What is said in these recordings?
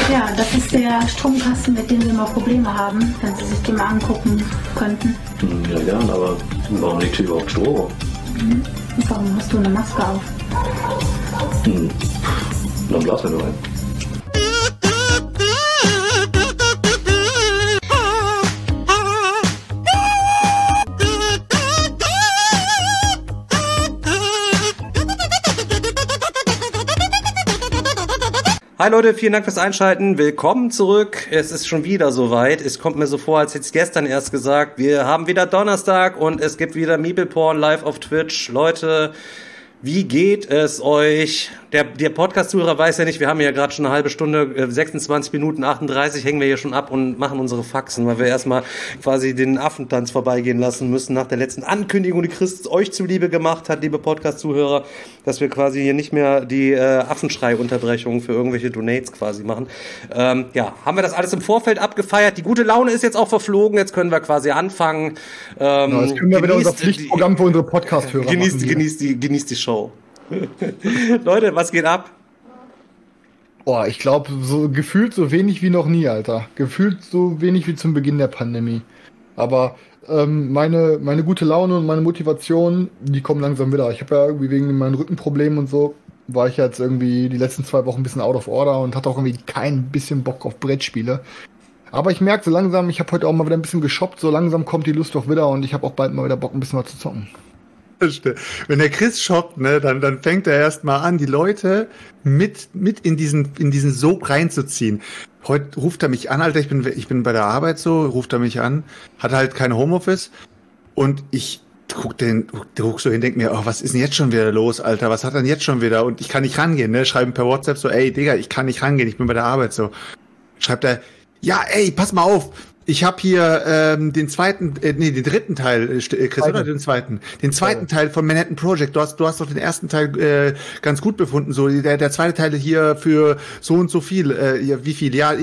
Ja, das ist der Stromkasten, mit dem wir immer Probleme haben, wenn Sie sich den mal angucken könnten. Ja, gern, aber warum liegt hier überhaupt Strom? Und warum hast du eine Maske auf? Dann blasen wir nur ein. Hi Leute, vielen Dank fürs Einschalten. Willkommen zurück. Es ist schon wieder soweit. Es kommt mir so vor, als hätte ich gestern erst gesagt. Wir haben wieder Donnerstag und es gibt wieder Meeple-Porn live auf Twitch. Leute, wie geht es euch? Der Podcast-Zuhörer weiß ja nicht, wir haben ja gerade schon eine halbe Stunde, 26 Minuten 38 hängen wir hier schon ab und machen unsere Faxen, weil wir erstmal quasi den Affentanz vorbeigehen lassen müssen nach der letzten Ankündigung, die Chris euch zuliebe gemacht hat, liebe Podcast-Zuhörer, dass wir quasi hier nicht mehr die Affenschrei-Unterbrechungen für irgendwelche Donates quasi machen. Ja, haben wir das alles im Vorfeld abgefeiert. Die gute Laune ist jetzt auch verflogen, jetzt können wir quasi anfangen. Genau, jetzt können wir wieder unser Pflichtprogramm für unsere Podcast-Hörer machen. Genießt die Show. Leute, was geht ab? Boah, ich glaube, so gefühlt so wenig wie noch nie, Alter. Gefühlt so wenig wie zum Beginn der Pandemie. Aber meine gute Laune und meine Motivation, die kommen langsam wieder. Ich habe ja irgendwie wegen meinen Rückenproblemen und so, war ich jetzt irgendwie die letzten 2 Wochen ein bisschen out of order und hatte auch irgendwie kein bisschen Bock auf Brettspiele. Aber ich merke so langsam, ich habe heute auch mal wieder ein bisschen geshoppt, so langsam kommt die Lust doch wieder und ich habe auch bald mal wieder Bock, ein bisschen was zu zocken. Wenn der Chris shoppt, ne, dann fängt er erstmal an, die Leute mit in diesen Sog reinzuziehen. Heute ruft er mich an, Alter, ich bin bei der Arbeit so, ruft er mich an, hat halt kein Homeoffice und ich guck so hin, denk mir, oh, was ist denn jetzt schon wieder los, Alter, was hat er denn jetzt schon wieder? Und ich kann nicht rangehen, ne, schreiben per WhatsApp so, ey, Digga, ich kann nicht rangehen, ich bin bei der Arbeit so. Schreibt er, ja, ey, pass mal auf, ich habe hier den dritten Teil, Chris, oder den zweiten? Den zweiten Teil von Manhattan Project. Du hast doch den ersten Teil ganz gut befunden. So der zweite Teil hier für so und so viel. Ja, wie viel? Ja,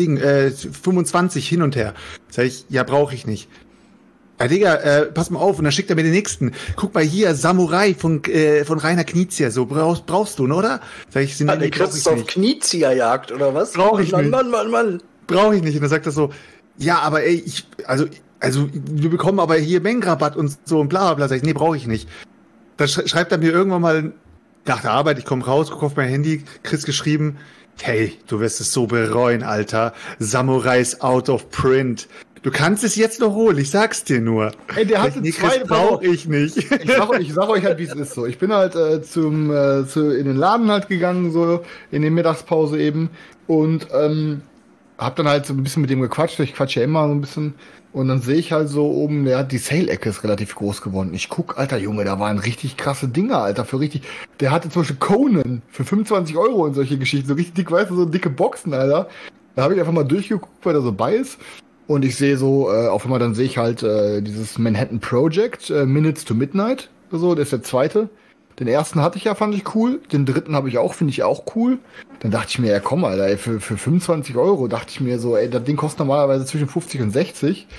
25 hin und her. Sag ich, ja, brauche ich nicht. Ja, Digga, pass mal auf. Und dann schickt er mir den nächsten. Guck mal hier, Samurai von Rainer Knizia. So brauchst du, oder? Sag ich, sind der Chris auf Knizia-Jagd, oder was? Brauche ich nicht. Mann. Brauche ich nicht. Und dann sagt er so, ja, aber ey, also wir bekommen aber hier Mengenrabatt und so und bla bla bla. Sag ich, nee, brauche ich nicht. Dann schreibt er mir irgendwann mal nach der Arbeit, ich komme raus, guck auf mein Handy, Chris geschrieben, hey, du wirst es so bereuen, Alter. Samurais out of print. Du kannst es jetzt noch holen, ich sag's dir nur. Ey, der hatte Chris, brauche ich nicht. Ich sag euch halt, wie es ist so. Ich bin halt in den Laden halt gegangen, so in der Mittagspause eben und hab dann halt so ein bisschen mit dem gequatscht, ich quatsche ja immer so ein bisschen und dann sehe ich halt so oben, die Sale-Ecke ist relativ groß geworden. Ich guck, Alter Junge, da waren richtig krasse Dinger, Alter, der hatte zum Beispiel Conan für 25 € und solche Geschichten, so richtig dick, weißt du, so dicke Boxen, Alter. Da habe ich einfach mal durchgeguckt, weil der so bei ist und ich sehe so, auf einmal dann sehe ich halt dieses Manhattan Project, Minutes to Midnight, so, der ist der zweite. Den ersten hatte ich ja, fand ich cool. Den dritten habe ich auch, finde ich auch cool. Dann dachte ich mir, ja komm, Alter, ey, für 25 € dachte ich mir so, ey, das Ding kostet normalerweise zwischen 50 und 60.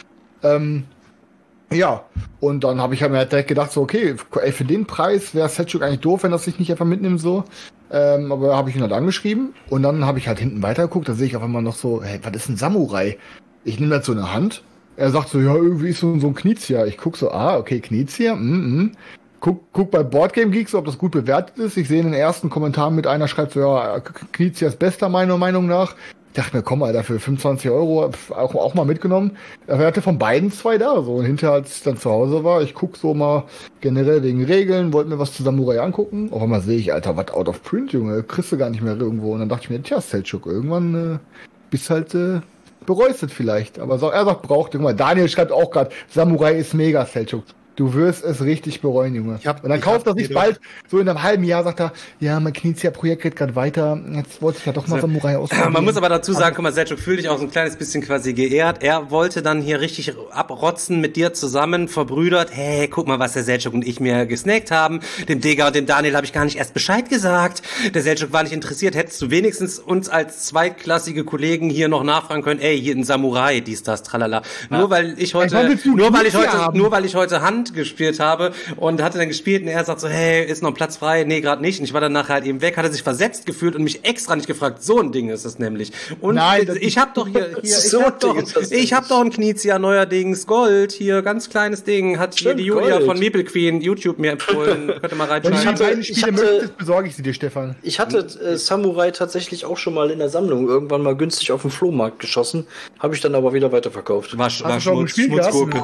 Ja, und dann habe ich halt mir direkt gedacht, so, okay, ey, für den Preis wäre Selçuk eigentlich doof, wenn das sich nicht einfach mitnimmt, so. Aber habe ich ihn halt angeschrieben und dann habe ich halt hinten weitergeguckt, da sehe ich auf einmal noch so, hey, was ist ein Samurai? Ich nehme das so in der Hand. Er sagt so, ja, irgendwie ist so ein Knizia. Ich guck so, okay, Knizia, Guck bei Boardgame Geeks, ob das gut bewertet ist. Ich sehe in den ersten Kommentaren mit einer schreibt so, ja, Knizia ist bester meiner Meinung nach. Ich dachte mir, komm, Alter, für 25 € auch mal mitgenommen. Er hatte von beiden 2 da, so. Und hinterher, als ich dann zu Hause war, ich guck so mal generell wegen Regeln, wollte mir was zu Samurai angucken. Auf einmal sehe ich, Alter, was out of print, Junge, kriegst du gar nicht mehr irgendwo. Und dann dachte ich mir, tja, Selçuk, irgendwann bist halt bereust es vielleicht. Aber er sagt, braucht irgendwann. Daniel schreibt auch gerade, Samurai ist mega, Selçuk. Du wirst es richtig bereuen, Junge. Und dann kauft er sich bald, so in einem halben Jahr, sagt er, ja, mein Knizia-Projekt geht gerade weiter, jetzt wollte ich ja doch mal Samurai ausprobieren. Man muss aber dazu sagen, guck mal, Selçuk, fühl dich auch so ein kleines bisschen quasi geehrt. Er wollte dann hier richtig abrotzen mit dir zusammen, verbrüdert. Hey, guck mal, was der Selçuk und ich mir gesnackt haben. Dem Digga und dem Daniel habe ich gar nicht erst Bescheid gesagt. Der Selçuk war nicht interessiert. Hättest du wenigstens uns als zweitklassige Kollegen hier noch nachfragen können, ey, hier ein Samurai, dies, das, tralala. Ja. Nur weil ich heute Hand Hand gespielt habe und hatte dann gespielt und er sagt so, hey, ist noch ein Platz frei? Nee, gerade nicht. Und ich war dann nachher halt eben weg, hat er sich versetzt gefühlt und mich extra nicht gefragt. So ein Ding ist es nämlich. Und Nein, ich habe doch ich habe so doch ein Knizia neuerdings, Gold, hier, ganz kleines Ding, hat hier Stimmt, die Julia Gold. von Meeple Queen YouTube mir empfohlen. Könnt ihr mal Wenn du reinschauen. die beiden Spiele möchtest, besorge ich sie dir, Stefan. Ich hatte Samurai tatsächlich auch schon mal in der Sammlung irgendwann mal günstig auf dem Flohmarkt geschossen, habe ich dann aber wieder weiterverkauft. War du schon gespielt, Schmutzgurke.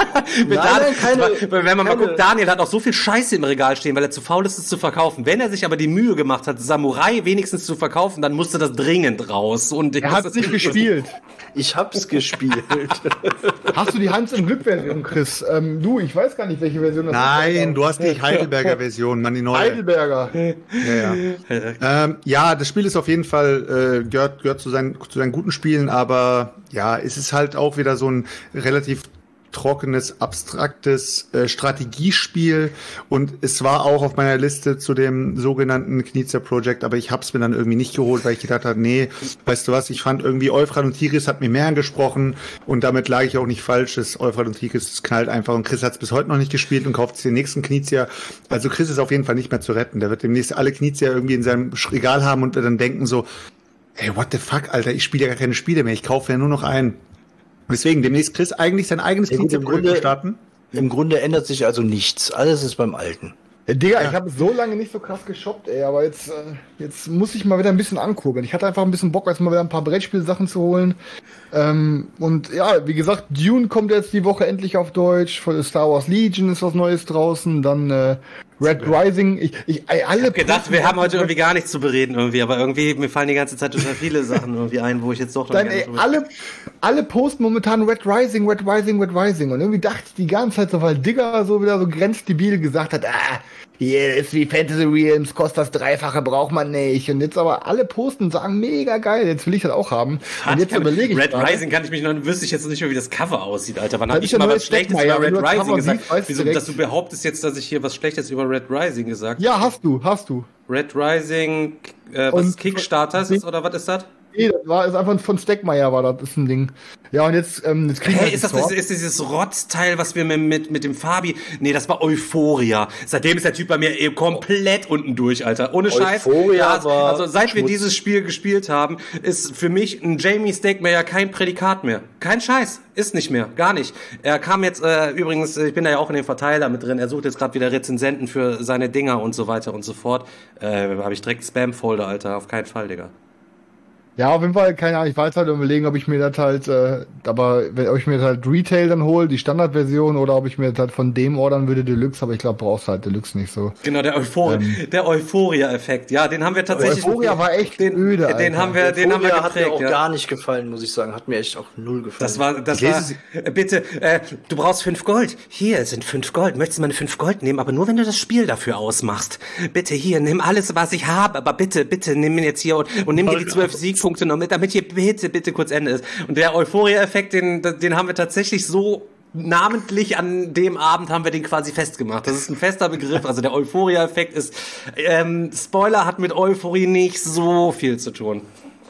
Wenn man mal guckt, Daniel hat auch so viel Scheiße im Regal stehen, weil er zu faul ist, es zu verkaufen. Wenn er sich aber die Mühe gemacht hat, Samurai wenigstens zu verkaufen, dann musste das dringend raus. Und Er hat es nicht gespielt. Ich hab's gespielt. Hast du die Hans im Glück-Version, Chris? Du, ich weiß gar nicht, welche Version das ist. Nein, du hast die Heidelberger Version, Mann, die neue. Heidelberger. Ja, das Spiel ist auf jeden Fall, gehört zu seinen guten Spielen, aber ja, es ist halt auch wieder so ein relativ trockenes, abstraktes Strategiespiel und es war auch auf meiner Liste zu dem sogenannten Knizia Project, aber ich hab's mir dann irgendwie nicht geholt, weil ich gedacht habe, nee, weißt du was, ich fand irgendwie Euphrat und Tigris hat mir mehr angesprochen und damit lag ich auch nicht falsch, das Euphrat und Tigris, das knallt einfach und Chris hat's bis heute noch nicht gespielt und kauft sich den nächsten Knizia, also Chris ist auf jeden Fall nicht mehr zu retten, der wird demnächst alle Knizia irgendwie in seinem Regal haben und wird dann denken so, ey, what the fuck, Alter, ich spiele ja gar keine Spiele mehr, ich kaufe ja nur noch einen. Deswegen, demnächst Chris eigentlich sein eigenes Knizia-Projekt starten. Im Grunde ändert sich also nichts. Alles ist beim Alten. Digga, ich habe so lange nicht so krass geshoppt, ey, aber jetzt muss ich mal wieder ein bisschen ankurbeln. Ich hatte einfach ein bisschen Bock, jetzt mal wieder ein paar Brettspielsachen zu holen. Und ja, wie gesagt, Dune kommt jetzt die Woche endlich auf Deutsch. Von Star Wars Legion ist was Neues draußen. Dann Red Rising. Ich hab gedacht, wir haben heute irgendwie gar nichts zu bereden irgendwie, aber irgendwie mir fallen die ganze Zeit total viele Sachen irgendwie ein, wo ich jetzt doch dann alle posten momentan Red Rising. Und irgendwie dachte ich die ganze Zeit so, weil Digger so wieder so grenzdebil gesagt hat, hier ist wie Fantasy Realms, kostet das Dreifache, braucht man nicht. Und jetzt aber alle posten und sagen, mega geil, jetzt will ich das auch haben. Und jetzt überlege ich Red Rising wüsste ich jetzt nicht mehr, wie das Cover aussieht, Alter. Wann habe ich mal was Schlechtes über Red Rising gesagt? Wieso, dass du behauptest jetzt, dass ich hier was Schlechtes über Red Rising gesagt habe? Ja, hast du. Red Rising, was ist Kickstarter ist oder was ist das? Nee, ist einfach von Steckmeier war das, ist ein Ding. Ja, und jetzt kriegen wir ist dieses Rotzteil, was wir mit dem Fabi, nee, das war Euphoria. Seitdem ist der Typ bei mir eben komplett unten durch, Alter. Ohne Scheiß. Euphoria war also seit wir Schmutz. dieses Spiel gespielt haben, ist für mich ein Jamie Steckmeier kein Prädikat mehr. Kein Scheiß. Ist nicht mehr. Gar nicht. Er kam jetzt, übrigens, ich bin da ja auch in dem Verteiler mit drin, er sucht jetzt gerade wieder Rezensenten für seine Dinger und so weiter und so fort. Habe ich direkt Spam-Folder, Alter. Auf keinen Fall, Digga. Ja, auf jeden Fall, keine Ahnung, ich war jetzt halt überlegen, ob ich mir das halt, ob ich mir das halt Retail dann hole, die Standardversion, oder ob ich mir das halt von dem ordern würde, Deluxe, aber ich glaube, brauchst halt Deluxe nicht so. Genau, der Euphoria-Effekt, ja, den haben wir tatsächlich. Euphoria war echt öde, Alter. Den haben wir geprägt, hat mir auch gar nicht gefallen, muss ich sagen, hat mir echt auch null gefallen. Das war, bitte, du brauchst 5 Gold. Hier sind 5 Gold. Möchtest du meine 5 Gold nehmen, aber nur wenn du das Spiel dafür ausmachst. Bitte hier, nimm alles, was ich habe, aber bitte, nimm mir jetzt hier und nimm dir die 12 Siegpunkte noch mit, damit hier bitte kurz Ende ist. Und der Euphoria-Effekt, den haben wir tatsächlich so namentlich an dem Abend haben wir den quasi festgemacht. Das ist ein fester Begriff. Also der Euphoria-Effekt ist, Spoiler, hat mit Euphorie nicht so viel zu tun.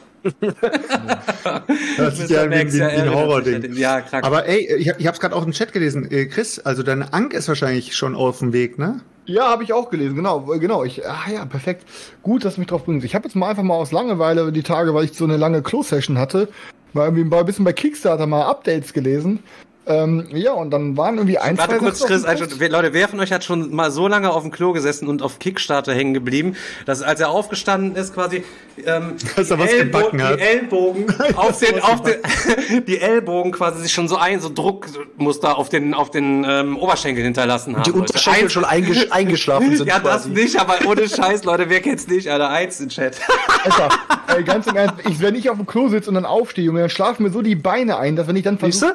Das ist ja ein Horror-Ding. Ja, krank. Aber ey, ich hab's gerade auch im Chat gelesen. Chris, also deine Ank ist wahrscheinlich schon auf dem Weg, ne? Ja, habe ich auch gelesen, genau. Ja, perfekt. Gut, dass du mich drauf bringst. Ich habe jetzt mal einfach mal aus Langeweile die Tage, weil ich so eine lange Close-Session hatte, mal irgendwie ein bisschen bei Kickstarter mal Updates gelesen. Ja, und dann waren irgendwie ein, Warte kurz, Chris, Leute, wer von euch hat schon mal so lange auf dem Klo gesessen und auf Kickstarter hängen geblieben, dass als er aufgestanden ist, quasi dass er was gebacken hat. Die Ellbogen die Ellbogen quasi sich schon so Druckmuster auf den Oberschenkel hinterlassen haben. Die Unterschenkel schon eingeschlafen sind. Ja, quasi. das nicht, aber ohne Scheiß, Leute, wer kennt's nicht? Alter, eins im Chat. Alter, ganz im Ernst, wenn ich auf dem Klo sitze und dann aufstehe, Junge, dann schlafen mir so die Beine ein, dass wenn ich dann versuche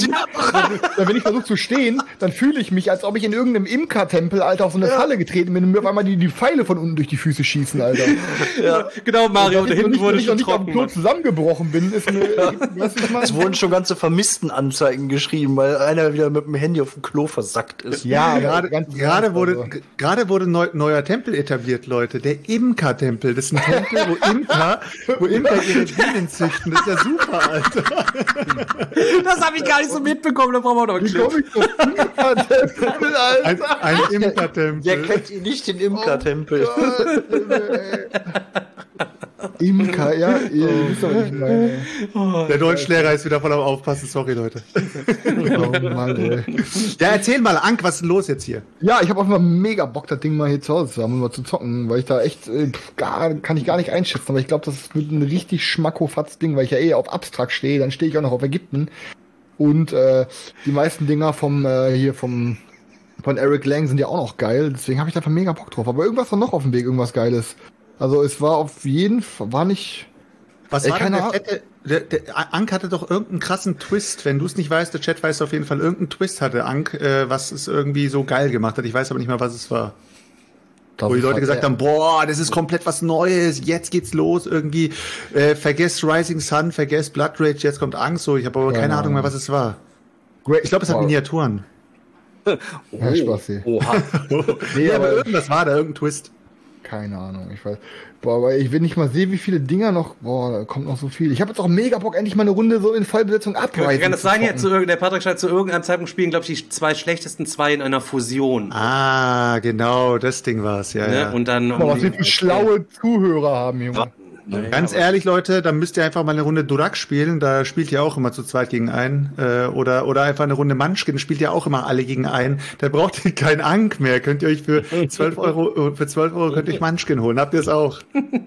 zu stehen, dann fühle ich mich, als ob ich in irgendeinem Imker-Tempel, Alter, auf so eine Falle getreten bin und mir auf einmal die Pfeile von unten durch die Füße schießen, Alter. Ja, genau, Mario, da hinten wurde schon trocken. Wenn ich auf dem Klo zusammengebrochen bin, ist mir, es wurden schon ganze Vermisstenanzeigen geschrieben, weil einer wieder mit dem Handy auf dem Klo versackt ist. Ja, gerade wurde neuer Tempel etabliert, Leute. Der Imker-Tempel. Das ist ein Tempel, wo Imker ihre Bienen züchten. Das ist ja super, Alter. Das habe ich gar nicht so mitbekommen. mitbekommen, da brauchen wir noch einen Wie komme Clip. ich zum Imkertempel, Alter? Ein Imkertempel. Wer kennt ihn nicht, den Imkertempel? Imker, ja, ihr wisst aber nicht mehr. Der Deutschlehrer ist wieder voll am Aufpassen. Sorry, Leute. Oh Mann, ey. Ja, erzähl mal, Ank, was ist denn los jetzt hier? Ja, ich habe auch mal mega Bock, das Ding mal hier zu Hause zu haben und mal zu zocken, weil ich da echt, kann ich gar nicht einschätzen, aber ich glaube, das wird ein richtig schmackofatz-Ding, weil ich ja auf Abstrakt stehe, dann stehe ich auch noch auf Ägypten und die meisten Dinger von Eric Lang sind ja auch noch geil, deswegen habe ich da einfach mega Bock drauf, aber irgendwas war noch auf dem Weg, irgendwas Geiles. Also es war auf jeden Fall, war nicht... Was war denn keine der Ahnung. fette... Der Ank hatte doch irgendeinen krassen Twist. Wenn du es nicht weißt, der Chat weiß auf jeden Fall, irgendeinen Twist hatte Ank, was es irgendwie so geil gemacht hat. Ich weiß aber nicht mehr, was es war. Wo die Leute gesagt haben, boah, das ist komplett was Neues, jetzt geht's los, irgendwie, vergesst Rising Sun, vergesst Blood Rage, jetzt kommt Angst, so, ich habe aber keine Ahnung mehr, was es war. Ich glaube, es hat Miniaturen. Ja, Spaß, ey. Oha. Nee, aber aber irgendwas war da, irgendein Twist. keine Ahnung, ich weiß. Boah, aber ich will nicht mal sehen, wie viele Dinger noch, boah, da kommt noch so viel. Ich habe jetzt auch mega Bock, endlich mal eine Runde so in Vollbesetzung abreißen. Kann es sein, jetzt der Patrick scheint zu irgendeinem Zeitpunkt spielen, glaube ich, die 2 schlechtesten 2 in einer Fusion. Ah, genau, das Ding war's, ja, Ne? ja. Und dann Guck mal, was wir für schlaue Zuhörer haben, Junge. Ganz ehrlich, Leute, dann müsst ihr einfach mal eine Runde Durak spielen. Da spielt ihr auch immer zu zweit gegen einen. Oder einfach eine Runde Munchkin. Da spielt ihr auch immer alle gegen einen. Da braucht ihr keinen Ank mehr. Könnt ihr euch für 12 Euro könnt ihr euch Munchkin holen. Habt ihr es auch?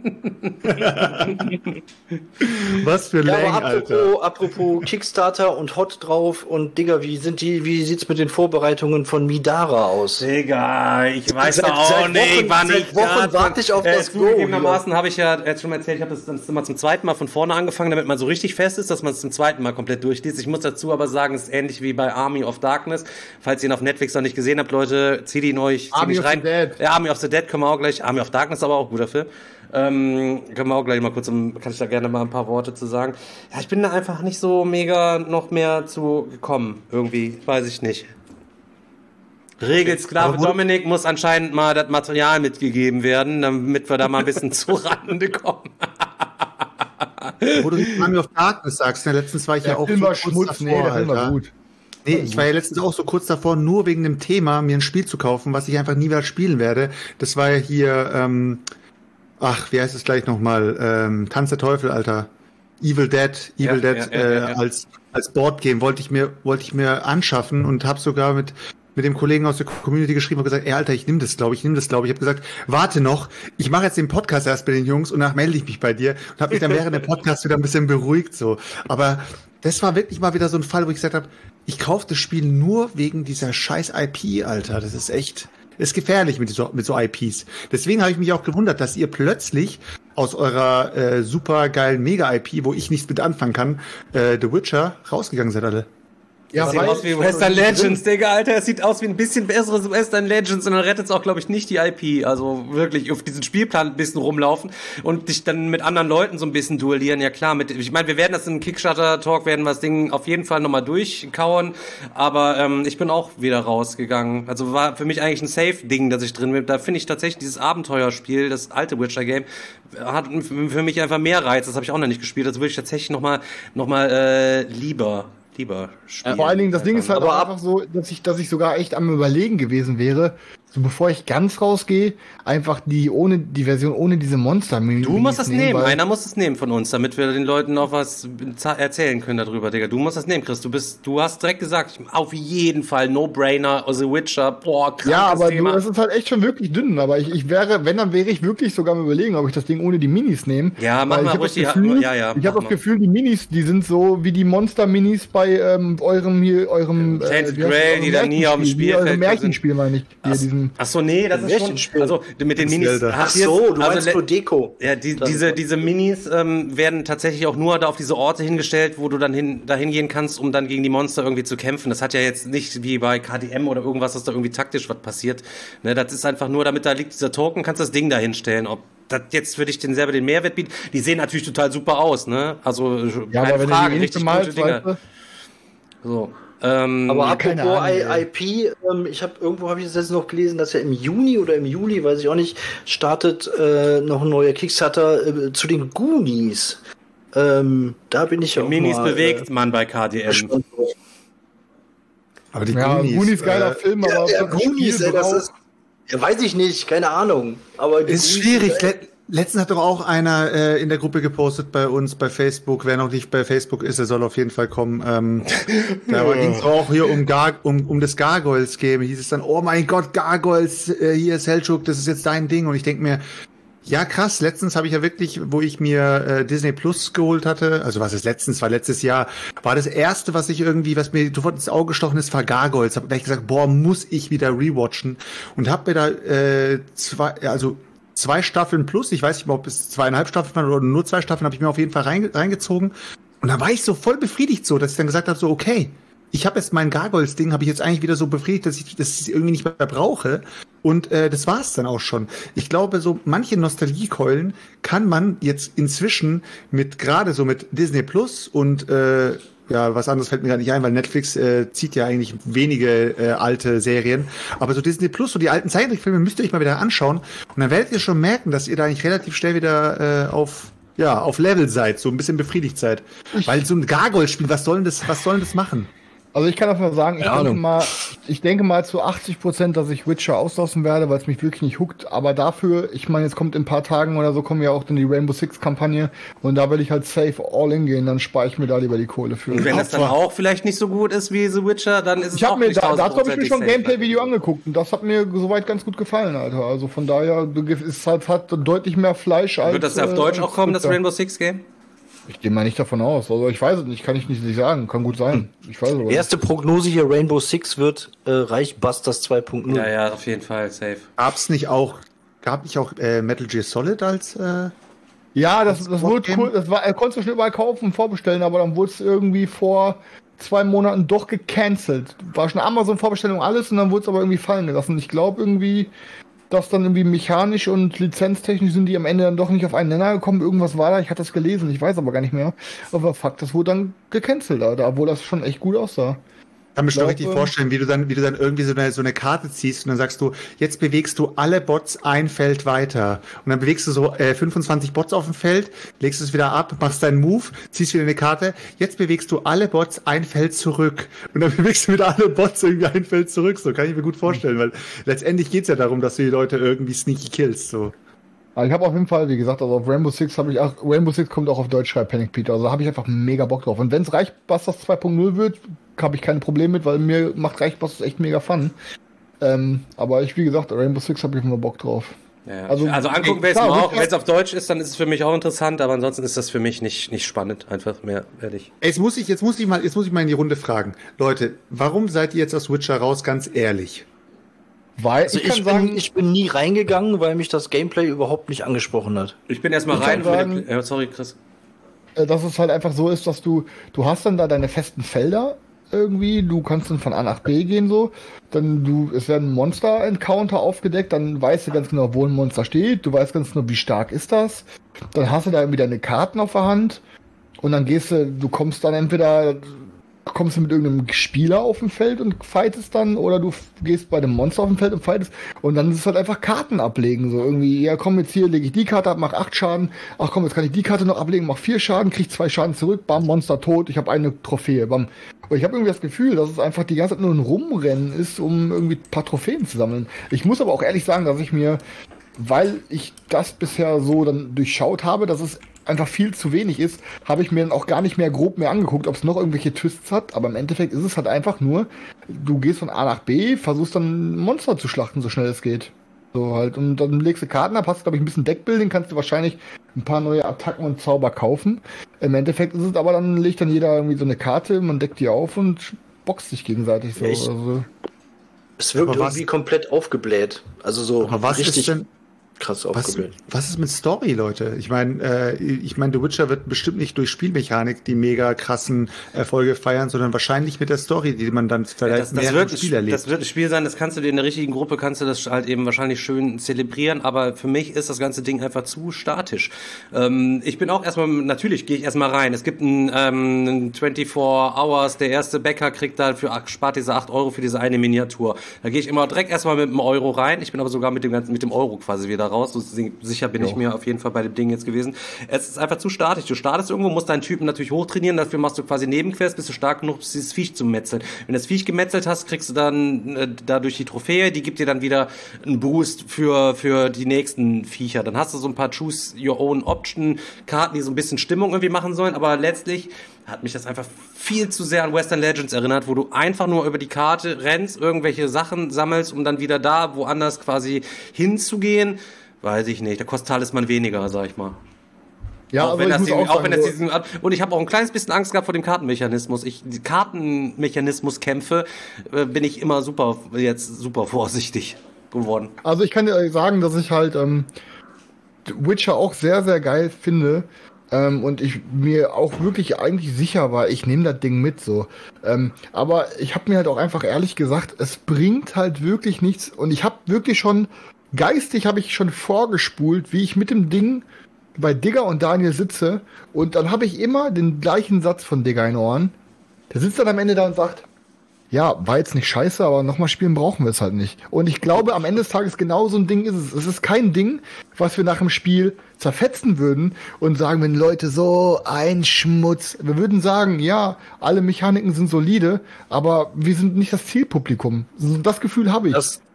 Was für Ja, Längen, aber Alter. apropos Kickstarter und Hot drauf und Digga, wie sieht's mit den Vorbereitungen von Midara aus? Digga, ich weiß Seit auch Wochen- nicht, wann seit ich Wochen warte ich auf das Go Zugegebenermaßen habe ich ja jetzt schon erzählt, ich habe das immer zum zweiten Mal von vorne angefangen, damit man so richtig fest ist, dass man es zum zweiten Mal komplett durchliest. Ich muss dazu aber sagen, es ist ähnlich wie bei Army of Darkness. Falls ihr ihn auf Netflix noch nicht gesehen habt, Leute, zieht ihn euch Army ziemlich of rein. the Dead. Ja, Army of the Dead können wir auch gleich. Army of Darkness aber auch guter Film. Können wir auch gleich mal kurz, kann ich da gerne mal ein paar Worte zu sagen. Ja, ich bin da einfach nicht so mega noch mehr zu gekommen. Irgendwie, weiß ich nicht. Regelsklave Dominik muss anscheinend mal das Material mitgegeben werden, damit wir da mal ein bisschen zu Rande kommen. Wo du Army of Darkness sagst, ne, letztens war ich ja auch Film so war kurz Schmutz, nee, der davor, Film war Alter. gut. Nee, ich war ja letztens auch so kurz davor, nur wegen dem Thema mir ein Spiel zu kaufen, was ich einfach nie wieder spielen werde. Das war ja hier, wie heißt es gleich nochmal? Tanz der Teufel, Alter. Evil Dead als Boardgame wollte ich mir anschaffen und habe sogar mit dem Kollegen aus der Community geschrieben und gesagt, ey, Alter, ich nehme das, glaube ich. Ich habe gesagt, warte noch, ich mache jetzt den Podcast erst bei den Jungs und danach melde ich mich bei dir und habe mich dann während dem Podcast wieder ein bisschen beruhigt so. Aber das war wirklich mal wieder so ein Fall, wo ich gesagt habe, ich kaufe das Spiel nur wegen dieser scheiß IP, Alter. Das ist gefährlich mit so IPs. Deswegen habe ich mich auch gewundert, dass ihr plötzlich aus eurer super geilen Mega-IP, wo ich nichts mit anfangen kann, The Witcher, rausgegangen seid alle. Ja, Das sieht aus wie Western Legends, Digga, Alter. Es sieht aus wie ein bisschen besseres Western Legends und dann rettet es auch, glaube ich, nicht die IP. Also wirklich auf diesen Spielplan ein bisschen rumlaufen und dich dann mit anderen Leuten so ein bisschen duellieren. Ja klar, ich meine, wir werden das im Kickstarter-Talk, werden wir das Ding auf jeden Fall nochmal durchkauen. Aber ich bin auch wieder rausgegangen. Also war für mich eigentlich ein Safe-Ding, dass ich drin bin. Da finde ich tatsächlich dieses Abenteuerspiel, das alte Witcher-Game, hat für mich einfach mehr Reiz. Das habe ich auch noch nicht gespielt. Das würde ich tatsächlich noch mal lieber spielen. Vor allen Dingen, das Ding ist halt Aber auch einfach so, dass ich sogar echt am Überlegen gewesen wäre, so bevor ich ganz rausgehe, einfach die Version ohne diese Monster. Du musst das nehmen, einer muss es nehmen von uns, damit wir den Leuten auch was erzählen können darüber, Digga. Du musst das nehmen, Chris. Du hast direkt gesagt, auf jeden Fall No-Brainer, The Witcher, boah, krankes Ja, aber Thema. das ist halt echt schon wirklich dünn. Aber ich wäre, wenn, dann wäre ich wirklich sogar am Überlegen, ob ich das Ding ohne die Minis nehme. Ja, mach Weil mal ich hab ruhig das die- Gefühl, ja, ja, Ich mach habe das mal. Gefühl, die Minis, die sind so wie die Monster-Minis bei eurem Tainted Grail, die da nie auf dem Spielfeld Eurem Märchenspiel, meine ich. Achso, nee, das ist schon, also mit den Minis. Zelda. Ach so, du meinst le- nur Deko. Ja, diese Minis werden tatsächlich auch nur da auf diese Orte hingestellt, wo du dann dahin gehen kannst, um dann gegen die Monster irgendwie zu kämpfen. Das hat ja jetzt nicht wie bei KDM oder irgendwas, dass da irgendwie taktisch was passiert. Ne, das ist einfach nur, damit da liegt dieser Token, kannst das Ding da hinstellen. Ob das jetzt für dich den Mehrwert bietet, die sehen natürlich total super aus, ne? Also Ja, keine aber wenn Frage, du die richtig nicht gute Dinger. weißt So. Aber keine apropos Ahnung, ey. IP, irgendwo habe ich das jetzt noch gelesen, dass ja im Juni oder im Juli, weiß ich auch nicht, startet noch ein neuer Kickstarter zu den Goonies. Da bin ich ja auch Minis mal, bewegt man bei KDM. gespannt drauf. Aber die Goonies geiler Film, aber Ja, Goonies, ey, das ist. Ja, weiß ich nicht, keine Ahnung. Aber ist schwierig. Letztens hat doch auch einer in der Gruppe gepostet bei uns bei Facebook. Wer noch nicht bei Facebook ist, der soll auf jeden Fall kommen. Da ging es auch hier um das Gargoyles-Game. Hieß es dann, oh mein Gott, Gargoyles, hier Selçuk, das ist jetzt dein Ding. Und ich denke mir, ja krass, letztens habe ich ja wirklich, wo ich mir Disney Plus geholt hatte, also was ist letztens, war letztes Jahr, war das erste, was mir sofort ins Auge gestochen ist, war Gargoyles. Hab gleich gesagt, boah, muss ich wieder rewatchen. Und hab mir da zwei Staffeln plus, ich weiß nicht, ob es 2,5 Staffeln waren oder nur 2 Staffeln, habe ich mir auf jeden Fall reingezogen. Und da war ich so voll befriedigt so, dass ich dann gesagt habe, so okay, ich habe jetzt mein Gargoyles-Ding, habe ich jetzt eigentlich wieder so befriedigt, dass ich das irgendwie nicht mehr brauche. Und das war's dann auch schon. Ich glaube, so manche Nostalgiekeulen kann man jetzt inzwischen gerade so mit Disney Plus und was anderes fällt mir gar nicht ein, weil Netflix zieht ja eigentlich wenige alte Serien. Aber so Disney Plus, so die alten Zeichentrickfilme müsst ihr euch mal wieder anschauen. Und dann werdet ihr schon merken, dass ihr da eigentlich relativ schnell wieder auf Level seid, so ein bisschen befriedigt seid. Weil so ein Gargoyle-Spiel, was soll denn das machen? Also ich kann einfach mal sagen, ich denke mal zu 80%, dass ich Witcher auslassen werde, weil es mich wirklich nicht huckt. Aber dafür, ich meine, jetzt kommt in ein paar Tagen oder so, kommen ja auch dann die Rainbow Six Kampagne und da will ich halt safe all in gehen, dann spare ich mir da lieber die Kohle für. Und wenn das dann auch vielleicht nicht so gut ist wie The Witcher, dann ist es auch nicht dazu habe ich mir schon ein Gameplay-Video angeguckt und das hat mir soweit ganz gut gefallen, Alter. Also von daher, es hat deutlich mehr Fleisch als... Wird das auf Deutsch auch kommen, das Rainbow Six Game? Ich gehe mal nicht davon aus. Also ich weiß es nicht, kann ich nicht sagen. Kann gut sein. Ich weiß aber erste Prognose hier, Rainbow Six wird Reichbusters 2.0. Ja, auf jeden Fall, safe. Gab nicht auch Metal Gear Solid als ja, das wurde cool. Konntest du schon überall kaufen, vorbestellen, aber dann wurde es irgendwie vor 2 Monaten doch gecancelt. War schon Amazon-Vorbestellung alles und dann wurde es aber irgendwie fallen gelassen. Ich glaube irgendwie, dass dann irgendwie mechanisch und lizenztechnisch sind die am Ende dann doch nicht auf einen Nenner gekommen. Irgendwas war da, ich hatte das gelesen, ich weiß aber gar nicht mehr. Aber Fakt, das wurde dann gecancelt, Alter, obwohl das schon echt gut aussah. Kann mir schon richtig vorstellen, wie du dann irgendwie so eine Karte ziehst und dann sagst du, jetzt bewegst du alle Bots ein Feld weiter. Und dann bewegst du so 25 Bots auf dem Feld, legst es wieder ab, machst deinen Move, ziehst wieder eine Karte, jetzt bewegst du alle Bots ein Feld zurück. Und dann bewegst du wieder alle Bots irgendwie ein Feld zurück. So kann ich mir gut vorstellen, weil letztendlich geht's ja darum, dass du die Leute irgendwie sneaky killst. So. Aber ich habe auf jeden Fall, wie gesagt, also auf Rainbow Six Rainbow Six kommt auch auf Deutsch, schreibt Panic Peter. Also da habe ich einfach mega Bock drauf. Und wenn es Reichbusters 2.0 wird, habe ich keine Probleme mit, weil mir macht Reichbusters echt mega Fun. Aber wie gesagt, Rainbow Six habe ich immer Bock drauf. Ja. Also angucken wir es mal auch. Wenn es auf Deutsch ist, dann ist es für mich auch interessant, aber ansonsten ist das für mich nicht spannend, einfach mehr ehrlich. Jetzt muss ich mal in die Runde fragen. Leute, warum seid ihr jetzt aus Witcher raus, ganz ehrlich? Weil also ich bin nie reingegangen, weil mich das Gameplay überhaupt nicht angesprochen hat. Ich bin erstmal rein. Sorry, Chris. Dass es halt einfach so ist, dass du hast dann da deine festen Felder irgendwie, du kannst dann von A nach B gehen so, es werden Monster-Encounter aufgedeckt, dann weißt du ganz genau, wo ein Monster steht, du weißt ganz genau, wie stark ist das, dann hast du da irgendwie deine Karten auf der Hand und dann du kommst dann entweder mit irgendeinem Spieler auf dem Feld und fightest dann, oder du gehst bei dem Monster auf dem Feld und fightest und dann ist es halt einfach Karten ablegen, so irgendwie, ja komm, jetzt hier lege ich die Karte ab, mach 8 Schaden, ach komm, jetzt kann ich die Karte noch ablegen, mach 4 Schaden, krieg 2 Schaden zurück, bam, Monster tot, ich habe eine Trophäe, bam. Und ich habe irgendwie das Gefühl, dass es einfach die ganze Zeit nur ein Rumrennen ist, um irgendwie ein paar Trophäen zu sammeln. Ich muss aber auch ehrlich sagen, dass ich mir, weil ich das bisher so dann durchschaut habe, dass es einfach viel zu wenig ist, habe ich mir dann auch gar nicht mehr grob mehr angeguckt, ob es noch irgendwelche Twists hat, aber im Endeffekt ist es halt einfach nur, du gehst von A nach B, versuchst dann Monster zu schlachten, so schnell es geht. So halt, und dann legst du Karten ab, hast glaube ich ein bisschen Deckbuilding, kannst du wahrscheinlich ein paar neue Attacken und Zauber kaufen. Im Endeffekt ist es aber dann, legt dann jeder irgendwie so eine Karte, man deckt die auf und boxt sich gegenseitig so. Also. Es wirkt irgendwie komplett aufgebläht. Also so aber was richtig ist denn krass aufgebläht. Was ist mit Story, Leute? Ich meine, The Witcher wird bestimmt nicht durch Spielmechanik die mega krassen Erfolge feiern, sondern wahrscheinlich mit der Story, die man dann vielleicht mehr im Spiel erlebt. Das wird ein Spiel sein, das kannst du dir in der richtigen Gruppe, kannst du das halt eben wahrscheinlich schön zelebrieren, aber für mich ist das ganze Ding einfach zu statisch. Ich bin auch natürlich gehe ich erstmal rein. Es gibt ein 24 Hours, der erste Bäcker kriegt da spart diese 8 € für diese eine Miniatur. Da gehe ich immer direkt erstmal mit einem Euro rein. Ich bin aber sogar mit dem Euro quasi wieder raus. So sicher bin ich mir auf jeden Fall bei dem Ding jetzt gewesen. Es ist einfach zu statisch. Du startest irgendwo, musst deinen Typen natürlich hochtrainieren, dafür machst du quasi Nebenquests, bist du stark genug, dieses Viech zu metzeln. Wenn du das Viech gemetzelt hast, kriegst du dann dadurch die Trophäe, die gibt dir dann wieder einen Boost für die nächsten Viecher. Dann hast du so ein paar Choose-Your-Own-Option-Karten, die so ein bisschen Stimmung irgendwie machen sollen, aber letztlich hat mich das einfach viel zu sehr an Western Legends erinnert, wo du einfach nur über die Karte rennst, irgendwelche Sachen sammelst, um dann wieder da woanders quasi hinzugehen. Weiß ich nicht, da kostet Talisman weniger, sag ich mal. Ja, auch aber wenn ich das muss irgendwie, auch auch wenn sagen, das diesen, und ich habe auch ein kleines bisschen Angst gehabt vor dem Kartenmechanismus. Die Kartenmechanismus-Kämpfe bin ich immer super vorsichtig geworden. Also ich kann dir sagen, dass ich halt Witcher auch sehr, sehr geil finde. Und ich mir auch wirklich eigentlich sicher war, ich nehme das Ding mit so. Aber ich habe mir halt auch einfach ehrlich gesagt, es bringt halt wirklich nichts. Und ich habe wirklich schon, geistig habe ich schon vorgespult, wie ich mit dem Ding bei Digger und Daniel sitze. Und dann habe ich immer den gleichen Satz von Digger in den Ohren. Der sitzt dann am Ende da und sagt, ja, war jetzt nicht scheiße, aber nochmal spielen brauchen wir es halt nicht. Und ich glaube, am Ende des Tages genau so ein Ding ist es. Es ist kein Ding, was wir nach dem Spiel zerfetzen würden und sagen, wenn Leute so ein Schmutz. Wir würden sagen, ja, alle Mechaniken sind solide, aber wir sind nicht das Zielpublikum. Das Gefühl habe ich.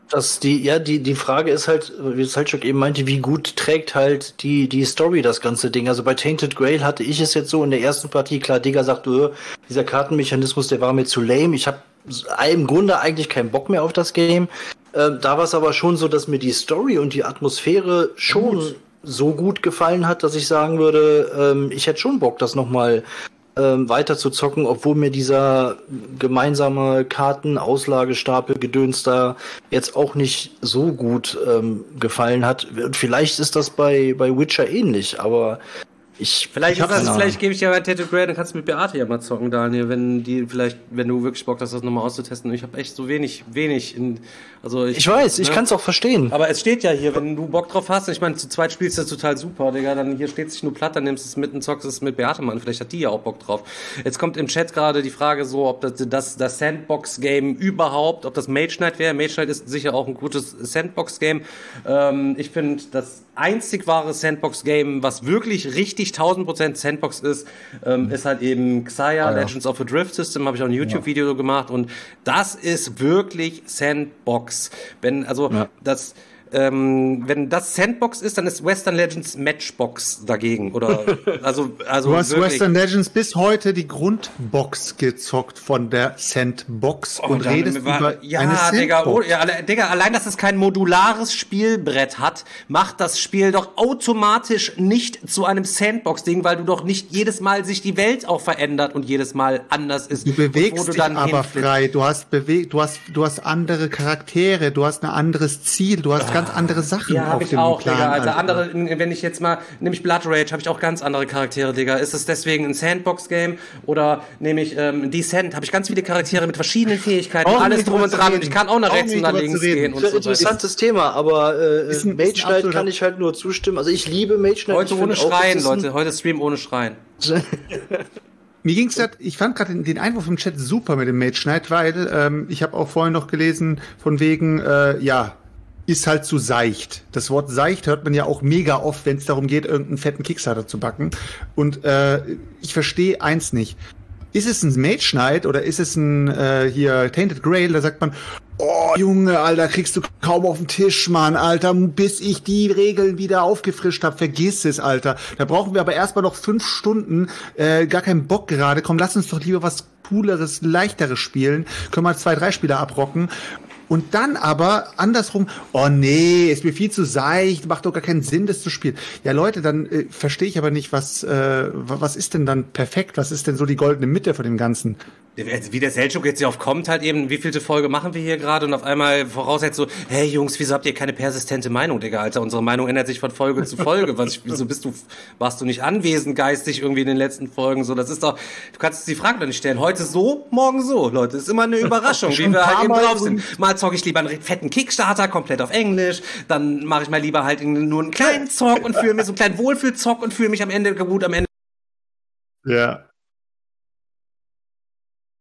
Die Frage ist halt, wie Salchuk eben meinte, wie gut trägt halt die Story das ganze Ding. Also bei Tainted Grail hatte ich es jetzt so in der ersten Partie, klar, Digga sagt, dieser Kartenmechanismus, der war mir zu lame. Ich habe im Grunde eigentlich keinen Bock mehr auf das Game. Da war es aber schon so, dass mir die Story und die Atmosphäre schon so gut gefallen hat, dass ich sagen würde, ich hätte schon Bock, das nochmal weiter zu zocken, obwohl mir dieser gemeinsame Kartenauslagestapel Gedöns da jetzt auch nicht so gut gefallen hat. Vielleicht ist das bei Witcher ähnlich, aber Vielleicht gebe ich dir bei Tattoo Grade, dann kannst du mit Beate ja mal zocken, Daniel, wenn du wirklich Bock hast, das nochmal auszutesten. Ich habe echt so wenig ich weiß, ich kann es auch verstehen. Aber es steht ja hier, wenn du Bock drauf hast, ich meine, zu zweit spielst du das total super, Digga, dann hier steht sich nur platt, dann nimmst du es mit und zockst es mit Beate mal, vielleicht hat die ja auch Bock drauf. Jetzt kommt im Chat gerade die Frage so, ob das Sandbox-Game überhaupt, ob das Mage Knight wäre. Mage Knight ist sicher auch ein gutes Sandbox-Game. Ich finde, das einzig wahre Sandbox-Game, was wirklich richtig 1000% Sandbox ist halt eben Xayah, Legends of the Drift System, habe ich auch ein YouTube-Video gemacht und das ist wirklich Sandbox. Wenn das Sandbox ist, dann ist Western Legends Matchbox dagegen. Oder also du hast wirklich Western Legends bis heute die Grundbox gezockt von der Sandbox und redest über eine Sandbox. Digga, allein, dass es kein modulares Spielbrett hat, macht das Spiel doch automatisch nicht zu einem Sandbox-Ding, weil du doch nicht jedes Mal sich die Welt auch verändert und jedes Mal anders ist. Du bewegst dich aber frei. Du hast andere Charaktere, du hast ein anderes Ziel, du hast ganz andere Sachen auf dem Plan. Digga. Also andere, wenn ich jetzt mal, nehme ich Blood Rage, habe ich auch ganz andere Charaktere, Digga. Ist es deswegen ein Sandbox-Game oder nehme ich Descent, habe ich ganz viele Charaktere mit verschiedenen Fähigkeiten, alles drum und dran und ich kann auch nach rechts und nach links gehen. Das ist ein interessantes Thema, aber Mage Knight kann ich halt nur zustimmen. Also ich liebe Mage Knight. Heute ohne Schreien, Leute. Heute Stream ohne Schreien. Mir ging's grad, ich fand gerade den Einwurf im Chat super mit dem Mage Knight, weil ich habe auch vorhin noch gelesen, von wegen, ist halt zu seicht. Das Wort seicht hört man ja auch mega oft, wenn es darum geht, irgendeinen fetten Kickstarter zu backen. Und ich verstehe eins nicht. Ist es ein Mage Knight oder ist es ein Tainted Grail? Da sagt man, oh Junge, Alter, kriegst du kaum auf den Tisch, Mann, Alter, bis ich die Regeln wieder aufgefrischt habe. Vergiss es, Alter. Da brauchen wir aber erstmal noch 5 Stunden. Gar keinen Bock gerade. Komm, lass uns doch lieber was Cooleres, Leichteres spielen. Können wir 2, 3 Spieler abrocken. Und dann aber andersrum, oh nee, ist mir viel zu seicht, macht doch gar keinen Sinn, das zu spielen. Ja Leute, dann verstehe ich aber nicht, was ist denn dann perfekt? Was ist denn so die goldene Mitte von dem Ganzen? Wie der Selchuk jetzt hier auf kommt, halt eben, wie vielte Folge machen wir hier gerade und auf einmal voraussetzt so, hey Jungs, wieso habt ihr keine persistente Meinung, Digga, Alter? Unsere Meinung ändert sich von Folge zu Folge. Warst du nicht anwesend geistig irgendwie in den letzten Folgen? So, das ist doch, du kannst die Frage doch nicht stellen. Heute so, morgen so, Leute. Das ist immer eine Überraschung, wie wir halt eben drauf sind. Mal zocke ich lieber einen fetten Kickstarter, komplett auf Englisch, dann mache ich mal lieber halt nur einen kleinen Zock und fühle mich so einen kleinen Wohlfühlzock und fühle mich am Ende gut am Ende. Ja.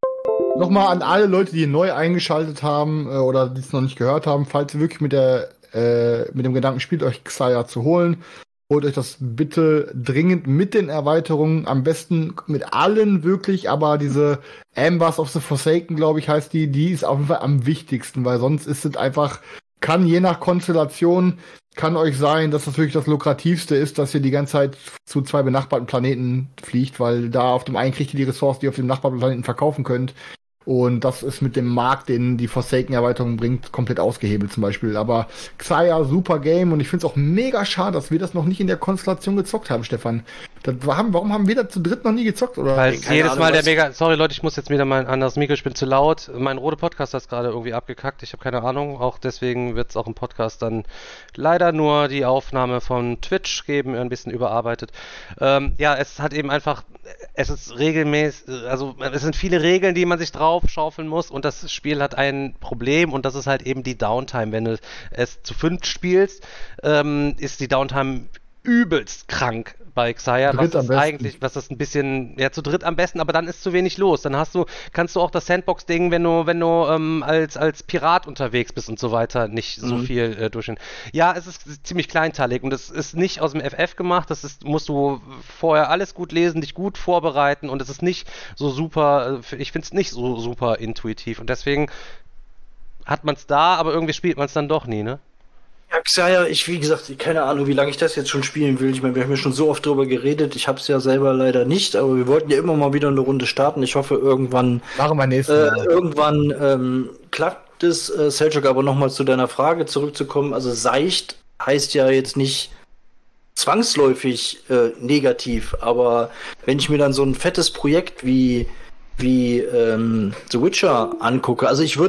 Nochmal an alle Leute, die neu eingeschaltet haben oder die es noch nicht gehört haben, falls ihr wirklich mit der mit dem Gedanken spielt, euch Xayah zu holen, holt euch das bitte dringend mit den Erweiterungen, am besten mit allen wirklich, aber diese Ambers of the Forsaken, glaube ich, heißt die ist auf jeden Fall am wichtigsten, weil sonst ist es einfach, kann je nach Konstellation, kann euch sein, dass das wirklich das Lukrativste ist, dass ihr die ganze Zeit zu 2 benachbarten Planeten fliegt, weil da auf dem einen kriegt ihr die Ressourcen, die ihr auf dem benachbarten Planeten verkaufen könnt. Und das ist mit dem Markt, den die Forsaken-Erweiterung bringt, komplett ausgehebelt zum Beispiel. Aber Xayah, super Game. Und ich finde es auch mega schade, dass wir das noch nicht in der Konstellation gezockt haben, Stefan. Warum haben wir da zu dritt noch nie gezockt? Oder? Weil jedes Mal der mega... Sorry Leute, ich muss jetzt wieder mal ein anderes Mikro, ich bin zu laut. Mein roter Podcast hat gerade irgendwie abgekackt. Ich habe keine Ahnung. Auch deswegen wird es auch im Podcast dann leider nur die Aufnahme von Twitch geben, ein bisschen überarbeitet. Ja, es hat eben einfach... Es ist regelmäßig... Also es sind viele Regeln, die man sich drauf schaufeln muss und das Spiel hat ein Problem und das ist halt eben die Downtime. Wenn du es zu 5 spielst, ist die Downtime übelst krank bei Xayah, was ist ein bisschen, ja, zu dritt am besten, aber dann ist zu wenig los. Dann kannst du auch das Sandbox-Ding, wenn du als Pirat unterwegs bist und so weiter, nicht so viel durchführen. Ja, es ist ziemlich kleinteilig und es ist nicht aus dem FF gemacht, musst du vorher alles gut lesen, dich gut vorbereiten und es ist nicht so super, ich finde es nicht so super intuitiv und deswegen hat man es da, aber irgendwie spielt man es dann doch nie, ne? Ja, Xayah, wie gesagt, keine Ahnung, wie lange ich das jetzt schon spielen will. Ich meine, wir haben ja schon so oft drüber geredet. Ich habe es ja selber leider nicht, aber wir wollten ja immer mal wieder eine Runde starten. Ich hoffe, irgendwann klappt es. Selçuk, aber nochmal zu deiner Frage zurückzukommen. Also seicht heißt ja jetzt nicht zwangsläufig negativ, aber wenn ich mir dann so ein fettes Projekt wie The Witcher angucke, also ich würde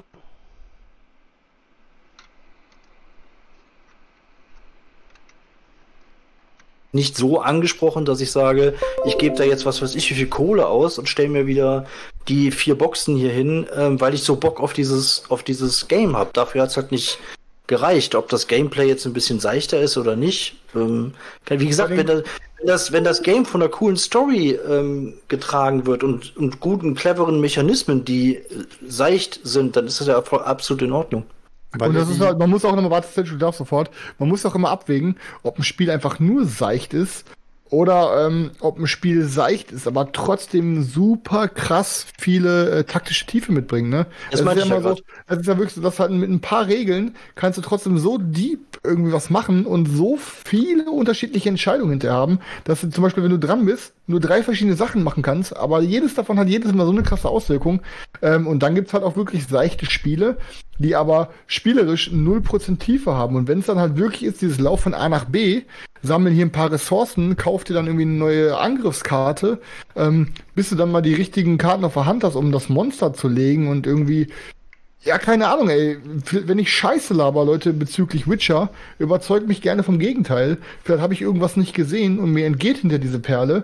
nicht so angesprochen, dass ich sage, ich gebe da jetzt was weiß ich wie viel Kohle aus und stelle mir wieder die 4 Boxen hier hin, weil ich so Bock auf dieses Game habe. Dafür hat es halt nicht gereicht. Ob das Gameplay jetzt ein bisschen seichter ist oder nicht. Wie gesagt, wenn das Game von einer coolen Story getragen wird und guten, cleveren Mechanismen, die seicht sind, dann ist das ja absolut in Ordnung. Und das ist halt, man muss auch nochmal, du darfst sofort, man muss auch immer abwägen, ob ein Spiel einfach nur seicht ist oder ob ein Spiel seicht ist, aber trotzdem super krass viele taktische Tiefe mitbringen, ne? Das ist ja immer so, das ist ja wirklich so, dass halt mit ein paar Regeln kannst du trotzdem so deep irgendwie was machen und so viele unterschiedliche Entscheidungen hinterher haben, dass du zum Beispiel, wenn du dran bist, nur 3 verschiedene Sachen machen kannst, aber jedes davon hat jedes Mal so eine krasse Auswirkung. Und dann gibt's halt auch wirklich seichte Spiele, die aber spielerisch 0% Tiefe haben. Und wenn es dann halt wirklich ist, dieses Lauf von A nach B, sammeln hier ein paar Ressourcen, kauf dir dann irgendwie eine neue Angriffskarte, bis du dann mal die richtigen Karten auf der Hand hast, um das Monster zu legen und irgendwie, ja, keine Ahnung, ey, wenn ich Scheiße laber, Leute, bezüglich Witcher, überzeugt mich gerne vom Gegenteil. Vielleicht habe ich irgendwas nicht gesehen und mir entgeht hinter diese Perle.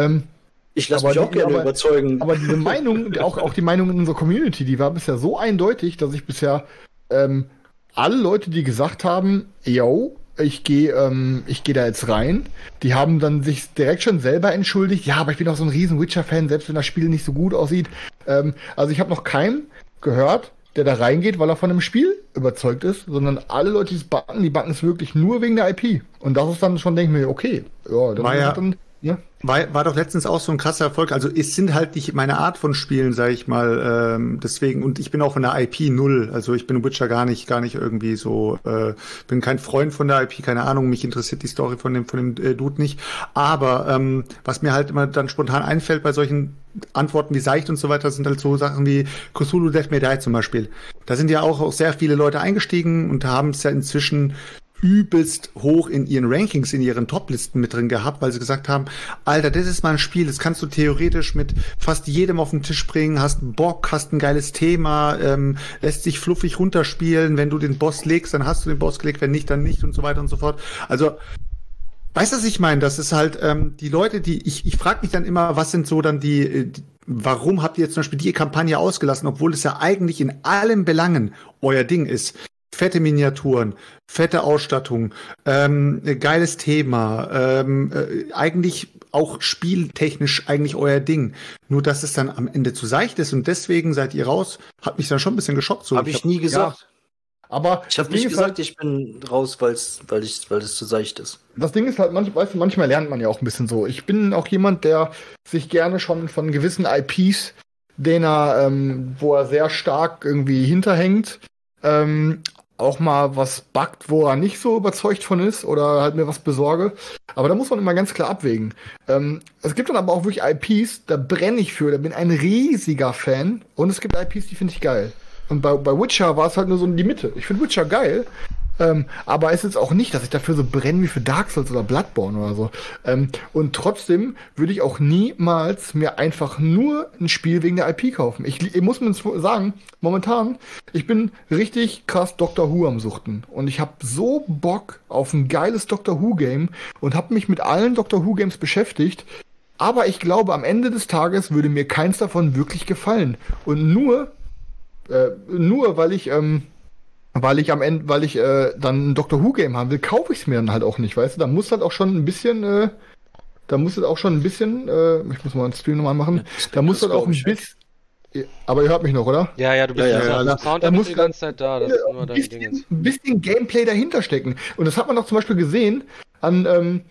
Ich lasse mich auch gerne überzeugen. Aber diese Meinung, auch die Meinung in unserer Community, die war bisher so eindeutig, dass ich bisher alle Leute, die gesagt haben, yo, ich gehe da jetzt rein, die haben dann sich direkt schon selber entschuldigt, ja, aber ich bin auch so ein riesen Witcher-Fan, selbst wenn das Spiel nicht so gut aussieht. Also ich habe noch keinen gehört, der da reingeht, weil er von dem Spiel überzeugt ist, sondern alle Leute, die backen es wirklich nur wegen der IP. Und das ist dann schon, denke ich mir, okay, ja, dann ja. War doch letztens auch so ein krasser Erfolg. Also es sind halt nicht meine Art von Spielen, sage ich mal. Deswegen, und ich bin auch von der IP 0. Also ich bin Witcher gar nicht irgendwie so, bin kein Freund von der IP, keine Ahnung, mich interessiert die Story von dem Dude nicht. Aber was mir halt immer dann spontan einfällt bei solchen Antworten wie seicht und so weiter, sind halt so Sachen wie Cthulhu Death May Die zum Beispiel. Da sind ja auch sehr viele Leute eingestiegen und haben es ja inzwischen übelst hoch in ihren Rankings, in ihren Top-Listen mit drin gehabt, weil sie gesagt haben, Alter, das ist mal ein Spiel, das kannst du theoretisch mit fast jedem auf den Tisch bringen, hast Bock, hast ein geiles Thema, lässt sich fluffig runterspielen, wenn du den Boss legst, dann hast du den Boss gelegt, wenn nicht, dann nicht und so weiter und so fort. Also, weißt du, was ich meine? Das ist halt, die Leute, ich frage mich dann immer, was sind so dann warum habt ihr jetzt zum Beispiel die Kampagne ausgelassen, obwohl es ja eigentlich in allen Belangen euer Ding ist? Fette Miniaturen, fette Ausstattung, geiles Thema, eigentlich auch spieltechnisch eigentlich euer Ding. Nur, dass es dann am Ende zu seicht ist und deswegen seid ihr raus, hat mich dann schon ein bisschen geschockt. So. Hab ich nie gesagt. Ja. Aber Ich habe das Ding nicht ist gesagt, halt, ich bin raus, weil es zu seicht ist. das Ding ist halt, weißt du, manchmal lernt man ja auch ein bisschen so. Ich bin auch jemand, der sich gerne schon von gewissen IPs, wo er sehr stark irgendwie hinterhängt, auch mal was buggt, wo er nicht so überzeugt von ist oder halt mir was besorge. Aber da muss man immer ganz klar abwägen. Es gibt dann aber auch wirklich IPs, da brenne ich für, da bin ein riesiger Fan. Und es gibt IPs, die finde ich geil. Und bei Witcher war es halt nur so in die Mitte. Ich finde Witcher geil. Aber es ist auch nicht, dass ich dafür so brenne wie für Dark Souls oder Bloodborne oder so. Und trotzdem würde ich auch niemals mir einfach nur ein Spiel wegen der IP kaufen. Ich muss mir sagen, momentan, ich bin richtig krass Doctor Who am Suchten. Und ich habe so Bock auf ein geiles Doctor Who Game und habe mich mit allen Doctor Who Games beschäftigt. Aber ich glaube, am Ende des Tages würde mir keins davon wirklich gefallen. Und nur weil ich dann ein Doctor Who Game haben will, kaufe ich es mir dann halt auch nicht, weißt du? Da muss halt auch schon ein bisschen, ich muss mal einen Stream nochmal machen, da muss halt auch ein bisschen, aber ihr hört mich noch, oder? Ja, du bist da Sound muss die ganze Zeit da. Das ist nur dein Ding jetzt. ein bisschen Gameplay dahinter stecken. Und das hat man doch zum Beispiel gesehen wie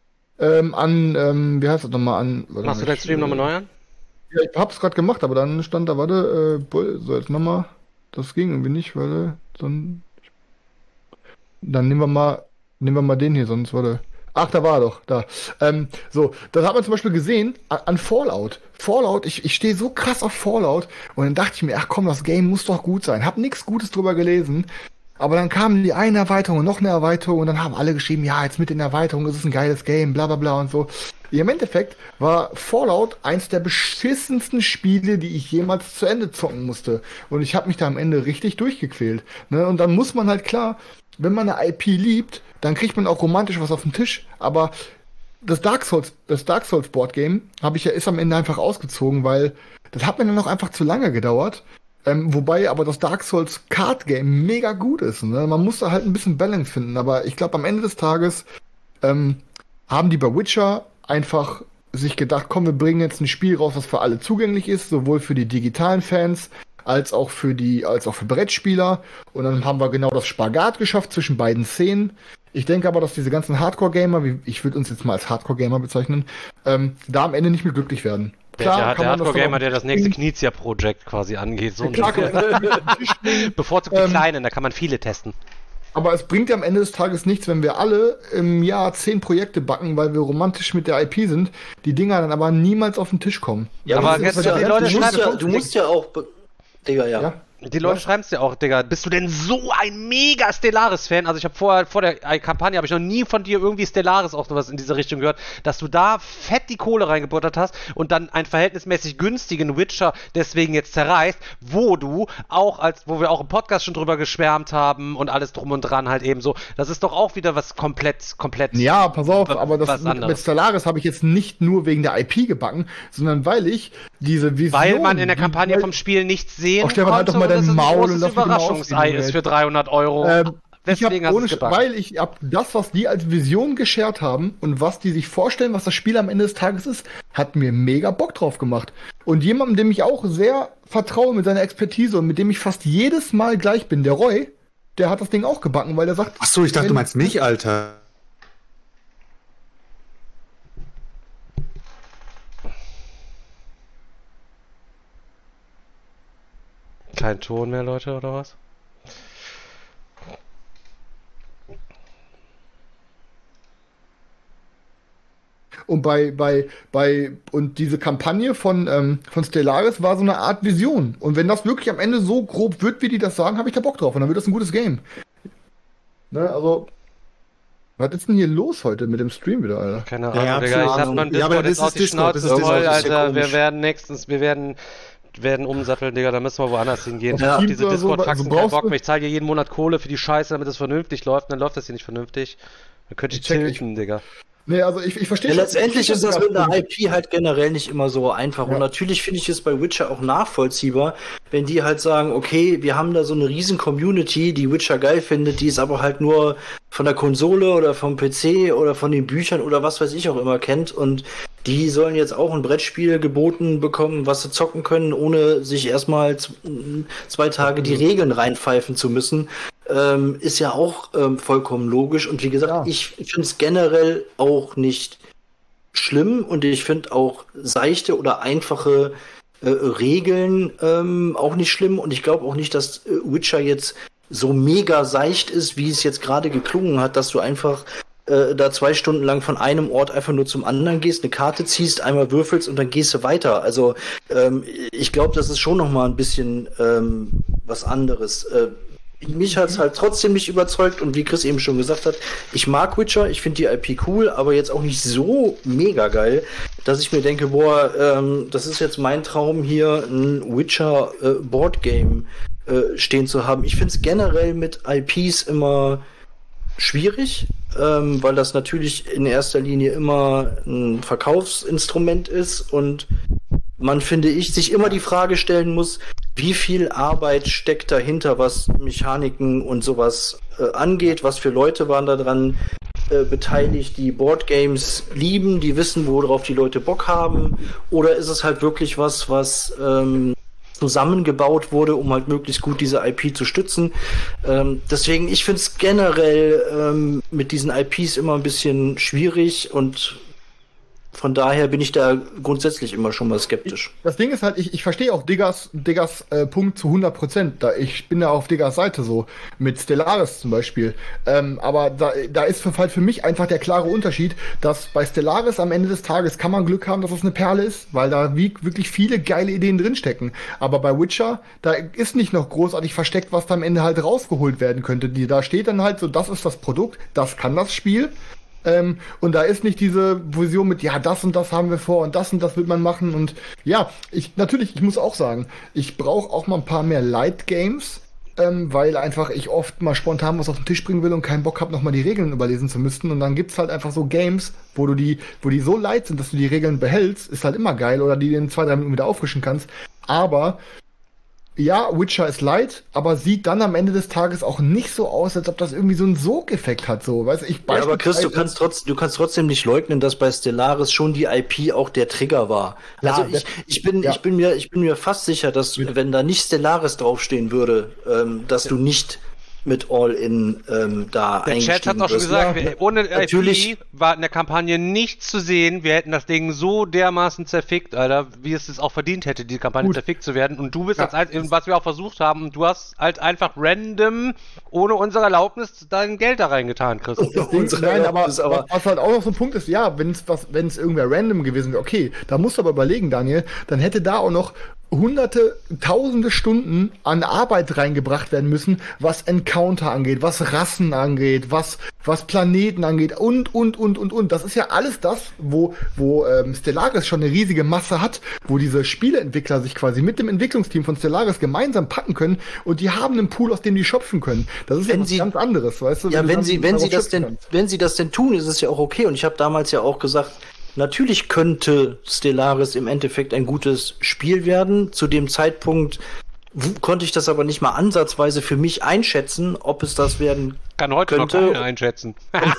heißt das nochmal, Machst du deinen Stream nochmal neu an? Ja, ich hab's gerade gemacht, aber dann stand da, so jetzt nochmal, das ging irgendwie nicht, dann nehmen wir mal den hier, sonst ach, da war er doch, da. So, das hat man zum Beispiel gesehen an Fallout. Ich stehe so krass auf Fallout und dann dachte ich mir, ach komm, das Game muss doch gut sein. Hab nichts Gutes drüber gelesen. Aber dann kam die eine Erweiterung und noch eine Erweiterung und dann haben alle geschrieben, ja, jetzt mit den Erweiterungen, das ist ein geiles Game, bla bla bla und so. Im Endeffekt war Fallout eins der beschissensten Spiele, die ich jemals zu Ende zocken musste. Und ich habe mich da am Ende richtig durchgequält. Ne? Und dann muss man halt klar, wenn man eine IP liebt, dann kriegt man auch romantisch was auf den Tisch. Aber das Dark Souls Board Game ist am Ende einfach ausgezogen, weil das hat mir dann noch einfach zu lange gedauert. Wobei aber das Dark Souls Card Game mega gut ist. Ne? Man muss da halt ein bisschen Balance finden. Aber ich glaube, am Ende des Tages haben die bei Witcher einfach sich gedacht, komm, wir bringen jetzt ein Spiel raus, was für alle zugänglich ist, sowohl für die digitalen Fans als auch für Brettspieler. Und dann haben wir genau das Spagat geschafft zwischen beiden Szenen. Ich denke aber, dass diese ganzen Hardcore-Gamer, ich würde uns jetzt mal als Hardcore-Gamer bezeichnen, da am Ende nicht mehr glücklich werden. Klar, der Hardcore-Gamer, der das nächste Knizia-Projekt quasi angeht. So klar, bevorzugt die Kleinen, da kann man viele testen. Aber es bringt ja am Ende des Tages nichts, wenn wir alle im Jahr 10 Projekte backen, weil wir romantisch mit der IP sind, die Dinger dann aber niemals auf den Tisch kommen. Ja, aber du musst ja auch, Digga, ja. Die Leute schreiben es ja auch, Digga, bist du denn so ein mega Stellaris-Fan? Also ich habe vor der Kampagne, habe ich noch nie von dir irgendwie Stellaris auch sowas in diese Richtung gehört, dass du da fett die Kohle reingebuttert hast und dann einen verhältnismäßig günstigen Witcher deswegen jetzt zerreißt, wo wir auch im Podcast schon drüber geschwärmt haben und alles drum und dran halt eben so. Das ist doch auch wieder was komplett. Ja, pass auf, aber das mit Stellaris habe ich jetzt nicht nur wegen der IP gebacken, sondern weil ich diese Vision... Weil man in der Kampagne vom Spiel nichts sehen konnte. Halt doch mal dein Maul und das Überraschungsei ist für 300 €. Weil ich das, was die als Vision geschert haben und was die sich vorstellen, was das Spiel am Ende des Tages ist, hat mir mega Bock drauf gemacht. Und jemandem, dem ich auch sehr vertraue mit seiner Expertise und mit dem ich fast jedes Mal gleich bin, der Roy, der hat das Ding auch gebacken, weil der sagt... Ach so, ich dachte, du meinst mich, Alter. Kein Ton mehr, Leute, oder was? Und und diese Kampagne von Stellaris war so eine Art Vision. Und wenn das wirklich am Ende so grob wird, wie die das sagen, habe ich da Bock drauf. Und dann wird das ein gutes Game. Ne, also, was ist denn hier los heute mit dem Stream wieder, Alter? Keine Ahnung, Digga. Ich hab beim Discord jetzt auch die Schnauze voll, Alter. Wir werden umsatteln, Digga, da müssen wir woanders hingehen. Ja, diese Discord-Faxen, kein Bock mehr. Ich zahle hier jeden Monat Kohle für die Scheiße, damit es vernünftig läuft, und dann läuft das hier nicht vernüntig. Dann könnte ich tilten, Digga. Nee, also ich verstehe. Ja, letztendlich ist das mit einer IP halt generell nicht immer so einfach. Ja. Und natürlich finde ich es bei Witcher auch nachvollziehbar, wenn die halt sagen, okay, wir haben da so eine riesen Community, die Witcher geil findet, die es aber halt nur von der Konsole oder vom PC oder von den Büchern oder was weiß ich auch immer kennt. Und die sollen jetzt auch ein Brettspiel geboten bekommen, was sie zocken können, ohne sich erstmal 2 Tage die Regeln reinpfeifen zu müssen. ist ja auch vollkommen logisch. Und wie gesagt, ich finde es generell auch nicht schlimm und ich finde auch seichte oder einfache Regeln auch nicht schlimm. Und ich glaube auch nicht, dass Witcher jetzt so mega seicht ist, wie es jetzt gerade geklungen hat, dass du einfach da 2 Stunden lang von einem Ort einfach nur zum anderen gehst, eine Karte ziehst, einmal würfelst und dann gehst du weiter. Also ich glaube, das ist schon noch mal ein bisschen was anderes. Mich hat's halt trotzdem nicht überzeugt und wie Chris eben schon gesagt hat, ich mag Witcher, ich finde die IP cool, aber jetzt auch nicht so mega geil, dass ich mir denke, boah, das ist jetzt mein Traum hier, ein Witcher Boardgame stehen zu haben. Ich finde es generell mit IPs immer schwierig, weil das natürlich in erster Linie immer ein Verkaufsinstrument ist und man, finde ich, sich immer die Frage stellen muss, wie viel Arbeit steckt dahinter, was Mechaniken und sowas angeht, was für Leute waren da dran beteiligt, die Boardgames lieben, die wissen, worauf die Leute Bock haben, oder ist es halt wirklich was zusammengebaut wurde, um halt möglichst gut diese IP zu stützen. Deswegen, ich finde es generell mit diesen IPs immer ein bisschen schwierig und von daher bin ich da grundsätzlich immer schon mal skeptisch. Das Ding ist halt, ich verstehe auch Diggers Punkt zu 100%. Ich bin da auf Diggers Seite so, mit Stellaris zum Beispiel. Aber da ist für mich einfach der klare Unterschied, dass bei Stellaris am Ende des Tages kann man Glück haben, dass es eine Perle ist, weil da wirklich viele geile Ideen drinstecken. Aber bei Witcher, da ist nicht noch großartig versteckt, was da am Ende halt rausgeholt werden könnte. Da steht dann halt so, das ist das Produkt, das kann das Spiel. Und da ist nicht diese Vision mit, ja, das und das haben wir vor und das wird man machen. Und ja, ich muss auch sagen, ich brauche auch mal ein paar mehr Light Games, weil einfach ich oft mal spontan was auf den Tisch bringen will und keinen Bock habe, nochmal die Regeln überlesen zu müssen. Und dann gibt's halt einfach so Games, wo die so light sind, dass du die Regeln behältst, ist halt immer geil, oder die in 2-3 Minuten wieder auffrischen kannst. Aber ja, Witcher ist light, aber sieht dann am Ende des Tages auch nicht so aus, als ob das irgendwie so einen Sog-Effekt hat, so, weißt du, ja, aber Chris, du kannst trotzdem nicht leugnen, dass bei Stellaris schon die IP auch der Trigger war. Also ich bin mir fast sicher, dass wenn da nicht Stellaris draufstehen würde, dass du nicht mit All-In da eingestiegen. Der Chat hat auch schon gesagt, ohne IP war in der Kampagne nichts zu sehen. Wir hätten das Ding so dermaßen zerfickt, Alter, wie es auch verdient hätte, die Kampagne zerfickt zu werden. Und du bist was wir auch versucht haben, du hast halt einfach random, ohne unsere Erlaubnis, dein Geld da reingetan, Chris. Nein, aber was halt auch noch so ein Punkt ist, ja, wenn es irgendwer random gewesen wäre, okay, da musst du aber überlegen, Daniel, dann hätte da auch noch hunderte, tausende Stunden an Arbeit reingebracht werden müssen, was Encounter angeht, was Rassen angeht, was Planeten angeht und. Das ist ja alles das, wo Stellaris schon eine riesige Masse hat, wo diese Spieleentwickler sich quasi mit dem Entwicklungsteam von Stellaris gemeinsam packen können und die haben einen Pool, aus dem die schöpfen können. Das ist ja was ganz anderes, weißt du? Ja, wenn sie das denn tun, ist es ja auch okay. Und ich habe damals ja auch gesagt, natürlich könnte Stellaris im Endeffekt ein gutes Spiel werden. Zu dem Zeitpunkt konnte ich das aber nicht mal ansatzweise für mich einschätzen, ob es das werden kann heute könnte. Noch keiner einschätzen.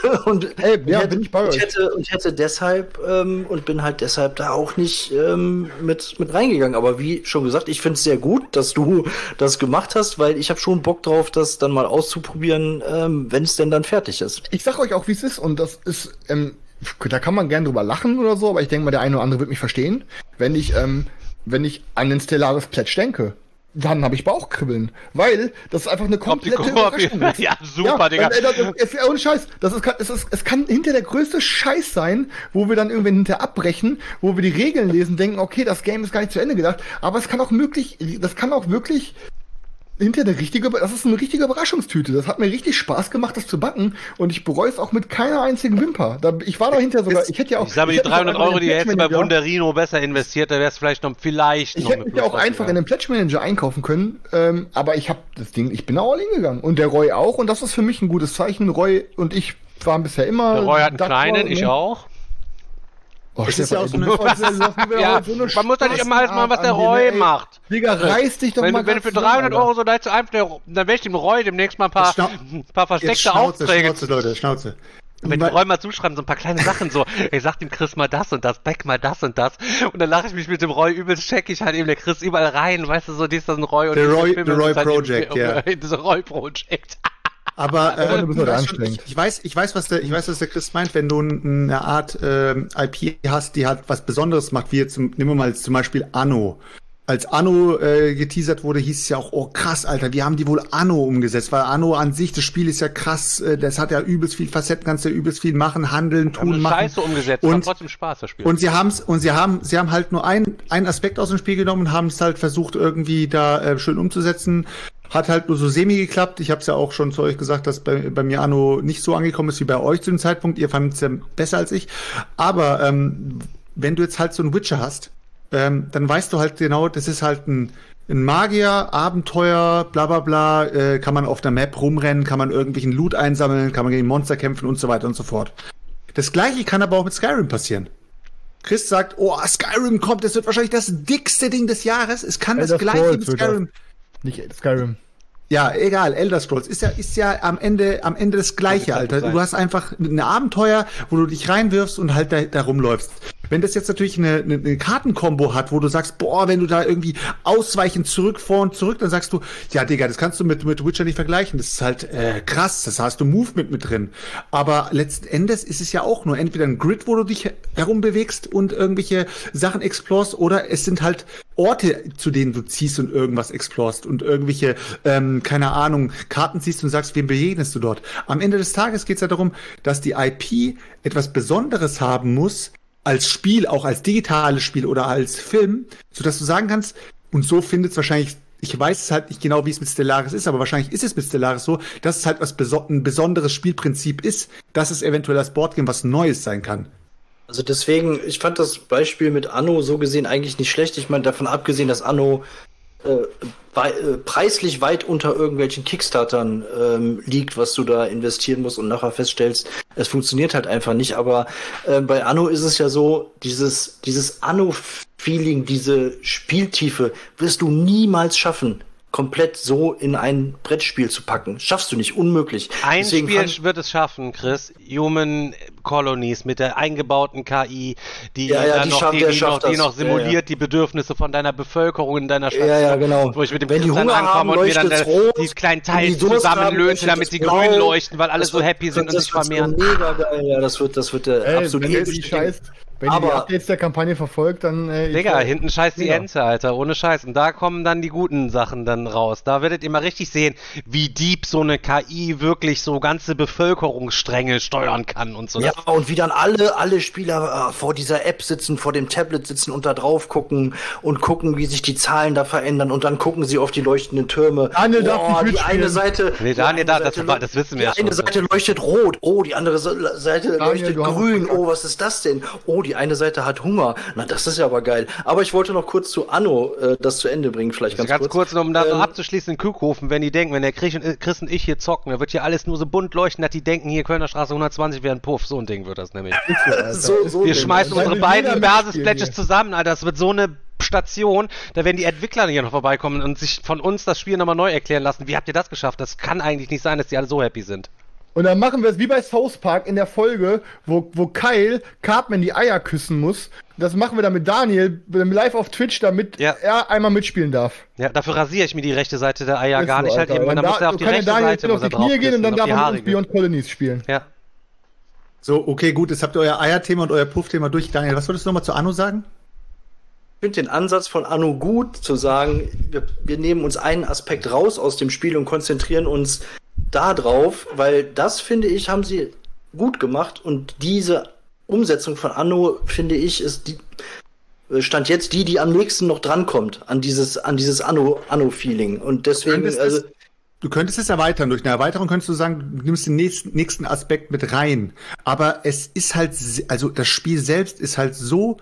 Ich hätte deshalb und bin halt deshalb da auch nicht mit reingegangen. Aber wie schon gesagt, ich finde es sehr gut, dass du das gemacht hast, weil ich habe schon Bock drauf, das dann mal auszuprobieren, wenn es denn dann fertig ist. Ich sag euch auch, wie es ist, und das ist da kann man gern drüber lachen oder so, aber ich denke mal, der eine oder andere wird mich verstehen. Wenn ich an den Stellaris Pledge denke, dann habe ich Bauchkribbeln. Weil das ist einfach eine komplette Überraschung ist. Ja, super, Digga. Ohne Scheiß. Es kann hinter der größte Scheiß sein, wo wir dann irgendwann hinter abbrechen, wo wir die Regeln lesen, denken, okay, das Game ist gar nicht zu Ende gedacht. Aber das kann auch wirklich das ist eine richtige Überraschungstüte. Das hat mir richtig Spaß gemacht, das zu backen. Und ich bereue es auch mit keiner einzigen Wimper. Ich war dahinter sogar, ich hätte ja auch... Ich sage, die 300 Euro, die hättest du bei Wunderino besser investiert, da wärst du vielleicht noch Ich hätte ja auch einfach in den Pledge Manager einkaufen können. Aber ich bin da all in gegangen. Und der Roy auch. Und das ist für mich ein gutes Zeichen. Roy und ich waren bisher immer... Der Roy hat einen kleinen, ich auch. Oh, es ist ja auch so eine ja, man muss doch nicht immer alles machen, was der Roy macht. Digga, reiß dich doch mal. Wenn du für 300 Euro so leid zu einem, dann werde ich dem Roy demnächst mal ein paar versteckte Aufträge. Schnauze. Wenn die Roy mal zuschreiben, so ein paar kleine Sachen, so, ey, sag dem Chris mal das und das, Beck mal das und das. Und dann lache ich mich mit dem Roy übelst, check ich halt eben der Chris überall rein, weißt du, so, dies, das ein Roy. Und The Roy Project, ja. Das Roy Project. Aber ich weiß, was der Chris meint, wenn du eine Art IP hast, die halt was Besonderes macht, wie jetzt, nehmen wir mal zum Beispiel Anno. Als Anno geteasert wurde, hieß es ja auch, oh krass, Alter, wie haben die wohl Anno umgesetzt? Weil Anno an sich, das Spiel ist ja krass, das hat ja übelst viel Facetten, kannst ja übelst viel machen, handeln, tun, machen. Scheiße umgesetzt, und hat trotzdem Spaß, das Spiel. Und sie haben halt nur einen Aspekt aus dem Spiel genommen und haben es halt versucht, irgendwie da schön umzusetzen. Hat halt nur so semi geklappt. Ich habe es ja auch schon zu euch gesagt, dass bei mir Anno nicht so angekommen ist wie bei euch zu dem Zeitpunkt. Ihr fandet es ja besser als ich. Aber wenn du jetzt halt so einen Witcher hast, dann weißt du halt genau, das ist halt ein Magier, Abenteuer, bla bla bla, kann man auf der Map rumrennen, kann man irgendwelchen Loot einsammeln, kann man gegen Monster kämpfen und so weiter und so fort. Das gleiche kann aber auch mit Skyrim passieren. Chris sagt, oh, Skyrim kommt, das wird wahrscheinlich das dickste Ding des Jahres. Es kann das gleiche mit Skyrim. Nicht Skyrim. Ja, egal, Elder Scrolls ist ja am Ende das Gleiche, Alter. Du hast einfach ein Abenteuer, wo du dich reinwirfst und halt da rumläufst. Wenn das jetzt natürlich eine Kartenkombo hat, wo du sagst, boah, wenn du da irgendwie ausweichen, zurück, vor und zurück, dann sagst du, ja, Digga, das kannst du mit Witcher nicht vergleichen. Das ist halt krass, das hast du Movement mit drin. Aber letzten Endes ist es ja auch nur entweder ein Grid, wo du dich herumbewegst und irgendwelche Sachen explorst, oder es sind halt Orte, zu denen du ziehst und irgendwas explorst und irgendwelche, keine Ahnung, Karten ziehst und sagst, wem begegnest du dort. Am Ende des Tages geht es ja darum, dass die IP etwas Besonderes haben muss, als Spiel, auch als digitales Spiel oder als Film, sodass du sagen kannst, und so findet es wahrscheinlich, ich weiß es halt nicht genau, wie es mit Stellaris ist, aber wahrscheinlich ist es mit Stellaris so, dass es halt ein besonderes Spielprinzip ist, dass es eventuell als Boardgame was Neues sein kann. Also deswegen, ich fand das Beispiel mit Anno so gesehen eigentlich nicht schlecht. Ich meine, davon abgesehen, dass Anno preislich weit unter irgendwelchen Kickstartern liegt, was du da investieren musst und nachher feststellst, es funktioniert halt einfach nicht. Aber bei Anno ist es ja so, dieses Anno-Feeling, diese Spieltiefe wirst du niemals schaffen, komplett so in ein Brettspiel zu packen. Schaffst du nicht, unmöglich. Ein Deswegen Spiel wird es schaffen, Chris. Human Colonies mit der eingebauten KI, die noch simuliert die Bedürfnisse von deiner Bevölkerung in deiner Stadt. Ja, genau. Wo ich mit dem Wenn die Hunger ankomme und mir dann die kleinen Teile zusammenlöse, damit sie grün leuchten, weil alle so happy sind und sich vermehren. Mega geil. Ja, das wird absolut Wenn ihr die Updates der Kampagne verfolgt, dann... Digga, hinten scheißt die Ente, Alter, ohne Scheiß. Und da kommen dann die guten Sachen dann raus. Da werdet ihr mal richtig sehen, wie deep so eine KI wirklich so ganze Bevölkerungsstränge steuern kann und so. Ja, und wie dann alle Spieler vor dieser App sitzen, vor dem Tablet sitzen und da drauf gucken und gucken, wie sich die Zahlen da verändern, und dann gucken sie auf die leuchtenden Türme. Daniel darf die eine Seite... Nee, Daniel darf, das wissen wir ja schon. Die eine Seite leuchtet rot, die andere Seite leuchtet grün, was ist das denn? Die eine Seite hat Hunger. Na, das ist ja aber geil. Aber ich wollte noch kurz zu Anno das zu Ende bringen, vielleicht ganz kurz. Um da noch abzuschließen in Kühlhofen, wenn die denken, wenn der Chris und ich hier zocken, da wird hier alles nur so bunt leuchten, dass die denken, hier Kölner Straße 120 wäre ein Puff. So ein Ding wird das nämlich. Wir schmeißen unsere beiden Basis-Pledges zusammen, Alter. Das wird so eine Station, da werden die Entwickler hier noch vorbeikommen und sich von uns das Spiel nochmal neu erklären lassen. Wie habt ihr das geschafft? Das kann eigentlich nicht sein, dass die alle so happy sind. Und dann machen wir es wie bei South Park in der Folge, wo Kyle Cartman die Eier küssen muss. Das machen wir dann mit Daniel live auf Twitch, damit er einmal mitspielen darf. Ja, dafür rasiere ich mir die rechte Seite der Eier gar nicht halt eben. Dann muss er auf die rechte Seite auf die Knie gehen und dann darf er mit uns Beyond Colonies spielen. Ja. So, okay, gut, jetzt habt ihr euer Eierthema und euer Puffthema durch. Daniel, was wolltest du nochmal zu Anno sagen? Ich finde den Ansatz von Anno gut, zu sagen, wir nehmen uns einen Aspekt raus aus dem Spiel und konzentrieren uns da drauf, weil das, finde ich, haben sie gut gemacht, und diese Umsetzung von Anno, finde ich, ist Stand jetzt die am nächsten noch drankommt an dieses Anno-Feeling, und deswegen... Du könntest es erweitern. Durch eine Erweiterung könntest du sagen, du nimmst den nächsten Aspekt mit rein. Aber es ist halt, also das Spiel selbst ist halt so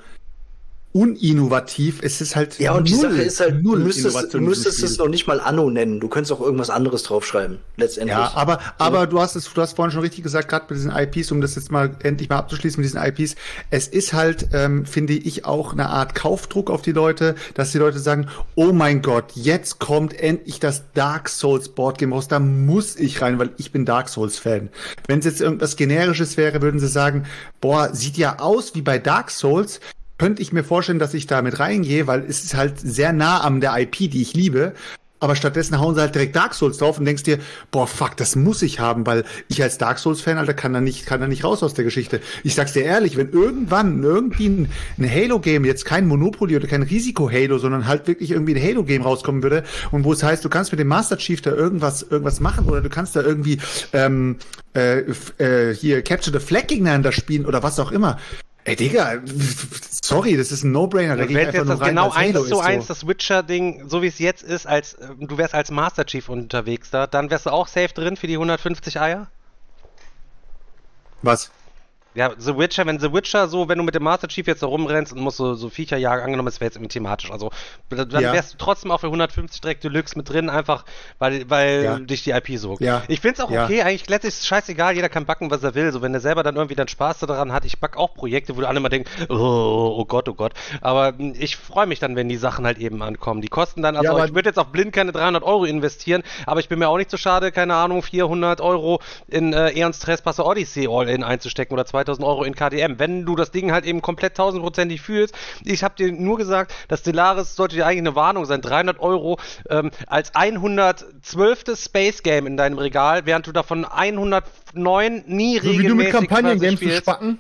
uninnovativ, es ist halt und die Sache ist halt, du müsstest es noch nicht mal Anno nennen, du könntest auch irgendwas anderes draufschreiben, letztendlich. Ja, aber du hast vorhin schon richtig gesagt, gerade bei diesen IPs, um das jetzt mal endlich mal abzuschließen mit diesen IPs, es ist halt, finde ich, auch eine Art Kaufdruck auf die Leute, dass die Leute sagen, oh mein Gott, jetzt kommt endlich das Dark Souls Boardgame raus, da muss ich rein, weil ich bin Dark Souls Fan. Wenn es jetzt irgendwas Generisches wäre, würden sie sagen, boah, sieht ja aus wie bei Dark Souls, könnte ich mir vorstellen, dass ich da mit reingehe, weil es ist halt sehr nah an der IP, die ich liebe. aber stattdessen hauen sie halt direkt Dark Souls drauf und denkst dir, boah, fuck, das muss ich haben, weil ich als Dark Souls-Fan, Alter, kann da nicht raus aus der Geschichte. Ich sag's dir ehrlich, wenn irgendwann irgendwie ein Halo-Game, jetzt kein Monopoly oder kein Risiko-Halo, sondern halt wirklich irgendwie ein Halo-Game rauskommen würde und wo es heißt, du kannst mit dem Master Chief da irgendwas machen oder du kannst da irgendwie hier Capture the Flag gegeneinander spielen oder was auch immer. Ey, Digga, sorry, das ist ein No-Brainer. Da wenn jetzt das genau 1:1 das Witcher-Ding, so wie es jetzt ist, du wärst als Master Chief unterwegs da, dann wärst du auch safe drin für die 150 Eier? Was? Ja, The Witcher, wenn du mit dem Master Chief jetzt da rumrennst und musst so Viecher jagen, angenommen, es wäre jetzt irgendwie thematisch, also dann wärst du trotzdem auch für 150 direkt Deluxe mit drin, einfach weil dich die IP so. Ja. Ich find's auch okay, eigentlich letztlich ist es scheißegal, jeder kann backen, was er will, so wenn er selber dann irgendwie dann Spaß daran hat, ich back auch Projekte, wo alle immer denken, oh Gott, aber ich freue mich dann, wenn die Sachen halt eben ankommen, die kosten dann, also ich würde jetzt auf blind keine 300 € investieren, aber ich bin mir auch nicht so schade, keine Ahnung, 400 € in Eons Trespasser Odyssey All-In einzustecken oder 2000 € in KDM, wenn du das Ding halt eben komplett 1000%ig fühlst. Ich habe dir nur gesagt, dass Stellaris sollte dir eigentlich eine Warnung sein, 300 € als 112. Space Game in deinem Regal, während du davon 109 nie regelmäßig so wie du mit Kampagnen-Games zu spacken?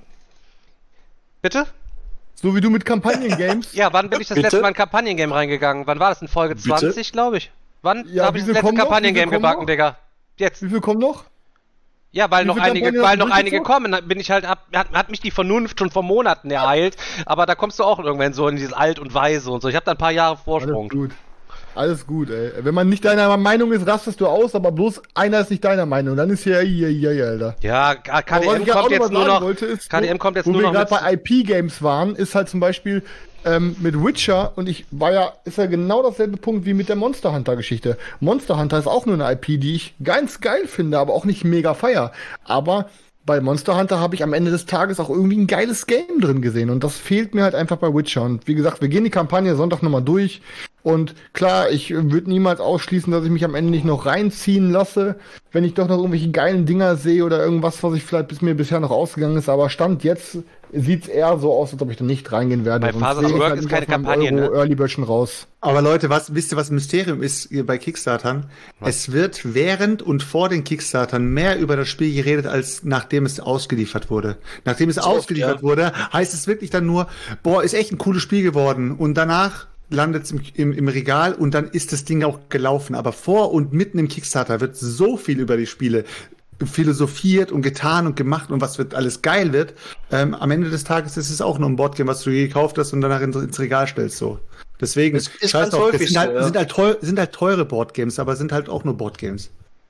Bitte? So wie du mit Kampagnen-Games? Ja, wann bin ich das letzte Mal in ein Kampagnen-Game reingegangen? Wann war das? In Folge 20, glaube ich. Wann habe ich das letzte Kampagnen-Game gebacken, Digga? Jetzt. Wie viel kommen noch? Ja, weil noch einige kommen, dann bin ich halt hat mich die Vernunft schon vor Monaten ereilt, aber da kommst du auch irgendwann so in dieses Alt und Weise und so. Ich habe da ein paar Jahre Vorsprung. Alles gut, ey. Wenn man nicht deiner Meinung ist, rastest du aus, aber bloß einer ist nicht deiner Meinung. Dann ist hier, Alter. Ja, KDM kommt jetzt nur noch. KDM kommt jetzt nur noch. Wo wir gerade bei IP-Games waren, ist halt zum Beispiel mit Witcher und ist ja genau dasselbe Punkt wie mit der Monster Hunter-Geschichte. Monster Hunter ist auch nur eine IP, die ich ganz geil finde, aber auch nicht mega feier. Aber bei Monster Hunter habe ich am Ende des Tages auch irgendwie ein geiles Game drin gesehen und das fehlt mir halt einfach bei Witcher. Und wie gesagt, wir gehen die Kampagne Sonntag nochmal durch und klar, ich würde niemals ausschließen, dass ich mich am Ende nicht noch reinziehen lasse, wenn ich doch noch irgendwelche geilen Dinger sehe oder irgendwas, was ich vielleicht mir bisher noch ausgegangen ist, aber Stand jetzt sieht's eher so aus, als ob ich da nicht reingehen werde. Bei Phasers Work ist keine Kampagne, ne? Early Bird schon raus. Aber Leute, wisst ihr, was ein Mysterium ist bei Kickstartern? Was? Es wird während und vor den Kickstartern mehr über das Spiel geredet, als nachdem es ausgeliefert wurde. Nachdem es ausgeliefert wurde, heißt es wirklich dann nur, boah, ist echt ein cooles Spiel geworden. Und danach landet es im Regal und dann ist das Ding auch gelaufen. Aber vor und mitten im Kickstarter wird so viel über die Spiele philosophiert und getan und gemacht und was wird alles geil wird. Am Ende des Tages ist es auch nur ein Boardgame, was du gekauft hast und danach ins Regal stellst, so. Deswegen, ist ganz häufig sind halt teure Boardgames, aber sind halt auch nur Boardgames.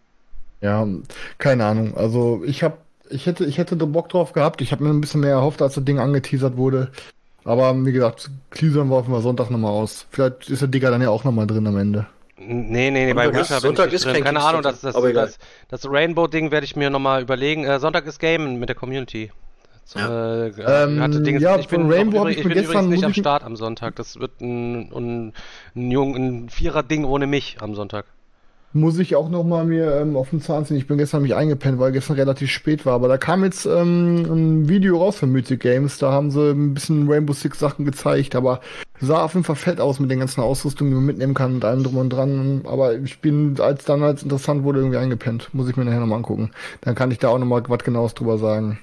Ja, keine Ahnung. Also ich hätte da Bock drauf gehabt. Ich habe mir ein bisschen mehr erhofft, als das Ding angeteasert wurde. Aber wie gesagt, teasern wir auf mal Sonntag nochmal aus. Vielleicht ist der Digger dann ja auch nochmal drin am Ende. Nee, bei Witcher bin ich nicht drin. Keine Ahnung, das Rainbow-Ding werde ich mir nochmal überlegen. Sonntag ist Game mit der Community. Ja. Ich bin übrigens nicht am Start am Sonntag. Das wird ein Vierer-Ding ohne mich am Sonntag. Muss ich auch noch mal mir auf den Zahn ziehen. Ich bin gestern nämlich eingepennt, weil gestern relativ spät war. Aber da kam jetzt ein Video raus von Mythic Games. Da haben sie ein bisschen Rainbow Six Sachen gezeigt. Aber sah auf jeden Fall fett aus mit den ganzen Ausrüstungen, die man mitnehmen kann und allem drum und dran. Aber ich bin, als interessant wurde, irgendwie eingepennt. Muss ich mir nachher nochmal angucken. Dann kann ich da auch noch mal was Genaues drüber sagen.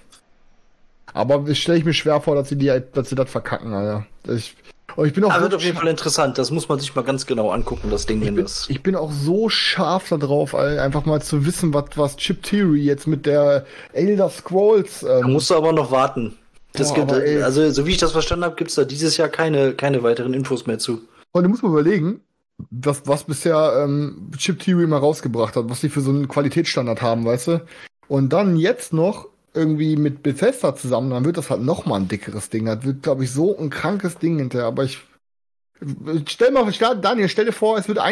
Aber das stelle ich mir schwer vor, dass sie das verkacken, Alter. Ich bin auch wird auf jeden Fall interessant, das muss man sich mal ganz genau angucken, das Ding. Ich bin auch so scharf da drauf, einfach mal zu wissen, was Chip Theory jetzt mit der Elder Scrolls... Da musst du aber noch warten. Also, so wie ich das verstanden habe, gibt es da dieses Jahr keine weiteren Infos mehr zu. Und du musst mal überlegen, was bisher Chip Theory mal rausgebracht hat, was die für so einen Qualitätsstandard haben, weißt du? Und dann jetzt noch irgendwie mit Bethesda zusammen, dann wird das halt noch mal ein dickeres Ding. Das wird, glaube ich, so ein krankes Ding hinterher. Aber Daniel, stell dir vor, es wird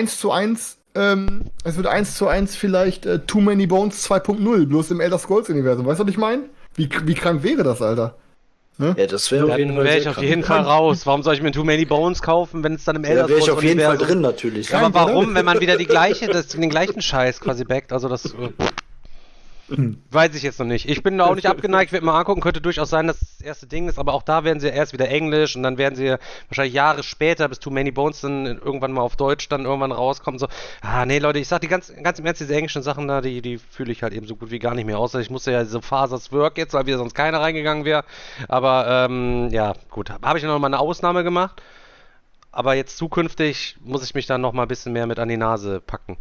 1:1 vielleicht Too Many Bones 2.0, bloß im Elder Scrolls-Universum. Weißt du, was ich meine? Wie krank wäre das, Alter? Ne? Ja, das wäre auf jeden Fall raus. Warum soll ich mir Too Many Bones kaufen, wenn es dann im Elder Scrolls wäre ich auf jeden Fall drin, natürlich. Aber warum, wenn man wieder den gleichen Scheiß quasi backt? Also das... Weiß ich jetzt noch nicht. Ich bin da auch nicht abgeneigt, werde mal angucken. Könnte durchaus sein, dass das erste Ding ist, aber auch da werden sie erst wieder Englisch und dann werden sie wahrscheinlich Jahre später, bis Too Many Bones dann irgendwann mal auf Deutsch dann irgendwann rauskommen. So, nee, Leute, ich sag die ganz im Ernst, diese englischen Sachen da, die fühle ich halt eben so gut wie gar nicht mehr. Außer ich musste ja diese Fathers Work jetzt, weil wieder sonst keiner reingegangen wäre. Aber, ja, gut. Habe ich noch mal eine Ausnahme gemacht. Aber jetzt zukünftig muss ich mich dann noch mal ein bisschen mehr mit an die Nase packen.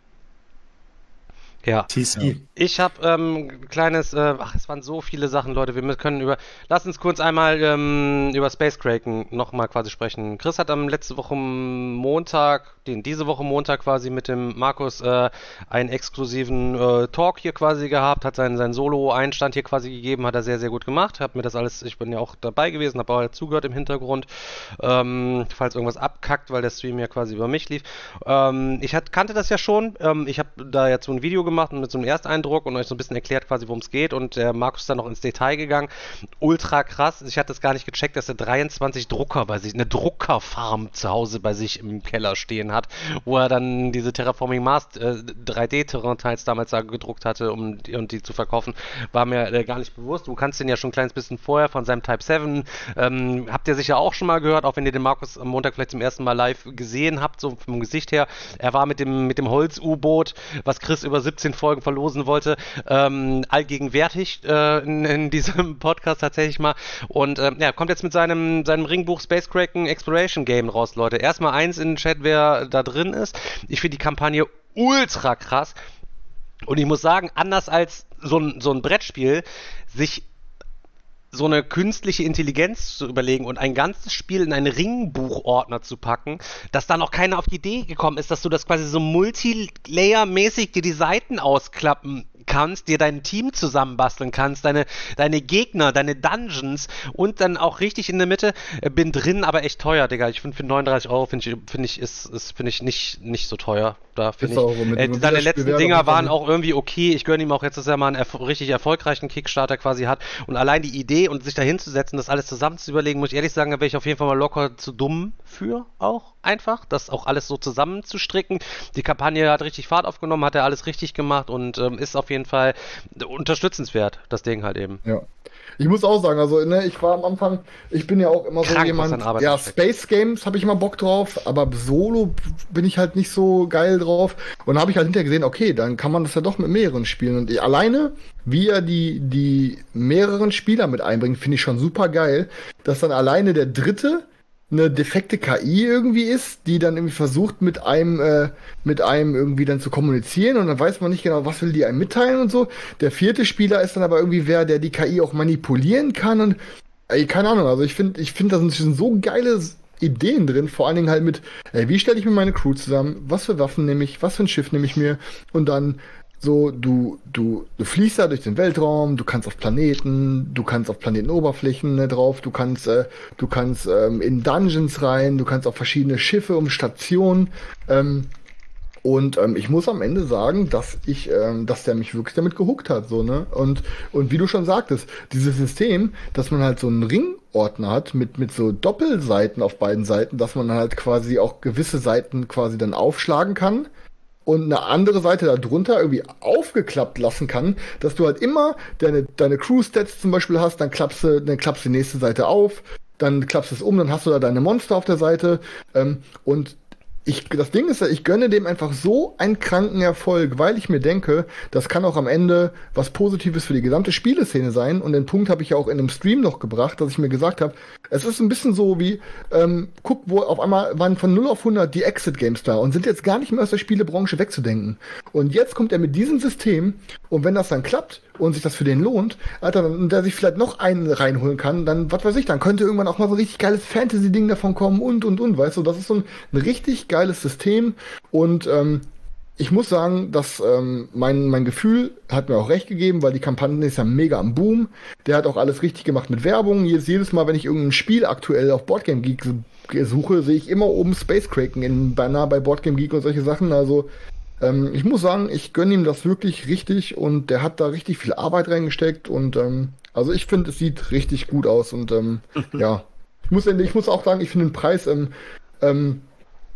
Ja. TC. Ich habe kleines, es waren so viele Sachen, Leute, lass uns kurz einmal über Space Kraken nochmal quasi sprechen. Chris hat diese Woche Montag quasi mit dem Markus einen exklusiven Talk hier quasi gehabt, hat seinen Solo-Einstand hier quasi gegeben, hat er sehr, sehr gut gemacht, hab mir das alles, ich bin ja auch dabei gewesen, habe auch zugehört im Hintergrund, falls irgendwas abkackt, weil der Stream ja quasi über mich lief. Ich kannte das ja schon, ich habe da jetzt so ein Video gemacht und mit so einem Ersteindruck und euch so ein bisschen erklärt quasi, worum es geht, und der Markus ist dann noch ins Detail gegangen. Ultra krass. Ich hatte das gar nicht gecheckt, dass er 23 Drucker bei sich, eine Druckerfarm zu Hause bei sich im Keller stehen hat, wo er dann diese Terraforming Mars 3D-Terrain-Teils damals da gedruckt hatte, um die zu verkaufen. War mir gar nicht bewusst. Du kannst den ja schon ein kleines bisschen vorher von seinem Type 7, habt ihr sicher auch schon mal gehört, auch wenn ihr den Markus am Montag vielleicht zum ersten Mal live gesehen habt, so vom Gesicht her. Er war mit dem Holz-U-Boot, was Chris über 17 Folgen verlosen wollte, allgegenwärtig in diesem Podcast tatsächlich mal, und kommt jetzt mit seinem Ringbuch Space Kraken Exploration Game raus, Leute. Erstmal eins in den Chat, wer da drin ist. Ich finde die Kampagne ultra krass, und ich muss sagen, anders als so ein Brettspiel, sich so eine künstliche Intelligenz zu überlegen und ein ganzes Spiel in einen Ringbuchordner zu packen, dass da noch keiner auf die Idee gekommen ist, dass du das quasi so multilayer-mäßig dir die Seiten ausklappen kannst, dir dein Team zusammenbasteln kannst, deine Gegner, deine Dungeons, und dann auch richtig in der Mitte. Bin drin, aber echt teuer, Digga. Ich finde, für 39 € finde ich nicht so teuer. Da finde ich, seine letzten Dinger waren auch irgendwie okay. Ich gönne ihm auch jetzt, dass er mal einen richtig erfolgreichen Kickstarter quasi hat, und allein die Idee und sich da hinzusetzen, das alles zusammen zu überlegen, muss ich ehrlich sagen, da wäre ich auf jeden Fall mal locker zu dumm für, auch einfach, das auch alles so zusammenzustricken. Die Kampagne hat richtig Fahrt aufgenommen, hat er alles richtig gemacht, und ist auf jeden Fall unterstützenswert, das Ding halt eben. Ja. Ich muss auch sagen, also ich war am Anfang, ich bin ja auch immer so jemand, ja, Space Games habe ich immer Bock drauf, aber Solo bin ich halt nicht so geil drauf, und dann habe ich halt hinterher gesehen, okay, dann kann man das ja doch mit mehreren spielen, und alleine, wie er die mehreren Spieler mit einbringt, finde ich schon super geil, dass dann alleine der dritte eine defekte KI irgendwie ist, die dann irgendwie versucht, mit einem irgendwie dann zu kommunizieren, und dann weiß man nicht genau, was will die einem mitteilen und so. Der vierte Spieler ist dann aber irgendwie wer, der die KI auch manipulieren kann, und keine Ahnung, also ich finde, da sind so geile Ideen drin, vor allen Dingen halt mit, wie stelle ich mir meine Crew zusammen, was für Waffen nehme ich, was für ein Schiff nehme ich mir, und dann so, du fliegst da durch den Weltraum, du kannst auf Planetenoberflächen drauf, du kannst in Dungeons rein, du kannst auf verschiedene Schiffe um Stationen, und ich muss am Ende sagen, dass der mich wirklich damit gehuckt hat, so, ne? Und wie du schon sagtest, dieses System, dass man halt so einen Ringordner hat mit so Doppelseiten auf beiden Seiten, dass man halt quasi auch gewisse Seiten quasi dann aufschlagen kann und eine andere Seite da drunter irgendwie aufgeklappt lassen kann, dass du halt immer deine Crew-Stats zum Beispiel hast, dann klappst du die nächste Seite auf, dann klappst du es um, dann hast du da deine Monster auf der Seite, und das Ding ist, ich gönne dem einfach so einen kranken Erfolg, weil ich mir denke, das kann auch am Ende was Positives für die gesamte Spieleszene sein. Und den Punkt habe ich ja auch in einem Stream noch gebracht, dass ich mir gesagt habe, es ist ein bisschen so wie, guck, wo auf einmal waren von 0 auf 100 die Exit-Games da und sind jetzt gar nicht mehr aus der Spielebranche wegzudenken. Und jetzt kommt er mit diesem System, und wenn das dann klappt und sich das für den lohnt, Alter, und der sich vielleicht noch einen reinholen kann, dann, was weiß ich, dann könnte irgendwann auch mal so ein richtig geiles Fantasy-Ding davon kommen und, weißt du, das ist so ein richtig geiles System, und ich muss sagen, dass mein Gefühl hat mir auch recht gegeben, weil die Kampagne ist ja mega am Boom, der hat auch alles richtig gemacht mit Werbung, jedes Mal, wenn ich irgendein Spiel aktuell auf Boardgame Geek suche, sehe ich immer oben Space Kraken in Banner bei Boardgame Geek und solche Sachen, also ich muss sagen, ich gönne ihm das wirklich richtig, und der hat da richtig viel Arbeit reingesteckt, und also ich finde, es sieht richtig gut aus, und ja, ich muss auch sagen, ich finde den Preis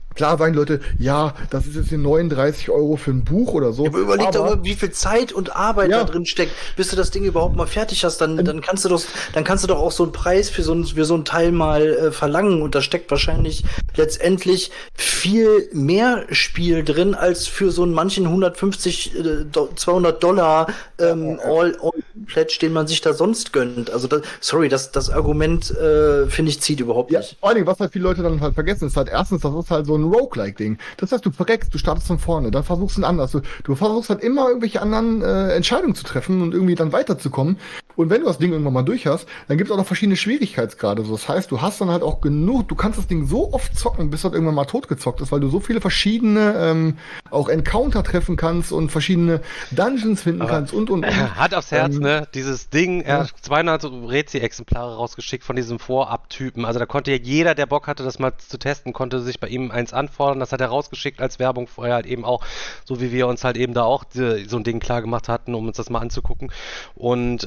Klar sagen Leute, ja, das ist jetzt hier 39 € für ein Buch oder so. Aber überleg doch mal, wie viel Zeit und Arbeit da drin steckt, bis du das Ding überhaupt mal fertig hast. Dann kannst du doch auch so einen Preis für so ein Teil mal verlangen. Und da steckt wahrscheinlich letztendlich viel mehr Spiel drin, als für so einen manchen 150, $200 All-Pledge, den man sich da sonst gönnt. Also das Argument, finde ich, zieht überhaupt nicht. Vor allem, was halt viele Leute dann halt vergessen, ist halt erstens, das ist halt so ein Roguelike-Ding. Das heißt, du verreckst, du startest von vorne, dann versuchst du ein anderes. Du versuchst halt immer irgendwelche anderen Entscheidungen zu treffen und irgendwie dann weiterzukommen. Und wenn du das Ding irgendwann mal durch hast, dann gibt es auch noch verschiedene Schwierigkeitsgrade. So, das heißt, du hast dann halt auch genug, du kannst das Ding so oft zocken, bis das irgendwann mal totgezockt ist, weil du so viele verschiedene auch Encounter treffen kannst und verschiedene Dungeons finden kannst und. Hat aufs Herz, ne? Dieses Ding, er hat 200 Rezi-Exemplare rausgeschickt von diesem Vorab-Typen. Also da konnte ja jeder, der Bock hatte, das mal zu testen, konnte sich bei ihm eins anfordern. Das hat er rausgeschickt als Werbung vorher halt eben auch, so wie wir uns halt eben da auch so ein Ding klar gemacht hatten, um uns das mal anzugucken. Und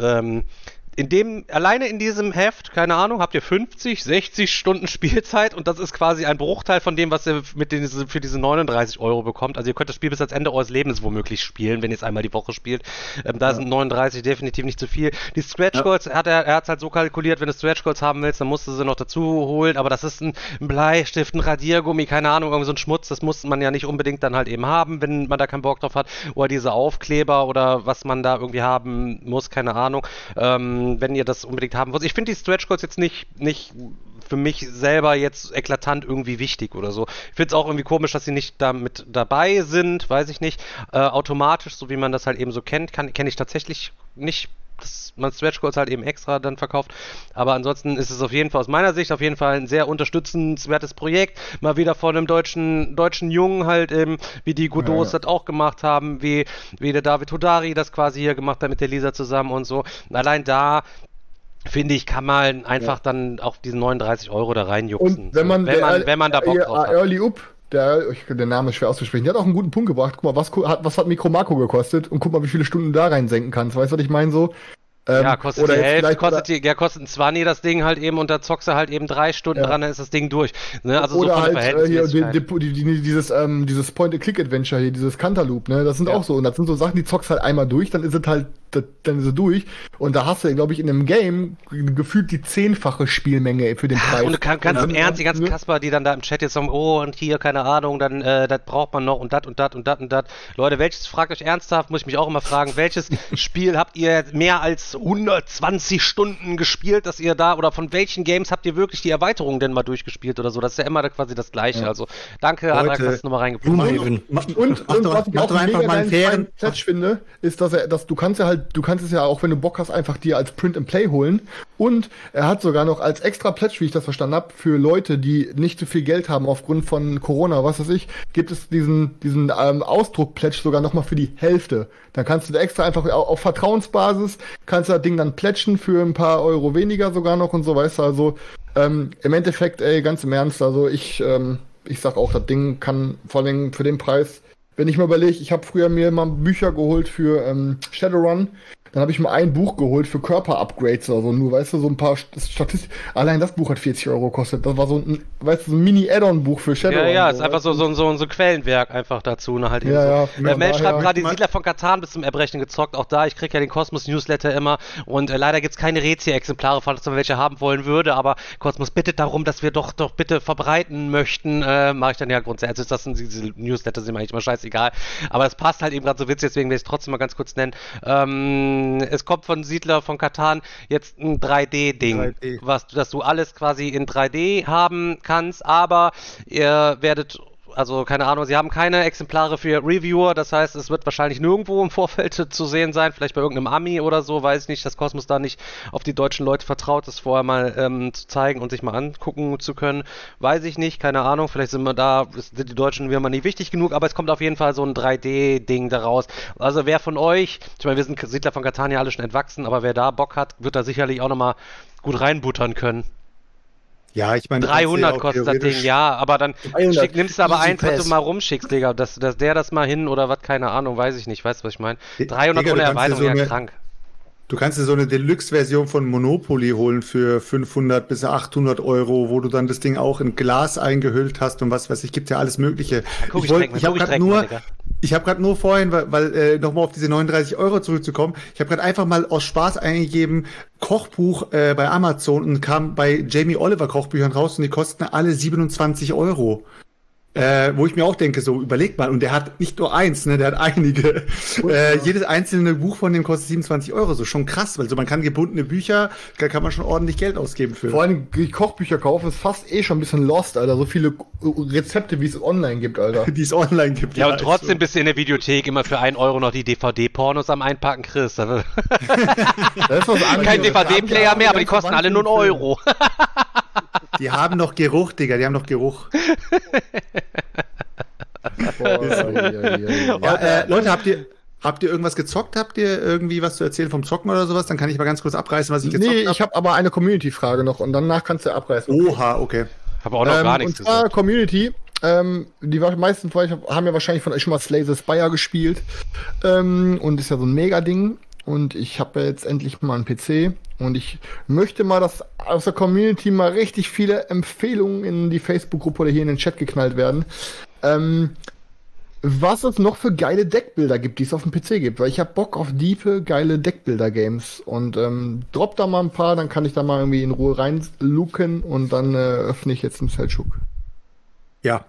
alleine in diesem Heft, keine Ahnung, habt ihr 50, 60 Stunden Spielzeit und das ist quasi ein Bruchteil von dem, was ihr für diese 39 € bekommt. Also ihr könnt das Spiel bis ans Ende eures Lebens womöglich spielen, wenn ihr es einmal die Woche spielt. Da sind 39 definitiv nicht zu viel. Die Stretch Goals er hat es halt so kalkuliert, wenn du Stretch Goals haben willst, dann musst du sie noch dazu holen, aber das ist ein Bleistift, ein Radiergummi, keine Ahnung, irgendwie so ein Schmutz, das muss man ja nicht unbedingt dann halt eben haben, wenn man da keinen Bock drauf hat. Oder diese Aufkleber oder was man da irgendwie haben muss, keine Ahnung. Wenn ihr das unbedingt haben wollt. Ich finde die Stretch Goals jetzt nicht für mich selber jetzt eklatant irgendwie wichtig oder so. Ich finde es auch irgendwie komisch, dass sie nicht damit dabei sind, weiß ich nicht. Automatisch, so wie man das halt eben so kennt, kenne ich tatsächlich nicht, dass man Stretch Goals halt eben extra dann verkauft. Aber ansonsten ist es auf jeden Fall aus meiner Sicht auf jeden Fall ein sehr unterstützenswertes Projekt. Mal wieder von einem deutschen Jungen halt eben, wie die Godots das auch gemacht haben, wie der David Hodari das quasi hier gemacht hat mit der Lisa zusammen und so. Und allein da finde ich, kann man einfach dann auf diesen 39 € da reinjuxen. Und wenn man da Bock drauf hat. Early Up, der Name ist schwer auszusprechen, der hat auch einen guten Punkt gebracht. Guck mal, was hat Micro Macro gekostet? Und guck mal, wie viele Stunden du da reinsenken kannst. Weißt du, was ich meine? So. Kostet die Hälfte, kostet ein 20 das Ding halt eben und da zockst du halt eben 3 Stunden dran, dann ist das Ding durch. Ne? Also oder so von halt dieses Point-and-Click-Adventure hier, dieses Cantaloupe, ne? Das sind auch so, und das sind so Sachen, die zockst halt einmal durch, dann ist es halt dann ist er durch. Und da hast du, glaube ich, in einem Game gefühlt die 10-fache Spielmenge für den Preis. Und du kannst im Ernst, die ganzen Kasper, die dann da im Chat jetzt sagen, oh, und hier, keine Ahnung, dann das braucht man noch und das und das und das und das. Leute, fragt euch ernsthaft, muss ich mich auch immer fragen, welches Spiel habt ihr mehr als 120 Stunden gespielt, dass ihr da, oder von welchen Games habt ihr wirklich die Erweiterung denn mal durchgespielt oder so? Das ist ja immer quasi das Gleiche. Ja. Also, danke, Anna, dass du nochmal reingebracht hast. Und was ich auch einfach mal einen fairen Pledge finde, ist, dass du kannst es ja auch, wenn du Bock hast, einfach dir als Print-and-Play holen. Und er hat sogar noch als extra Pledge, wie ich das verstanden habe, für Leute, die nicht so viel Geld haben aufgrund von Corona, was weiß ich, gibt es diesen Ausdruck-Pledge sogar nochmal für die Hälfte. Dann kannst du da extra einfach auf Vertrauensbasis, kannst du das Ding dann plätschen für ein paar Euro weniger sogar noch und so, weißt du, also im Endeffekt, ganz im Ernst, also ich sag auch, das Ding kann vor allem für den Preis, wenn ich mal überlege, ich habe früher mir mal Bücher geholt für Shadowrun, dann habe ich mal ein Buch geholt für Körper-Upgrades oder so, nur, weißt du, so ein paar Statistiken. Allein das Buch hat 40 € gekostet. Das war so ein, weißt du, so ein Mini-Add-on-Buch für Shadowrun. Ja, ist einfach so ein Quellenwerk einfach dazu, ne, halt eben so. Der Mel schreibt gerade, die Siedler von Catan bis zum Erbrechen gezockt, auch da, ich krieg ja den Kosmos-Newsletter immer und leider gibt's keine Rezi-Exemplare, falls man welche haben wollen würde, aber Kosmos bittet darum, dass wir doch bitte verbreiten möchten, mache ich dann ja grundsätzlich, also das sind diese Newsletter, sind mir eigentlich immer scheißegal, aber es passt halt eben gerade so witzig, deswegen will ich es trotzdem mal ganz kurz nennen. Es kommt von Siedler von Catan jetzt ein 3D-Ding, dass du alles quasi in 3D haben kannst, aber ihr werdet, also keine Ahnung, sie haben keine Exemplare für Reviewer, das heißt, es wird wahrscheinlich nirgendwo im Vorfeld zu sehen sein, vielleicht bei irgendeinem Ami oder so, weiß ich nicht, dass Kosmos da nicht auf die deutschen Leute vertraut, das vorher mal zu zeigen und sich mal angucken zu können, weiß ich nicht, keine Ahnung, vielleicht sind die Deutschen wieder mal nicht wichtig genug, aber es kommt auf jeden Fall so ein 3D-Ding daraus. Also wer von euch, ich meine, wir sind Siedler von Catan ja alle schon entwachsen, aber wer da Bock hat, wird da sicherlich auch nochmal gut reinbuttern können. Ja, ich meine, 300 kostet das Ding, ja, aber dann nimmst du aber eins, was du mal rumschickst, Digga, dass der das mal hin oder was, keine Ahnung, weiß ich nicht, weißt du, was ich meine? 300 ohne Erweiterung, ja, krank. Du kannst dir so eine Deluxe-Version von Monopoly holen für 500 bis 800 Euro, wo du dann das Ding auch in Glas eingehüllt hast und was weiß ich, gibt ja alles Mögliche. Ich habe gerade nur vorhin, weil nochmal auf diese 39 Euro zurückzukommen, ich habe gerade einfach mal aus Spaß eingegeben, Kochbuch bei Amazon und kam bei Jamie Oliver Kochbüchern raus und die kosten alle 27 Euro. Wo ich mir auch denke, so überleg mal, und der hat nicht nur eins, ne, der hat einige. Jedes einzelne Buch von dem kostet 27 Euro, so schon krass, weil so man kann gebundene Bücher, da kann man schon ordentlich Geld ausgeben für. Vor allem die Kochbücher kaufen ist fast schon ein bisschen lost, Alter, so viele Rezepte, wie es online gibt, Alter. Die es online gibt. Ja, und trotzdem bist du in der Videothek immer für 1 Euro noch die DVD-Pornos am Einpacken kriegst. Das ist was anderes. Kein DVD-Player mehr, aber die kosten alle nur 1 Euro. Die haben noch Geruch, Digga, die haben noch Geruch. Leute, habt ihr irgendwas gezockt? Habt ihr irgendwie was zu erzählen vom Zocken oder sowas? Dann kann ich mal ganz kurz abreißen, was ich gezockt habe. Nee, ich habe aber eine Community-Frage noch und danach kannst du abreißen. Oha, okay. Habe auch noch gar nichts gesagt. Und zwar Community, die meisten von euch haben ja wahrscheinlich von euch schon mal Slay the Spire gespielt und ist ja so ein Mega-Ding. Und ich habe ja jetzt endlich mal einen PC und ich möchte mal, dass aus der Community mal richtig viele Empfehlungen in die Facebook-Gruppe oder hier in den Chat geknallt werden. Was es noch für geile Deckbilder gibt, die es auf dem PC gibt, weil ich habe Bock auf diepe, geile Deckbilder-Games und drop da mal ein paar, dann kann ich da mal irgendwie in Ruhe reinluken und dann öffne ich jetzt einen Selchuk. Ja.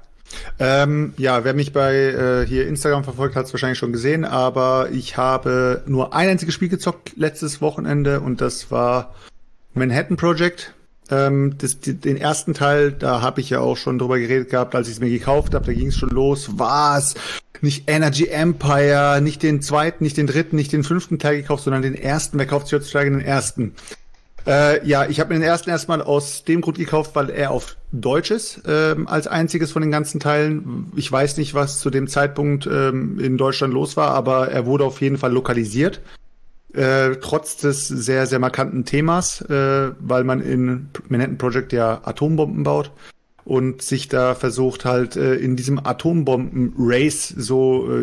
Wer mich bei hier Instagram verfolgt, hat es wahrscheinlich schon gesehen, aber ich habe nur ein einziges Spiel gezockt letztes Wochenende und das war Manhattan Project. Den ersten Teil, da habe ich ja auch schon drüber geredet gehabt, als ich es mir gekauft habe, da ging es schon los. Was? Nicht Energy Empire, nicht den zweiten, nicht den dritten, nicht den 5. Teil gekauft, sondern den ersten. Wer kauft sich heutzutage den ersten? Ich habe mir den ersten erstmal aus dem Grund gekauft, weil er auf Deutsch ist, als einziges von den ganzen Teilen. Ich weiß nicht, was zu dem Zeitpunkt in Deutschland los war, aber er wurde auf jeden Fall lokalisiert. Trotz des sehr, sehr markanten Themas, weil man in Manhattan Project ja Atombomben baut und sich da versucht halt in diesem Atombomben-Race so,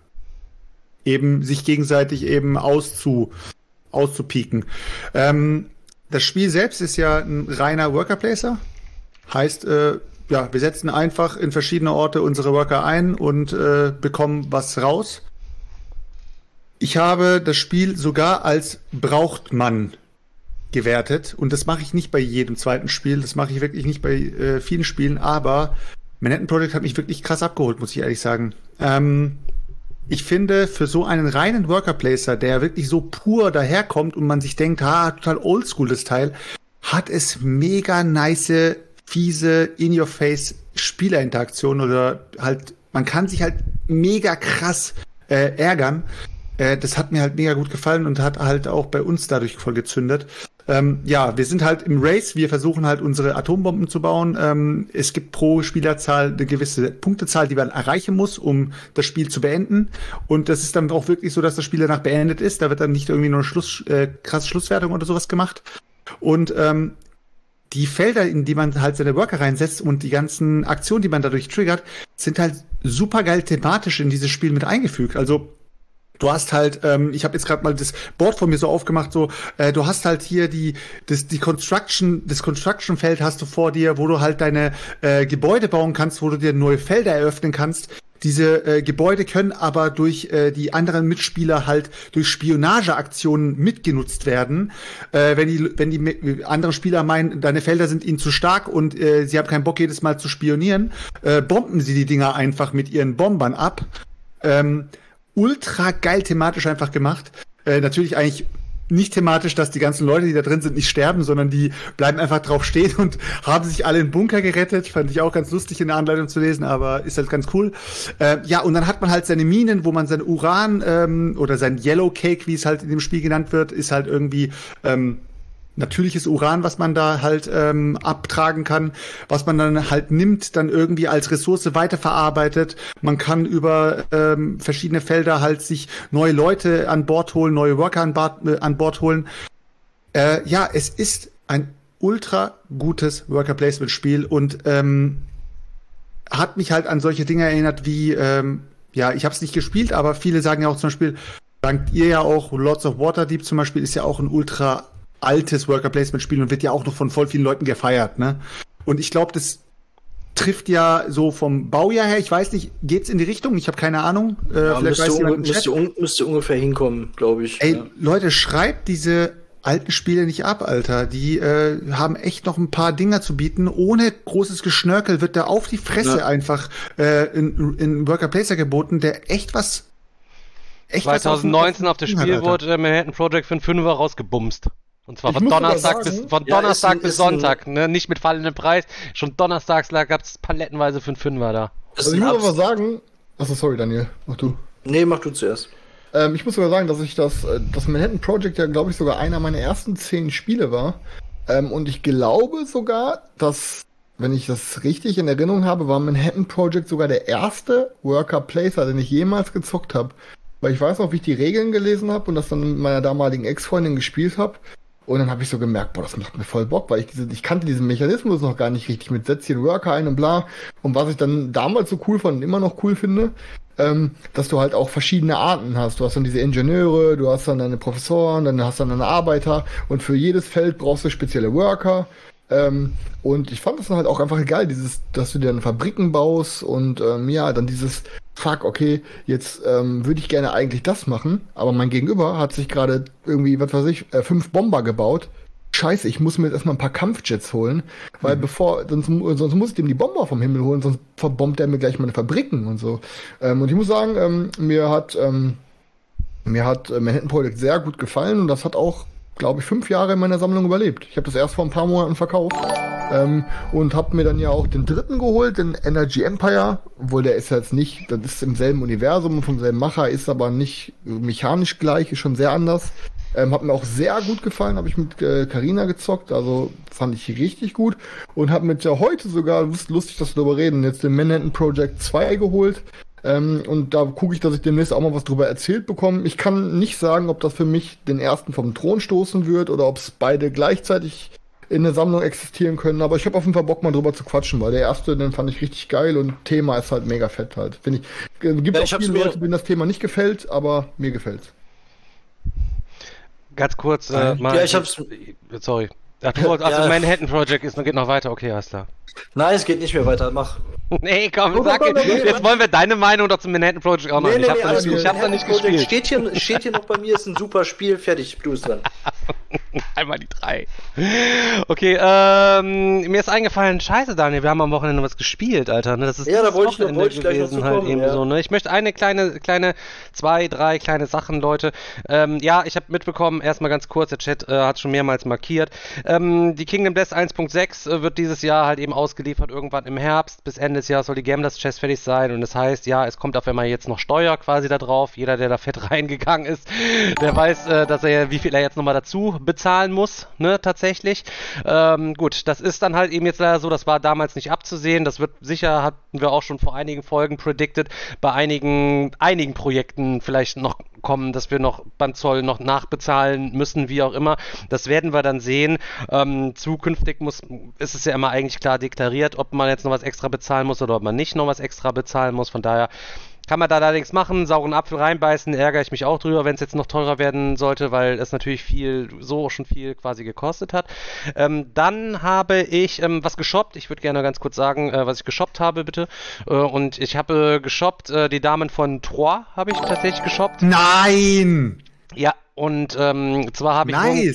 eben sich gegenseitig eben auszupieken. Das Spiel selbst ist ja ein reiner Worker-Placer. Heißt, wir setzen einfach in verschiedene Orte unsere Worker ein und bekommen was raus. Ich habe das Spiel sogar als braucht man gewertet. Und das mache ich nicht bei jedem zweiten Spiel. Das mache ich wirklich nicht bei vielen Spielen. Aber Manhattan Project hat mich wirklich krass abgeholt, muss ich ehrlich sagen. Ich finde, für so einen reinen Worker-Placer, der wirklich so pur daherkommt und man sich denkt, total oldschool das Teil, hat es mega nice, fiese, in-your-face Spielerinteraktion oder halt, man kann sich halt mega krass ärgern. Das hat mir halt mega gut gefallen und hat halt auch bei uns dadurch voll gezündet. Wir sind halt im Race, wir versuchen halt unsere Atombomben zu bauen. Es gibt pro Spielerzahl eine gewisse Punktezahl, die man erreichen muss, um das Spiel zu beenden. Und das ist dann auch wirklich so, dass das Spiel danach beendet ist. Da wird dann nicht irgendwie nur eine krasse Schlusswertung oder sowas gemacht. Und die Felder, in die man halt seine Worker reinsetzt und die ganzen Aktionen, die man dadurch triggert, sind halt super geil thematisch in dieses Spiel mit eingefügt. Also du hast halt, ich habe jetzt gerade mal das Board von mir so aufgemacht, so, du hast halt hier das Construction-Feld hast du vor dir, wo du halt deine Gebäude bauen kannst, wo du dir neue Felder eröffnen kannst. Diese Gebäude können aber durch die anderen Mitspieler halt durch Spionageaktionen mitgenutzt werden. Wenn die anderen Spieler meinen, deine Felder sind ihnen zu stark und sie haben keinen Bock, jedes Mal zu spionieren, bomben sie die Dinger einfach mit ihren Bombern ab. Ultra geil thematisch einfach gemacht. Natürlich eigentlich nicht thematisch, dass die ganzen Leute, die da drin sind, nicht sterben, sondern die bleiben einfach drauf stehen und haben sich alle in den Bunker gerettet. Fand ich auch ganz lustig in der Anleitung zu lesen, aber ist halt ganz cool. Und dann hat man halt seine Minen, wo man sein Uran oder sein Yellow Cake, wie es halt in dem Spiel genannt wird, ist halt irgendwie natürliches Uran, was man da halt abtragen kann, was man dann halt nimmt, dann irgendwie als Ressource weiterverarbeitet. Man kann über verschiedene Felder halt sich neue Leute an Bord holen, neue Worker an Bord holen. Es ist ein ultra gutes Worker-Placement-Spiel und hat mich halt an solche Dinge erinnert wie, ich habe es nicht gespielt, aber viele sagen ja auch zum Beispiel, dankt ihr ja auch, Lords of Waterdeep zum Beispiel ist ja auch ein ultra altes Worker-Placement-Spiel und wird ja auch noch von voll vielen Leuten gefeiert, ne? Und ich glaube, das trifft ja so vom Baujahr her, ich weiß nicht, geht's in die Richtung? Ich habe keine Ahnung. Vielleicht weiß jemand im Chat. Müsste ungefähr hinkommen, glaube ich. Ey, Leute, schreibt diese alten Spiele nicht ab, Alter. Die haben echt noch ein paar Dinger zu bieten. Ohne großes Geschnörkel wird da auf die Fresse einfach in Worker Placer geboten, der echt was 2019 auf das Spiel wurde Manhattan Project für einen Fünfer rausgebumst. Und zwar von Donnerstag bis Sonntag, ne? Nicht mit fallendem Preis. Schon donnerstags gab es palettenweise für einen Fünfer da. Also ich muss aber sagen, achso, sorry Daniel, mach du. Nee, mach du zuerst. Ich muss sogar sagen, dass ich das Manhattan Project ja, glaube ich, sogar einer meiner ersten 10 Spiele war. Und ich glaube sogar, dass, wenn ich das richtig in Erinnerung habe, war Manhattan Project sogar der erste Worker Placer, den ich jemals gezockt habe. Weil ich weiß noch, wie ich die Regeln gelesen habe und das dann mit meiner damaligen Ex-Freundin gespielt habe. Und dann habe ich so gemerkt, boah, das macht mir voll Bock, weil ich kannte diesen Mechanismus noch gar nicht richtig mit setz hier den Worker ein und bla. Und was ich dann damals so cool fand und immer noch cool finde, dass du halt auch verschiedene Arten hast. Du hast dann diese Ingenieure, du hast dann deine Professoren, dann hast dann deine Arbeiter und für jedes Feld brauchst du spezielle Worker. Und ich fand das dann halt auch einfach geil, dass du dir dann Fabriken baust und ja, dann dieses fuck, okay, jetzt würde ich gerne eigentlich das machen, aber mein Gegenüber hat sich gerade irgendwie, was weiß ich, 5 Bomber gebaut. Scheiße, ich muss mir jetzt erstmal ein paar Kampfjets holen, weil sonst muss ich dem die Bomber vom Himmel holen, sonst verbombt er mir gleich meine Fabriken und so. Und ich muss sagen, mir hat Manhattan Project sehr gut gefallen und das hat auch, glaube ich, 5 Jahre in meiner Sammlung überlebt. Ich habe das erst vor ein paar Monaten verkauft und habe mir dann ja auch den dritten geholt, den Energy Empire, obwohl der ist jetzt nicht, das ist im selben Universum, vom selben Macher, ist aber nicht mechanisch gleich, ist schon sehr anders. Hat mir auch sehr gut gefallen, habe ich mit Carina gezockt, also fand ich richtig gut und habe mit heute sogar, lustig, dass wir darüber reden, jetzt den Manhattan Project 2 geholt. Und da gucke ich, dass ich demnächst auch mal was drüber erzählt bekomme. Ich kann nicht sagen, ob das für mich den ersten vom Thron stoßen wird oder ob es beide gleichzeitig in der Sammlung existieren können, aber ich habe auf jeden Fall Bock, mal drüber zu quatschen, weil der erste, den fand ich richtig geil und Thema ist halt mega fett halt. Finde ich, gibt auch viele Leute, denen das Thema nicht gefällt, aber mir gefällt's. Ganz kurz, sorry. Manhattan Project geht noch weiter, okay, alles klar. Nein, es geht nicht mehr weiter, mach. Nee, komm, sag jetzt wollen wir deine Meinung doch zum Manhattan Project auch noch. Ich hab da nicht gespielt. Steht hier noch bei mir, ist ein super Spiel, fertig, du bist dran. Einmal die 3. Okay, mir ist eingefallen, scheiße Daniel, wir haben am Wochenende was gespielt, Alter. Ne? Das ist ja, da wollte ich gleich noch halt eben so, ne? Ich möchte eine kleine 2, 3 kleine Sachen, Leute. Ja, ich habe mitbekommen, erstmal ganz kurz, der Chat hat schon mehrmals markiert. Die Kingdom Death 1.6 wird dieses Jahr halt eben ausgeliefert, irgendwann im Herbst. Bis Ende des Jahres soll die Gamblers Chest fertig sein und das heißt, ja, es kommt auf einmal jetzt noch Steuer quasi da drauf. Jeder, der da fett reingegangen ist, der weiß, dass wie viel er jetzt nochmal dazu bezahlen muss, ne, tatsächlich. Gut, das ist dann halt eben jetzt leider so, das war damals nicht abzusehen. Das wird sicher, hatten wir auch schon vor einigen Folgen predicted, bei einigen Projekten vielleicht noch kommen, dass wir noch beim Zoll noch nachbezahlen müssen, wie auch immer. Das werden wir dann sehen. Zukünftig ist es ja immer eigentlich klar deklariert, ob man jetzt noch was extra bezahlen muss oder ob man nicht noch was extra bezahlen muss. Von daher kann man da allerdings machen, sauren Apfel reinbeißen, ärgere ich mich auch drüber, wenn es jetzt noch teurer werden sollte, weil es natürlich schon viel quasi gekostet hat. Dann habe ich was geshoppt. Ich würde gerne ganz kurz sagen, was ich geshoppt habe, bitte. Und ich habe geshoppt, die Damen von Troyes habe ich tatsächlich geshoppt. Nein! Ja, und zwar habe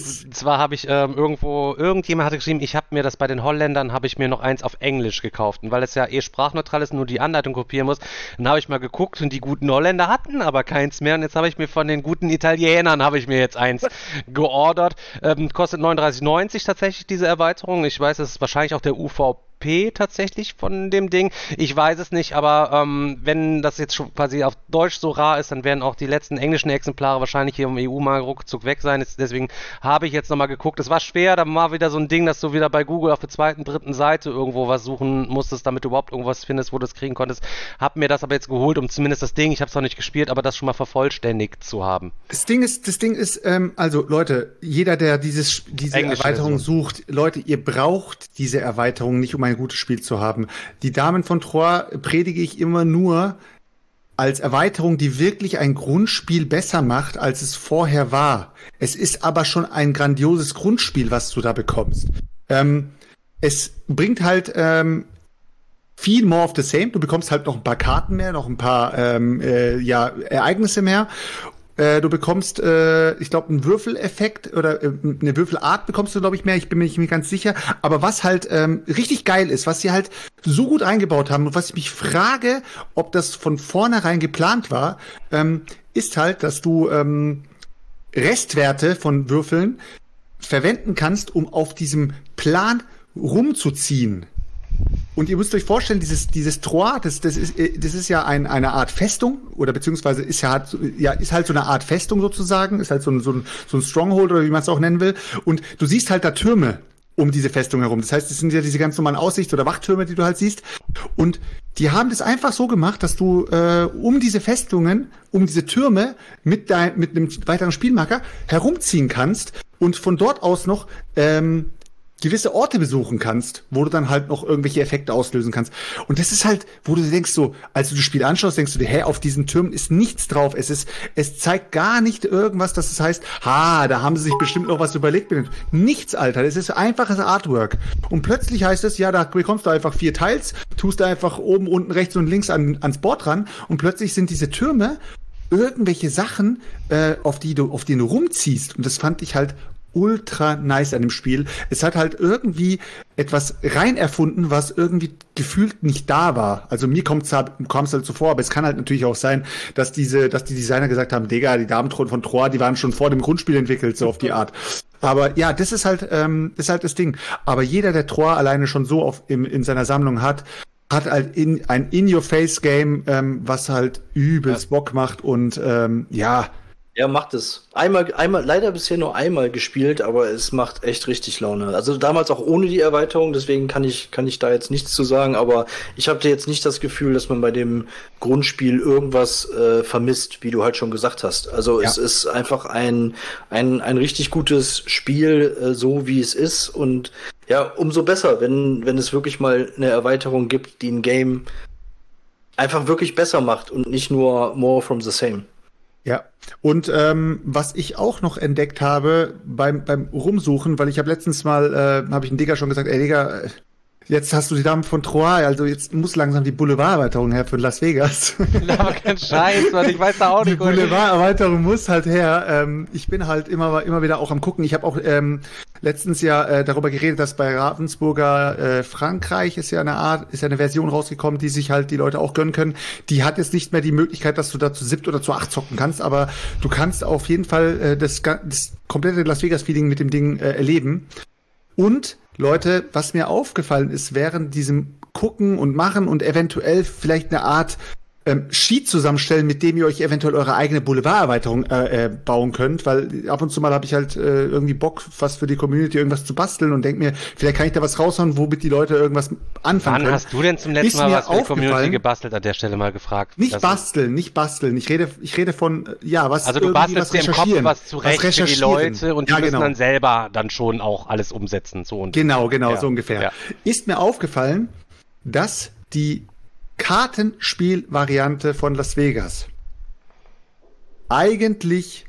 ich irgendjemand hatte geschrieben, ich habe mir das bei den Holländern, habe ich mir noch eins auf Englisch gekauft. Und weil es ja sprachneutral ist, nur die Anleitung kopieren muss, dann habe ich mal geguckt und die guten Holländer hatten aber keins mehr. Und jetzt habe ich mir von den guten Italienern, habe ich mir jetzt eins geordert. Kostet 39,90 tatsächlich diese Erweiterung. Ich weiß, es ist wahrscheinlich auch der UVP tatsächlich von dem Ding. Ich weiß es nicht, aber wenn das jetzt schon quasi auf Deutsch so rar ist, dann werden auch die letzten englischen Exemplare wahrscheinlich hier im EU-Markt ruckzuck weg sein. Deswegen habe ich jetzt nochmal geguckt. Es war schwer, da war wieder so ein Ding, dass du wieder bei Google auf der 2., 3. Seite irgendwo was suchen musstest, damit du überhaupt irgendwas findest, wo du es kriegen konntest. Hab mir das aber jetzt geholt, um zumindest das Ding, ich habe es noch nicht gespielt, aber das schon mal vervollständigt zu haben. Das Ding ist, also Leute, jeder, der diese Erweiterung sucht, Leute, ihr braucht diese Erweiterung nicht, um ein gutes Spiel zu haben. Die Damen von Troyes predige ich immer nur, als Erweiterung, die wirklich ein Grundspiel besser macht, als es vorher war. Es ist aber schon ein grandioses Grundspiel, was du da bekommst. Es bringt halt viel more of the same. Du bekommst halt noch ein paar Karten mehr, noch ein paar Ereignisse mehr. Du bekommst, ich glaube, einen Würfeleffekt oder eine Würfelart bekommst du, glaube ich, mehr. Ich bin mir nicht ganz sicher. Aber was halt richtig geil ist, was sie halt so gut eingebaut haben und was ich mich frage, ob das von vornherein geplant war, ist halt, dass du Restwerte von Würfeln verwenden kannst, um auf diesem Plan rumzuziehen. Und ihr müsst euch vorstellen, dieses Troyes, das ist ja eine Art Festung, oder beziehungsweise ist halt so eine Art Festung sozusagen, ist halt so ein Stronghold oder wie man es auch nennen will. Und du siehst halt da Türme um diese Festung herum. Das heißt, es sind ja diese ganz normalen Aussichts- oder Wachtürme, die du halt siehst. Und die haben das einfach so gemacht, dass du um diese Festungen, um diese Türme mit einem weiteren Spielmarker herumziehen kannst und von dort aus noch gewisse Orte besuchen kannst, wo du dann halt noch irgendwelche Effekte auslösen kannst. Und das ist halt, wo du denkst so, als du das Spiel anschaust, denkst du dir, auf diesen Türmen ist nichts drauf. Es zeigt gar nicht irgendwas, dass es heißt, da haben sie sich bestimmt noch was überlegt. Nichts, Alter. Das ist einfaches Artwork. Und plötzlich heißt es, da bekommst du einfach 4 Teils, tust da einfach oben, unten, rechts und links ans Board ran und plötzlich sind diese Türme irgendwelche Sachen, auf die du rumziehst. Und das fand ich halt ultra nice an dem Spiel. Es hat halt irgendwie etwas rein erfunden, was irgendwie gefühlt nicht da war. Also mir kommt's halt so vor, aber es kann halt natürlich auch sein, dass die Designer gesagt haben, Digga, die Damenthron von Troyes, die waren schon vor dem Grundspiel entwickelt, so auf die Art. Aber ja, das ist halt das Ding. Aber jeder, der Troyes alleine schon so in seiner Sammlung hat halt ein In-Your-Face-Game, was halt übelst Bock macht und Ja, macht es. Einmal, leider bisher nur einmal gespielt, aber es macht echt richtig Laune. Also damals auch ohne die Erweiterung, deswegen kann ich da jetzt nichts zu sagen, aber ich habe jetzt nicht das Gefühl, dass man bei dem Grundspiel irgendwas vermisst, wie du halt schon gesagt hast. Also es ist einfach ein richtig gutes Spiel, so wie es ist, und ja, umso besser, wenn es wirklich mal eine Erweiterung gibt, die ein Game einfach wirklich besser macht und nicht nur more from the same. Ja, und was ich auch noch entdeckt habe beim Rumsuchen, weil ich habe letztens mal, habe ich einen Digger schon gesagt, ey Digga, jetzt hast du die Damen von Troyes, also jetzt muss langsam die Boulevard-Erweiterung her für Las Vegas. Aber kein Scheiß, Mann, ich weiß da auch nicht. Die Boulevard-Erweiterung muss halt her. Ich bin halt immer wieder auch am gucken. Ich habe auch letztens darüber geredet, dass bei Ravensburger Frankreich ist ja eine Version rausgekommen, die sich halt die Leute auch gönnen können. Die hat jetzt nicht mehr die Möglichkeit, dass du da zu 7 oder zu 8 zocken kannst, aber du kannst auf jeden Fall das komplette Las Vegas-Feeling mit dem Ding erleben. Und Leute, was mir aufgefallen ist während diesem Gucken und Machen und eventuell vielleicht eine Art Sheet zusammenstellen, mit dem ihr euch eventuell eure eigene Boulevard-Erweiterung bauen könnt, weil ab und zu mal habe ich halt irgendwie Bock, was für die Community irgendwas zu basteln und denke mir, vielleicht kann ich da was raushauen, womit die Leute irgendwas anfangen können. Wann hast du denn zum letzten Mal was für die Community gebastelt, an der Stelle mal gefragt? Nicht basteln. Ich rede von, was also du bastelst dir im Kopf was zurecht für die Leute und die müssen genau. dann selber dann schon auch alles umsetzen. So und genau, so ungefähr. Ja. Ist mir aufgefallen, dass die Kartenspielvariante von Las Vegas eigentlich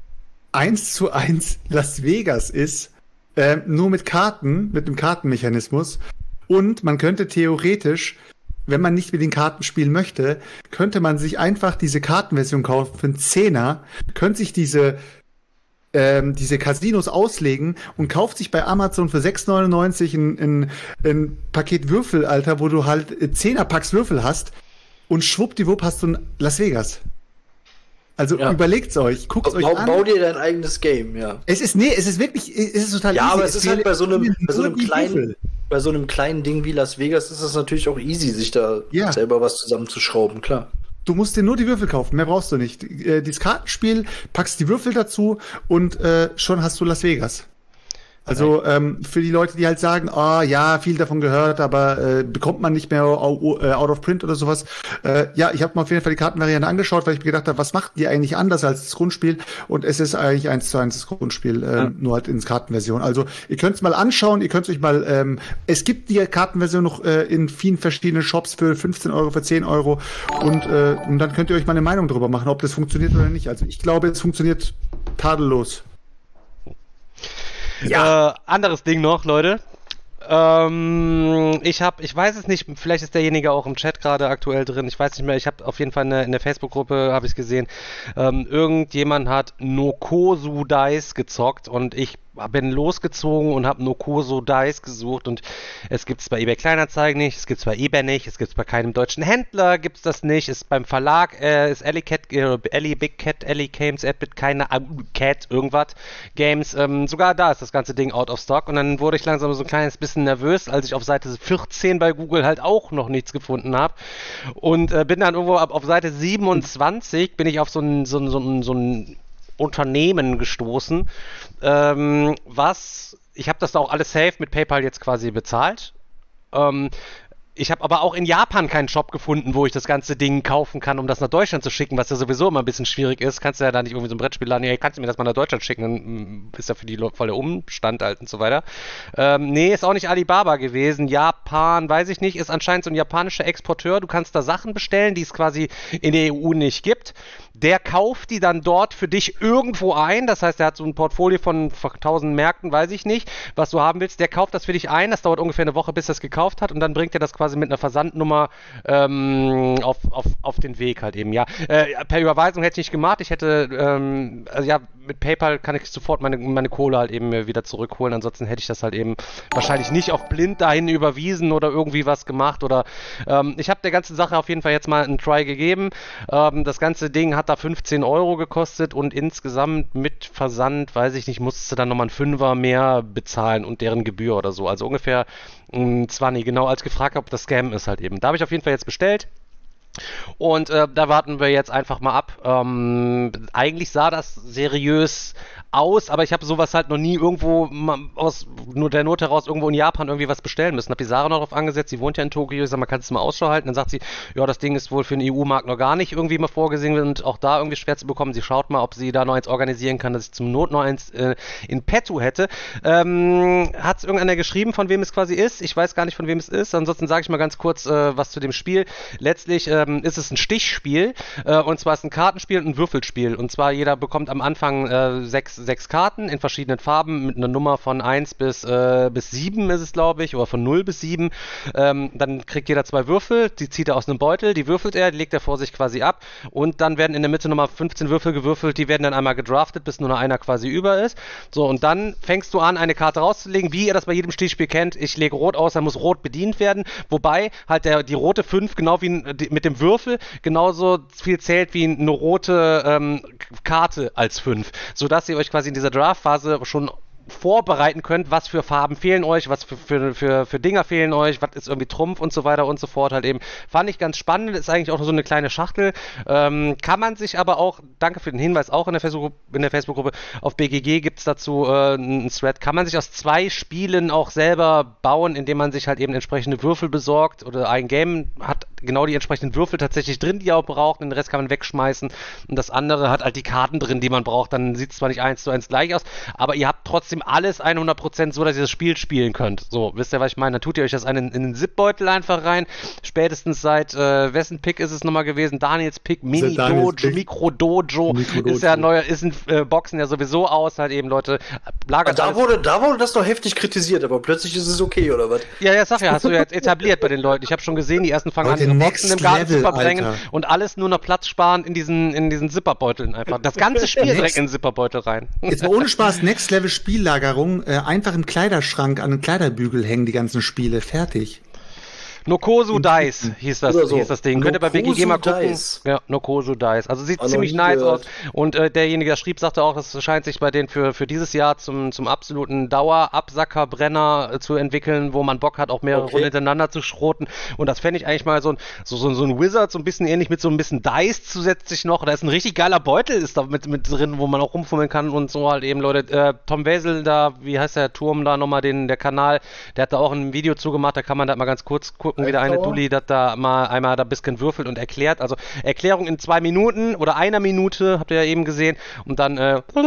1:1 Las Vegas ist, nur mit Karten, mit einem Kartenmechanismus. Und man könnte theoretisch, wenn man nicht mit den Karten spielen möchte, könnte man sich einfach diese Kartenversion kaufen für einen Zehner, könnte sich diese Casinos auslegen und kauft sich bei Amazon für 6,99 ein Paket Würfel, Alter, wo du halt 10er-Packs Würfel hast und schwuppdiwupp hast du ein Las Vegas. Also überlegt's euch, guckt's euch an. Bau dir dein eigenes Game, ja. Es ist total easy. Ja, aber es ist halt bei so einem kleinen Ding wie Las Vegas ist es natürlich auch easy, sich da selber was zusammenzuschrauben, klar. Du musst dir nur die Würfel kaufen, mehr brauchst du nicht. Dieses Kartenspiel, packst die Würfel dazu und schon hast du Las Vegas. Also für die Leute, die halt sagen, ja, viel davon gehört, aber bekommt man nicht mehr out of print oder sowas. Ja, ich habe mir auf jeden Fall die Kartenvariante angeschaut, weil ich mir gedacht habe, was macht die eigentlich anders als das Grundspiel? Und es ist eigentlich 1:1 das Grundspiel, nur halt in Kartenversion. Also ihr könnt es mal anschauen, ihr könnt euch mal, es gibt die Kartenversion noch in vielen verschiedenen Shops für 15 Euro, für 10 Euro und dann könnt ihr euch mal eine Meinung darüber machen, ob das funktioniert oder nicht. Also ich glaube, es funktioniert tadellos. Ja. Anderes Ding noch, Leute. Ich weiß es nicht, vielleicht ist derjenige auch im Chat gerade aktuell drin, ich weiß nicht mehr, ich habe auf jeden Fall in der Facebook-Gruppe, habe ich gesehen, irgendjemand hat Nokosu Dice gezockt und ich bin losgezogen und habe Nokosu Dice gesucht und es gibt es bei eBay Kleinanzeigen nicht, es gibt es bei eBay nicht, es gibt es bei keinem deutschen Händler, gibt es das nicht, ist beim Verlag, ist Ellie Big Cat, Ellie Games, keine Cat, irgendwas, Games, sogar da ist das ganze Ding out of stock und dann wurde ich langsam so ein kleines bisschen nervös, als ich auf Seite 14 bei Google halt auch noch nichts gefunden habe und bin dann irgendwo auf Seite 27 bin ich auf so ein Unternehmen gestoßen, ich habe das da auch alles safe mit PayPal jetzt quasi bezahlt. Ich habe aber auch in Japan keinen Shop gefunden, wo ich das ganze Ding kaufen kann, um das nach Deutschland zu schicken, was ja sowieso immer ein bisschen schwierig ist. Kannst du ja da nicht irgendwie so ein Brettspiel laden, hey, kannst du mir das mal nach Deutschland schicken, dann ist ja für die voll der Umstand halt und so weiter. Nee, ist auch nicht Alibaba gewesen. Japan, weiß ich nicht, ist anscheinend so ein japanischer Exporteur. Du kannst da Sachen bestellen, die es quasi in der EU nicht gibt. Der kauft die dann dort für dich irgendwo ein. Das heißt, er hat so ein Portfolio von 1000 Märkten, weiß ich nicht, was du haben willst. Der kauft das für dich ein. Das dauert ungefähr eine Woche, bis er es gekauft hat. Und dann bringt er das quasi mit einer Versandnummer auf den Weg halt eben. Ja, per Überweisung hätte ich nicht gemacht. Ich hätte, mit PayPal kann ich sofort meine Kohle halt eben wieder zurückholen. Ansonsten hätte ich das halt eben wahrscheinlich nicht auf blind dahin überwiesen oder irgendwie was gemacht. Oder ich habe der ganzen Sache auf jeden Fall jetzt mal einen Try gegeben. Das ganze Ding hat da 15 Euro gekostet und insgesamt mit Versand, weiß ich nicht, musste dann nochmal einen 5er mehr bezahlen und deren Gebühr oder so. Also ungefähr 20, genau, als ich gefragt habe, ob das Scam ist halt eben. Da habe ich auf jeden Fall jetzt bestellt. Und da warten wir jetzt einfach mal ab. Eigentlich sah das seriös aus, aber ich habe sowas halt noch nie irgendwo aus nur der Not heraus irgendwo in Japan irgendwie was bestellen müssen. Habe die Sarah noch darauf angesetzt, sie wohnt ja in Tokio, ich sag mal, kannst du mal Ausschau halten? Dann sagt sie, ja, das Ding ist wohl für den EU-Markt noch gar nicht irgendwie mal vorgesehen und auch da irgendwie schwer zu bekommen. Sie schaut mal, ob sie da noch eins organisieren kann, dass ich zum Not noch eins in petto hätte. Hat es irgendeiner geschrieben, von wem es quasi ist? Ich weiß gar nicht, von wem es ist. Ansonsten sage ich mal ganz kurz was zu dem Spiel. Letztlich ist es ein Stichspiel und zwar ist es ein Kartenspiel und ein Würfelspiel. Und zwar jeder bekommt am Anfang sechs Karten in verschiedenen Farben mit einer Nummer von 1 bis 7 ist es, glaube ich, oder von 0 bis 7. Dann kriegt jeder 2 Würfel, die zieht er aus einem Beutel, die würfelt er, die legt er vor sich quasi ab und dann werden in der Mitte nochmal 15 Würfel gewürfelt, die werden dann einmal gedraftet, bis nur noch einer quasi über ist. So, und dann fängst du an, eine Karte rauszulegen, wie ihr das bei jedem Stichspiel kennt. Ich lege Rot aus, dann muss Rot bedient werden, wobei halt die rote 5, genau wie mit dem Würfel, genauso viel zählt wie eine rote Karte als 5, sodass ihr euch quasi in dieser Draft-Phase schon vorbereiten könnt, was für Farben fehlen euch, was für Dinger fehlen euch, was ist irgendwie Trumpf und so weiter und so fort halt eben. Fand ich ganz spannend, ist eigentlich auch so eine kleine Schachtel. Kann man sich aber auch, danke für den Hinweis, auch in der Facebook-Gruppe, auf BGG gibt es dazu einen Thread, kann man sich aus 2 Spielen auch selber bauen, indem man sich halt eben entsprechende Würfel besorgt oder ein Game hat genau die entsprechenden Würfel tatsächlich drin, die ihr auch braucht, und den Rest kann man wegschmeißen und das andere hat halt die Karten drin, die man braucht. Dann sieht es zwar nicht 1:1 gleich aus, aber ihr habt trotzdem alles 100% so, dass ihr das Spiel spielen könnt. So, wisst ihr, was ich meine? Dann tut ihr euch das in den Zip-Beutel einfach rein. Spätestens seit, wessen Pick ist es nochmal gewesen? Daniels Pick, Mini-Dojo, Mikro-Dojo. Ist ja neuer, ist in Boxen ja sowieso aus, halt eben, Leute. Da wurde das noch heftig kritisiert, aber plötzlich ist es okay, oder was? Ja, sag ja, hast du ja jetzt etabliert bei den Leuten. Ich habe schon gesehen, die ersten fangen an, ihre Boxen im Garten zu verbringen und alles nur noch Platz sparen in diesen Zipperbeuteln einfach. Das ganze Spiel direkt in den Zipperbeutel rein. Jetzt mal ohne Spaß, Next Level Spiellagerung, einfach im Kleiderschrank an den Kleiderbügel hängen die ganzen Spiele, fertig. Nokosu Dice hieß das Ding. Könnt ihr bei BGG mal gucken. Dice. Ja, Nokosu Dice. Also sieht ziemlich nice aus. Und derjenige, der schrieb, sagte auch, das scheint sich bei denen für dieses Jahr zum absoluten Dauerabsackerbrenner zu entwickeln, wo man Bock hat, auch mehrere Runden hintereinander zu schroten. Und das fände ich eigentlich mal so ein Wizard, so ein bisschen ähnlich mit so ein bisschen Dice zusätzlich noch. Da ist ein richtig geiler Beutel ist da mit drin, wo man auch rumfummeln kann und so halt eben, Leute. Tom Wesel da, wie heißt der Turm da nochmal, der Kanal, der hat da auch ein Video zugemacht, da kann man da mal ganz kurz gucken, wie der eine Dulli das da einmal da ein bisschen würfelt und erklärt. Also Erklärung in 2 Minuten oder 1 Minute, habt ihr ja eben gesehen. Und dann,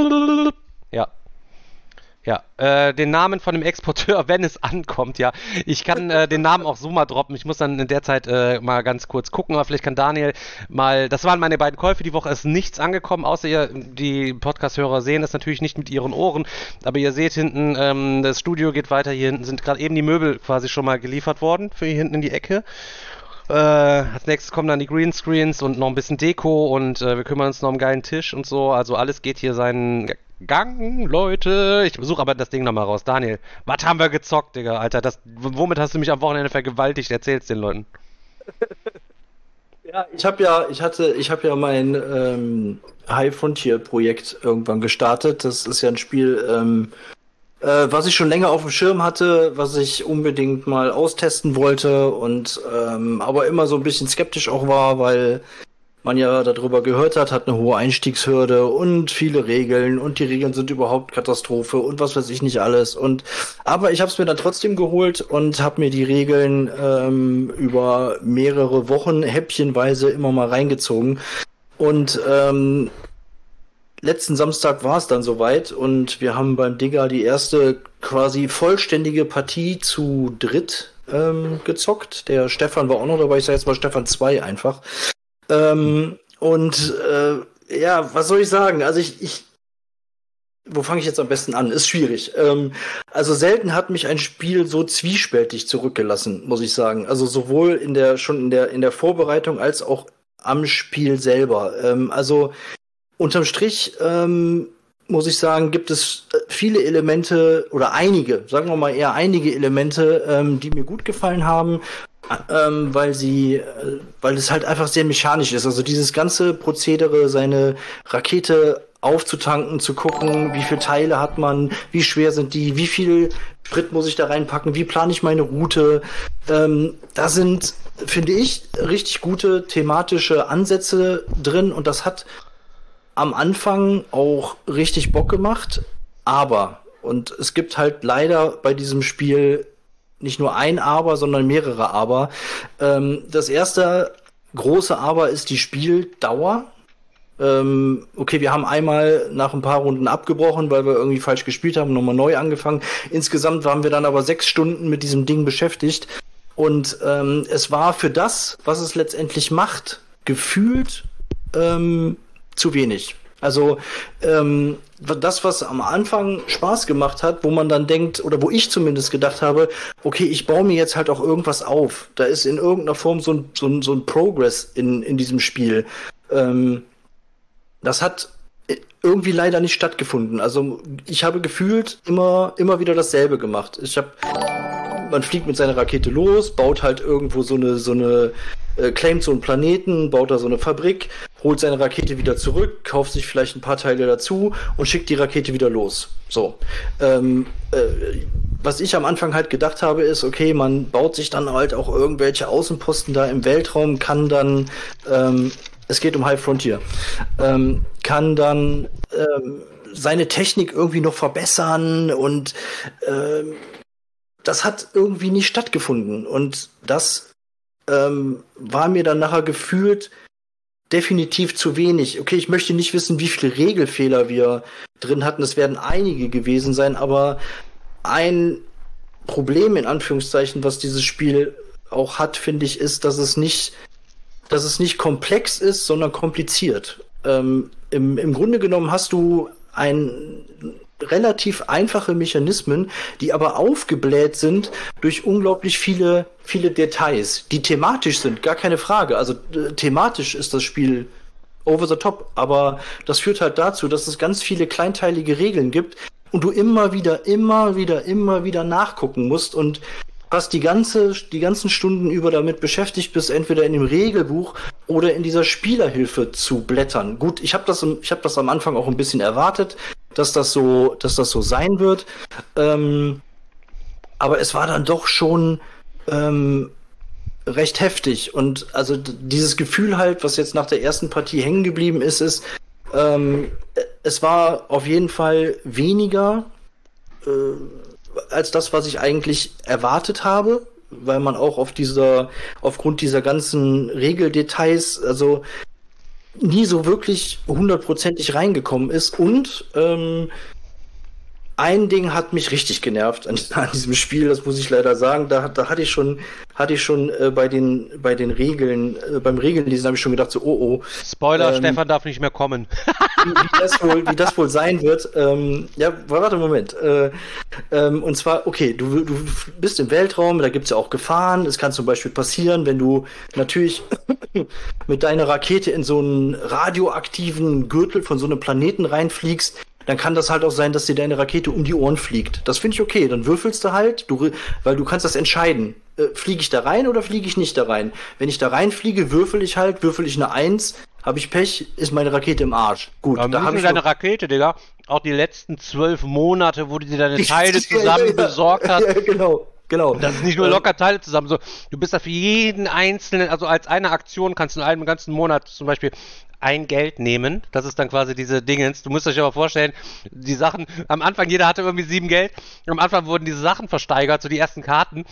den Namen von dem Exporteur, wenn es ankommt, ja. Ich kann den Namen auch so mal droppen. Ich muss dann in der Zeit mal ganz kurz gucken, aber vielleicht kann Daniel mal, das waren meine beiden Käufe die Woche, ist nichts angekommen, außer die Podcast-Hörer sehen es natürlich nicht mit ihren Ohren, aber ihr seht hinten, das Studio geht weiter, hier hinten sind gerade eben die Möbel quasi schon mal geliefert worden, für hier hinten in die Ecke. Als nächstes kommen dann die Greenscreens und noch ein bisschen Deko und wir kümmern uns noch um einen geilen Tisch und so, also alles geht hier seinen Gang, Leute. Ich suche aber das Ding nochmal raus. Daniel, was haben wir gezockt, Digga, Alter? Womit hast du mich am Wochenende vergewaltigt? Erzähl's den Leuten. Ja, ich habe ja mein High Frontier Projekt irgendwann gestartet. Das ist ja ein Spiel, was ich schon länger auf dem Schirm hatte, was ich unbedingt mal austesten wollte und aber immer so ein bisschen skeptisch auch war, weil man ja darüber gehört hat eine hohe Einstiegshürde und viele Regeln und die Regeln sind überhaupt Katastrophe und was weiß ich nicht alles. Aber ich habe es mir dann trotzdem geholt und habe mir die Regeln über mehrere Wochen häppchenweise immer mal reingezogen. Und letzten Samstag war es dann soweit und wir haben beim Digger die erste quasi vollständige Partie zu dritt gezockt. Der Stefan war auch noch dabei, ich sage jetzt mal Stefan 2 einfach. Was soll ich sagen? Also wo fange ich jetzt am besten an? Ist schwierig. Also selten hat mich ein Spiel so zwiespältig zurückgelassen, muss ich sagen. Also sowohl in der Vorbereitung als auch am Spiel selber. Also unterm Strich muss ich sagen, gibt es viele Elemente oder einige, sagen wir mal eher einige Elemente, die mir gut gefallen haben. Weil es halt einfach sehr mechanisch ist. Also dieses ganze Prozedere, seine Rakete aufzutanken, zu gucken, wie viele Teile hat man, wie schwer sind die, wie viel Sprit muss ich da reinpacken, wie plane ich meine Route. Da sind, finde ich, richtig gute thematische Ansätze drin und das hat am Anfang auch richtig Bock gemacht. Und es gibt halt leider bei diesem Spiel nicht nur ein Aber, sondern mehrere Aber. Das erste große Aber ist die Spieldauer. Wir haben einmal nach ein paar Runden abgebrochen, weil wir irgendwie falsch gespielt haben, nochmal neu angefangen. Insgesamt waren wir dann aber 6 Stunden mit diesem Ding beschäftigt. Und es war für das, was es letztendlich macht, gefühlt zu wenig. Also das, was am Anfang Spaß gemacht hat, wo man dann denkt, oder wo ich zumindest gedacht habe, okay, ich baue mir jetzt halt auch irgendwas auf. Da ist in irgendeiner Form so ein Progress in diesem Spiel. Das hat irgendwie leider nicht stattgefunden. Also ich habe gefühlt immer wieder dasselbe gemacht. Man fliegt mit seiner Rakete los, baut halt irgendwo claimt so einen Planeten, baut da so eine Fabrik, holt seine Rakete wieder zurück, kauft sich vielleicht ein paar Teile dazu und schickt die Rakete wieder los. So. Was ich am Anfang halt gedacht habe, ist, okay, man baut sich dann halt auch irgendwelche Außenposten da im Weltraum, kann dann, es geht um High Frontier, kann dann seine Technik irgendwie noch verbessern und das hat irgendwie nicht stattgefunden und das war mir dann nachher gefühlt definitiv zu wenig. Okay, ich möchte nicht wissen, wie viele Regelfehler wir drin hatten. Es werden einige gewesen sein, aber ein Problem in Anführungszeichen, was dieses Spiel auch hat, finde ich, ist, dass es nicht komplex ist, sondern kompliziert. Im Grunde genommen hast du relativ einfache Mechanismen, die aber aufgebläht sind durch unglaublich viele Details, die thematisch sind, gar keine Frage. Also thematisch ist das Spiel over the top, aber das führt halt dazu, dass es ganz viele kleinteilige Regeln gibt und du immer wieder nachgucken musst und fast die ganzen Stunden über damit beschäftigt bist, entweder in dem Regelbuch oder in dieser Spielerhilfe zu blättern. Gut, ich habe das am Anfang auch ein bisschen erwartet, dass das so sein wird. Aber es war dann doch schon recht heftig. Und also dieses Gefühl halt, was jetzt nach der ersten Partie hängen geblieben ist, es war auf jeden Fall weniger als das, was ich eigentlich erwartet habe, weil man auch aufgrund dieser ganzen Regeldetails also nie so wirklich 100%ig reingekommen ist. Und ein Ding hat mich richtig genervt an diesem Spiel, das muss ich leider sagen. Da hatte ich schon bei den Regeln, beim Regelnlesen habe ich schon gedacht, so, oh. Spoiler, Stefan darf nicht mehr kommen. Wie das wohl sein wird. Ja, warte, Moment. Und zwar, okay, du bist im Weltraum, da gibt's ja auch Gefahren. Es kann zum Beispiel passieren, wenn du natürlich mit deiner Rakete in so einen radioaktiven Gürtel von so einem Planeten reinfliegst, dann kann das halt auch sein, dass dir deine Rakete um die Ohren fliegt. Das finde ich okay. Dann würfelst du halt, weil du kannst das entscheiden. Fliege ich da rein oder fliege ich nicht da rein? Wenn ich da reinfliege, würfel ich eine 1, habe ich Pech, ist meine Rakete im Arsch. Gut, da habe ich deine Rakete, Digga. Auch die letzten 12 Monate, wo du dir deine Teile zusammen besorgt hast. Ja, genau. Das ist nicht nur locker Teile zusammen. So, du bist da für jeden einzelnen, also als eine Aktion kannst du in einem ganzen Monat zum Beispiel ein Geld nehmen. Das ist dann quasi diese Dingens. Du musst euch aber vorstellen, die Sachen, am Anfang, jeder hatte irgendwie 7 Geld. Am Anfang wurden diese Sachen versteigert, so die ersten Karten.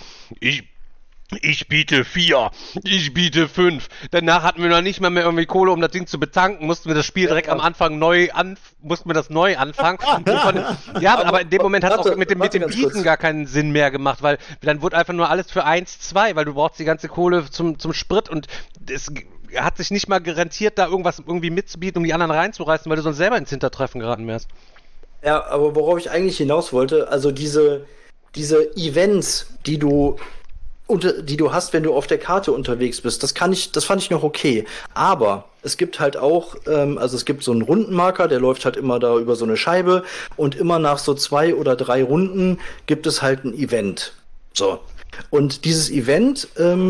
Ich biete 4, ich biete 5. Danach hatten wir noch nicht mal mehr irgendwie Kohle, um das Ding zu betanken. Mussten wir das Spiel direkt am Anfang neu anfangen. Ja, aber in dem Moment hat es auch mit dem Bieten gar keinen Sinn mehr gemacht, weil dann wurde einfach nur alles für 1, 2, weil du brauchst die ganze Kohle zum Sprit und es hat sich nicht mal garantiert, da irgendwas irgendwie mitzubieten, um die anderen reinzureißen, weil du sonst selber ins Hintertreffen geraten wärst. Ja, aber worauf ich eigentlich hinaus wollte, also diese Events, die du hast, wenn du auf der Karte unterwegs bist, das fand ich noch okay. Aber es gibt halt auch, also es gibt so einen Rundenmarker, der läuft halt immer da über so eine Scheibe und immer nach so 2 oder 3 Runden gibt es halt ein Event. So. Und dieses Event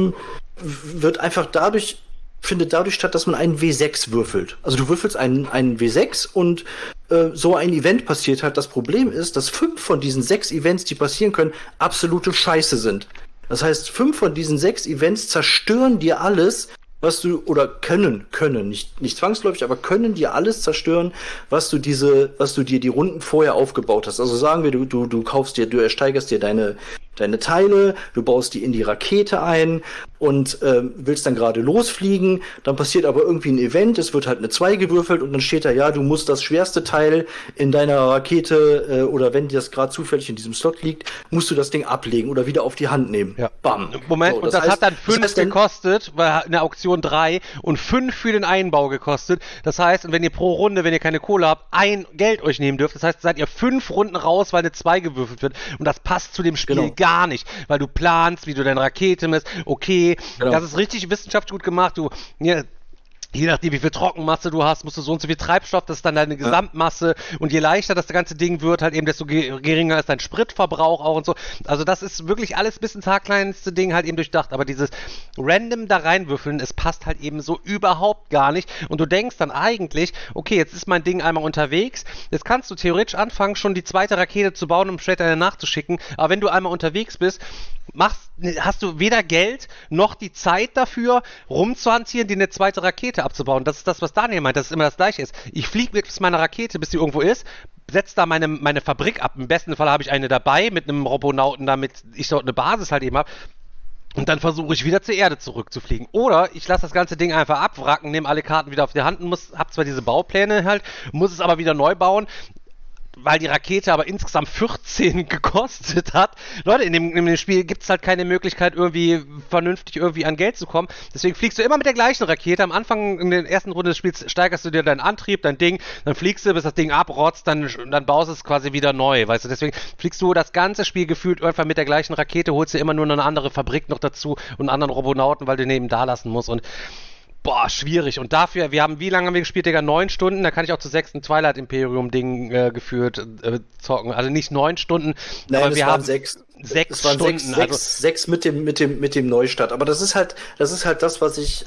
wird einfach findet dadurch statt, dass man einen W6 würfelt. Also du würfelst einen W6 und so ein Event passiert halt. Das Problem ist, dass 5 von diesen 6 Events, die passieren können, absolute Scheiße sind. Das heißt, 5 von diesen 6 Events zerstören dir alles, was du, oder können, nicht zwangsläufig, aber können dir alles zerstören, was du dir die Runden vorher aufgebaut hast. Also sagen wir, du ersteigerst dir deine Teile, du baust die in die Rakete ein und willst dann gerade losfliegen, dann passiert aber irgendwie ein Event, es wird halt eine 2 gewürfelt und dann steht da, ja, du musst das schwerste Teil in deiner Rakete oder wenn das gerade zufällig in diesem Slot liegt, musst du das Ding ablegen oder wieder auf die Hand nehmen. Ja. Bam. Moment, so, und das heißt, hat dann 5 gekostet, weil in der Auktion 3 und 5 für den Einbau gekostet. Das heißt, und wenn ihr pro Runde, wenn ihr keine Kohle habt, ein Geld euch nehmen dürft, das heißt, seid ihr 5 Runden raus, weil eine 2 gewürfelt wird und das passt zu dem Spiel gar nicht, weil du planst, wie du deine Rakete misst, okay, das ist richtig wissenschaftlich gut gemacht, je nachdem, wie viel Trockenmasse du hast, musst du so und so viel Treibstoff, das ist dann deine Gesamtmasse und je leichter das ganze Ding wird, halt eben, desto geringer ist dein Spritverbrauch auch und so. Also das ist wirklich alles bis ins haarkleinste Ding halt eben durchdacht, aber dieses random da reinwürfeln, es passt halt eben so überhaupt gar nicht und du denkst dann eigentlich, okay, jetzt ist mein Ding einmal unterwegs, jetzt kannst du theoretisch anfangen, schon die zweite Rakete zu bauen, um später eine nachzuschicken, aber wenn du einmal unterwegs bist, hast du weder Geld noch die Zeit dafür, rumzuhantieren, dir eine zweite Rakete abzubauen. Das ist das, was Daniel meint, dass es immer das Gleiche ist. Ich fliege mit meiner Rakete, bis sie irgendwo ist, setze da meine Fabrik ab. Im besten Fall habe ich eine dabei mit einem Robonauten, damit ich dort eine Basis halt eben habe. Und dann versuche ich wieder zur Erde zurückzufliegen. Oder ich lasse das ganze Ding einfach abwracken, nehme alle Karten wieder auf die Hand und habe zwar diese Baupläne halt, muss es aber wieder neu bauen, weil die Rakete aber insgesamt 14 gekostet hat. Leute, in dem Spiel gibt es halt keine Möglichkeit, irgendwie vernünftig irgendwie an Geld zu kommen. Deswegen fliegst du immer mit der gleichen Rakete. Am Anfang, in der ersten Runde des Spiels, steigerst du dir deinen Antrieb, dein Ding, dann fliegst du, bis das Ding abrotzt, dann baust du es quasi wieder neu, weißt du. Deswegen fliegst du das ganze Spiel gefühlt einfach mit der gleichen Rakete, holst dir immer nur eine andere Fabrik noch dazu und einen anderen Robonauten, weil du den eben da lassen musst. Und Boah, schwierig. Und dafür, wie lange haben wir gespielt, Digga? 9 Stunden? Da kann ich auch zu 6. Twilight Imperium-Ding geführt zocken. Also nicht 9 Stunden, nein, aber wir haben 6 Stunden. Sechs mit dem Neustart. Aber das ist halt das, was ich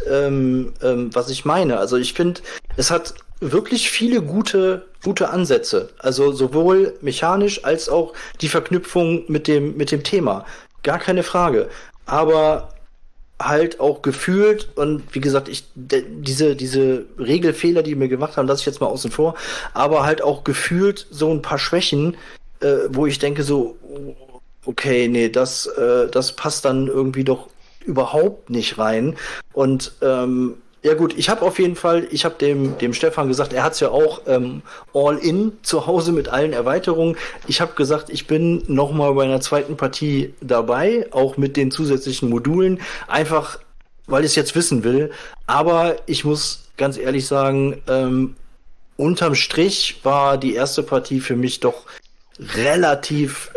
meine. Also ich finde, es hat wirklich viele gute Ansätze. Also sowohl mechanisch als auch die Verknüpfung mit dem Thema. Gar keine Frage. Aber halt auch gefühlt, und wie gesagt, diese Regelfehler, die mir gemacht haben, lasse ich jetzt mal außen vor, aber halt auch gefühlt so ein paar Schwächen, wo ich denke so, okay, nee, das passt dann irgendwie doch überhaupt nicht rein. Und ja gut, ich habe dem Stefan gesagt, er hat's ja auch all-in zu Hause mit allen Erweiterungen. Ich habe gesagt, ich bin nochmal bei einer zweiten Partie dabei, auch mit den zusätzlichen Modulen, einfach weil ich es jetzt wissen will. Aber ich muss ganz ehrlich sagen, unterm Strich war die erste Partie für mich doch relativ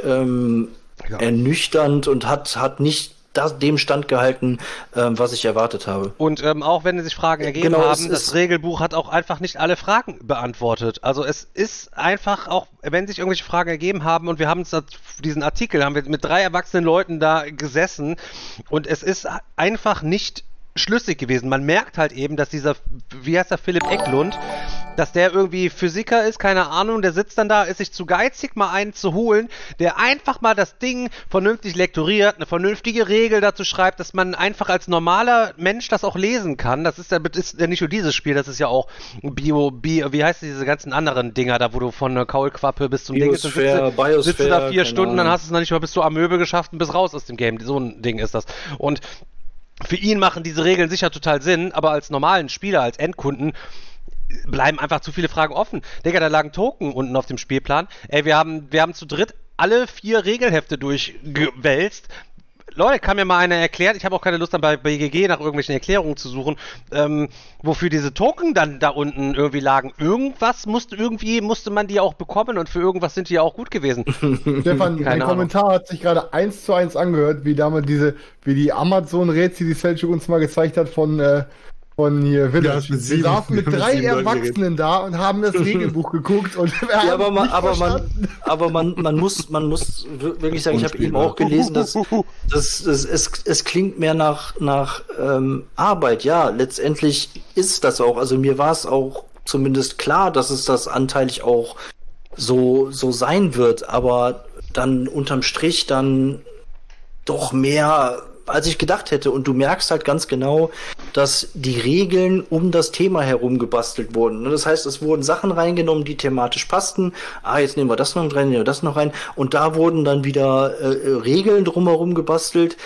ernüchternd und hat nicht dem Stand gehalten, was ich erwartet habe. Und auch wenn sich Fragen ergeben haben, das Regelbuch hat auch einfach nicht alle Fragen beantwortet. Also es ist einfach, auch wenn sich irgendwelche Fragen ergeben haben, und wir haben diesen Artikel, haben wir mit 3 erwachsenen Leuten da gesessen, und es ist einfach nicht schlüssig gewesen. Man merkt halt eben, dass dieser, wie heißt der, Philipp Eklund, dass der irgendwie Physiker ist, keine Ahnung, der sitzt dann da, ist sich zu geizig, mal einen zu holen, der einfach mal das Ding vernünftig lektoriert, eine vernünftige Regel dazu schreibt, dass man einfach als normaler Mensch das auch lesen kann. Das ist ja nicht nur dieses Spiel, das ist ja auch wie heißt diese ganzen anderen Dinger da, wo du von einer Kaulquappe bis zum Biosphäre, Ding sitzt du da 4 Stunden, dann hast du es noch nicht mal bis zu Amöbe geschafft und bist raus aus dem Game. So ein Ding ist das. Und für ihn machen diese Regeln sicher total Sinn, aber als normalen Spieler, als Endkunden, bleiben einfach zu viele Fragen offen. Digga, da lagen Token unten auf dem Spielplan. Ey, wir haben zu dritt alle 4 Regelhefte durchgewälzt. Leute, kann mir mal einer erklären, ich habe auch keine Lust dann bei BGG nach irgendwelchen Erklärungen zu suchen, wofür diese Token dann da unten irgendwie lagen. Irgendwas musste man die auch bekommen, und für irgendwas sind die ja auch gut gewesen. Stefan, dein Kommentar hat sich gerade 1:1 angehört, wie damals wie die Amazon-Rätsel, die Selchuk uns mal gezeigt hat von hier Village. Ja, Sie saßen mit 3 Erwachsenen da und haben das Regelbuch geguckt und ja, aber man muss wirklich sagen, ich habe eben auch gelesen, dass es klingt mehr nach Arbeit. Ja, letztendlich ist das auch. Also mir war es auch zumindest klar, dass es das anteilig auch so sein wird, aber dann unterm Strich dann doch mehr, als ich gedacht hätte. Und du merkst halt ganz genau, dass die Regeln um das Thema herum gebastelt wurden. Das heißt, es wurden Sachen reingenommen, die thematisch passten. Jetzt nehmen wir das noch rein, nehmen wir das noch rein. Und da wurden dann wieder Regeln drumherum gebastelt,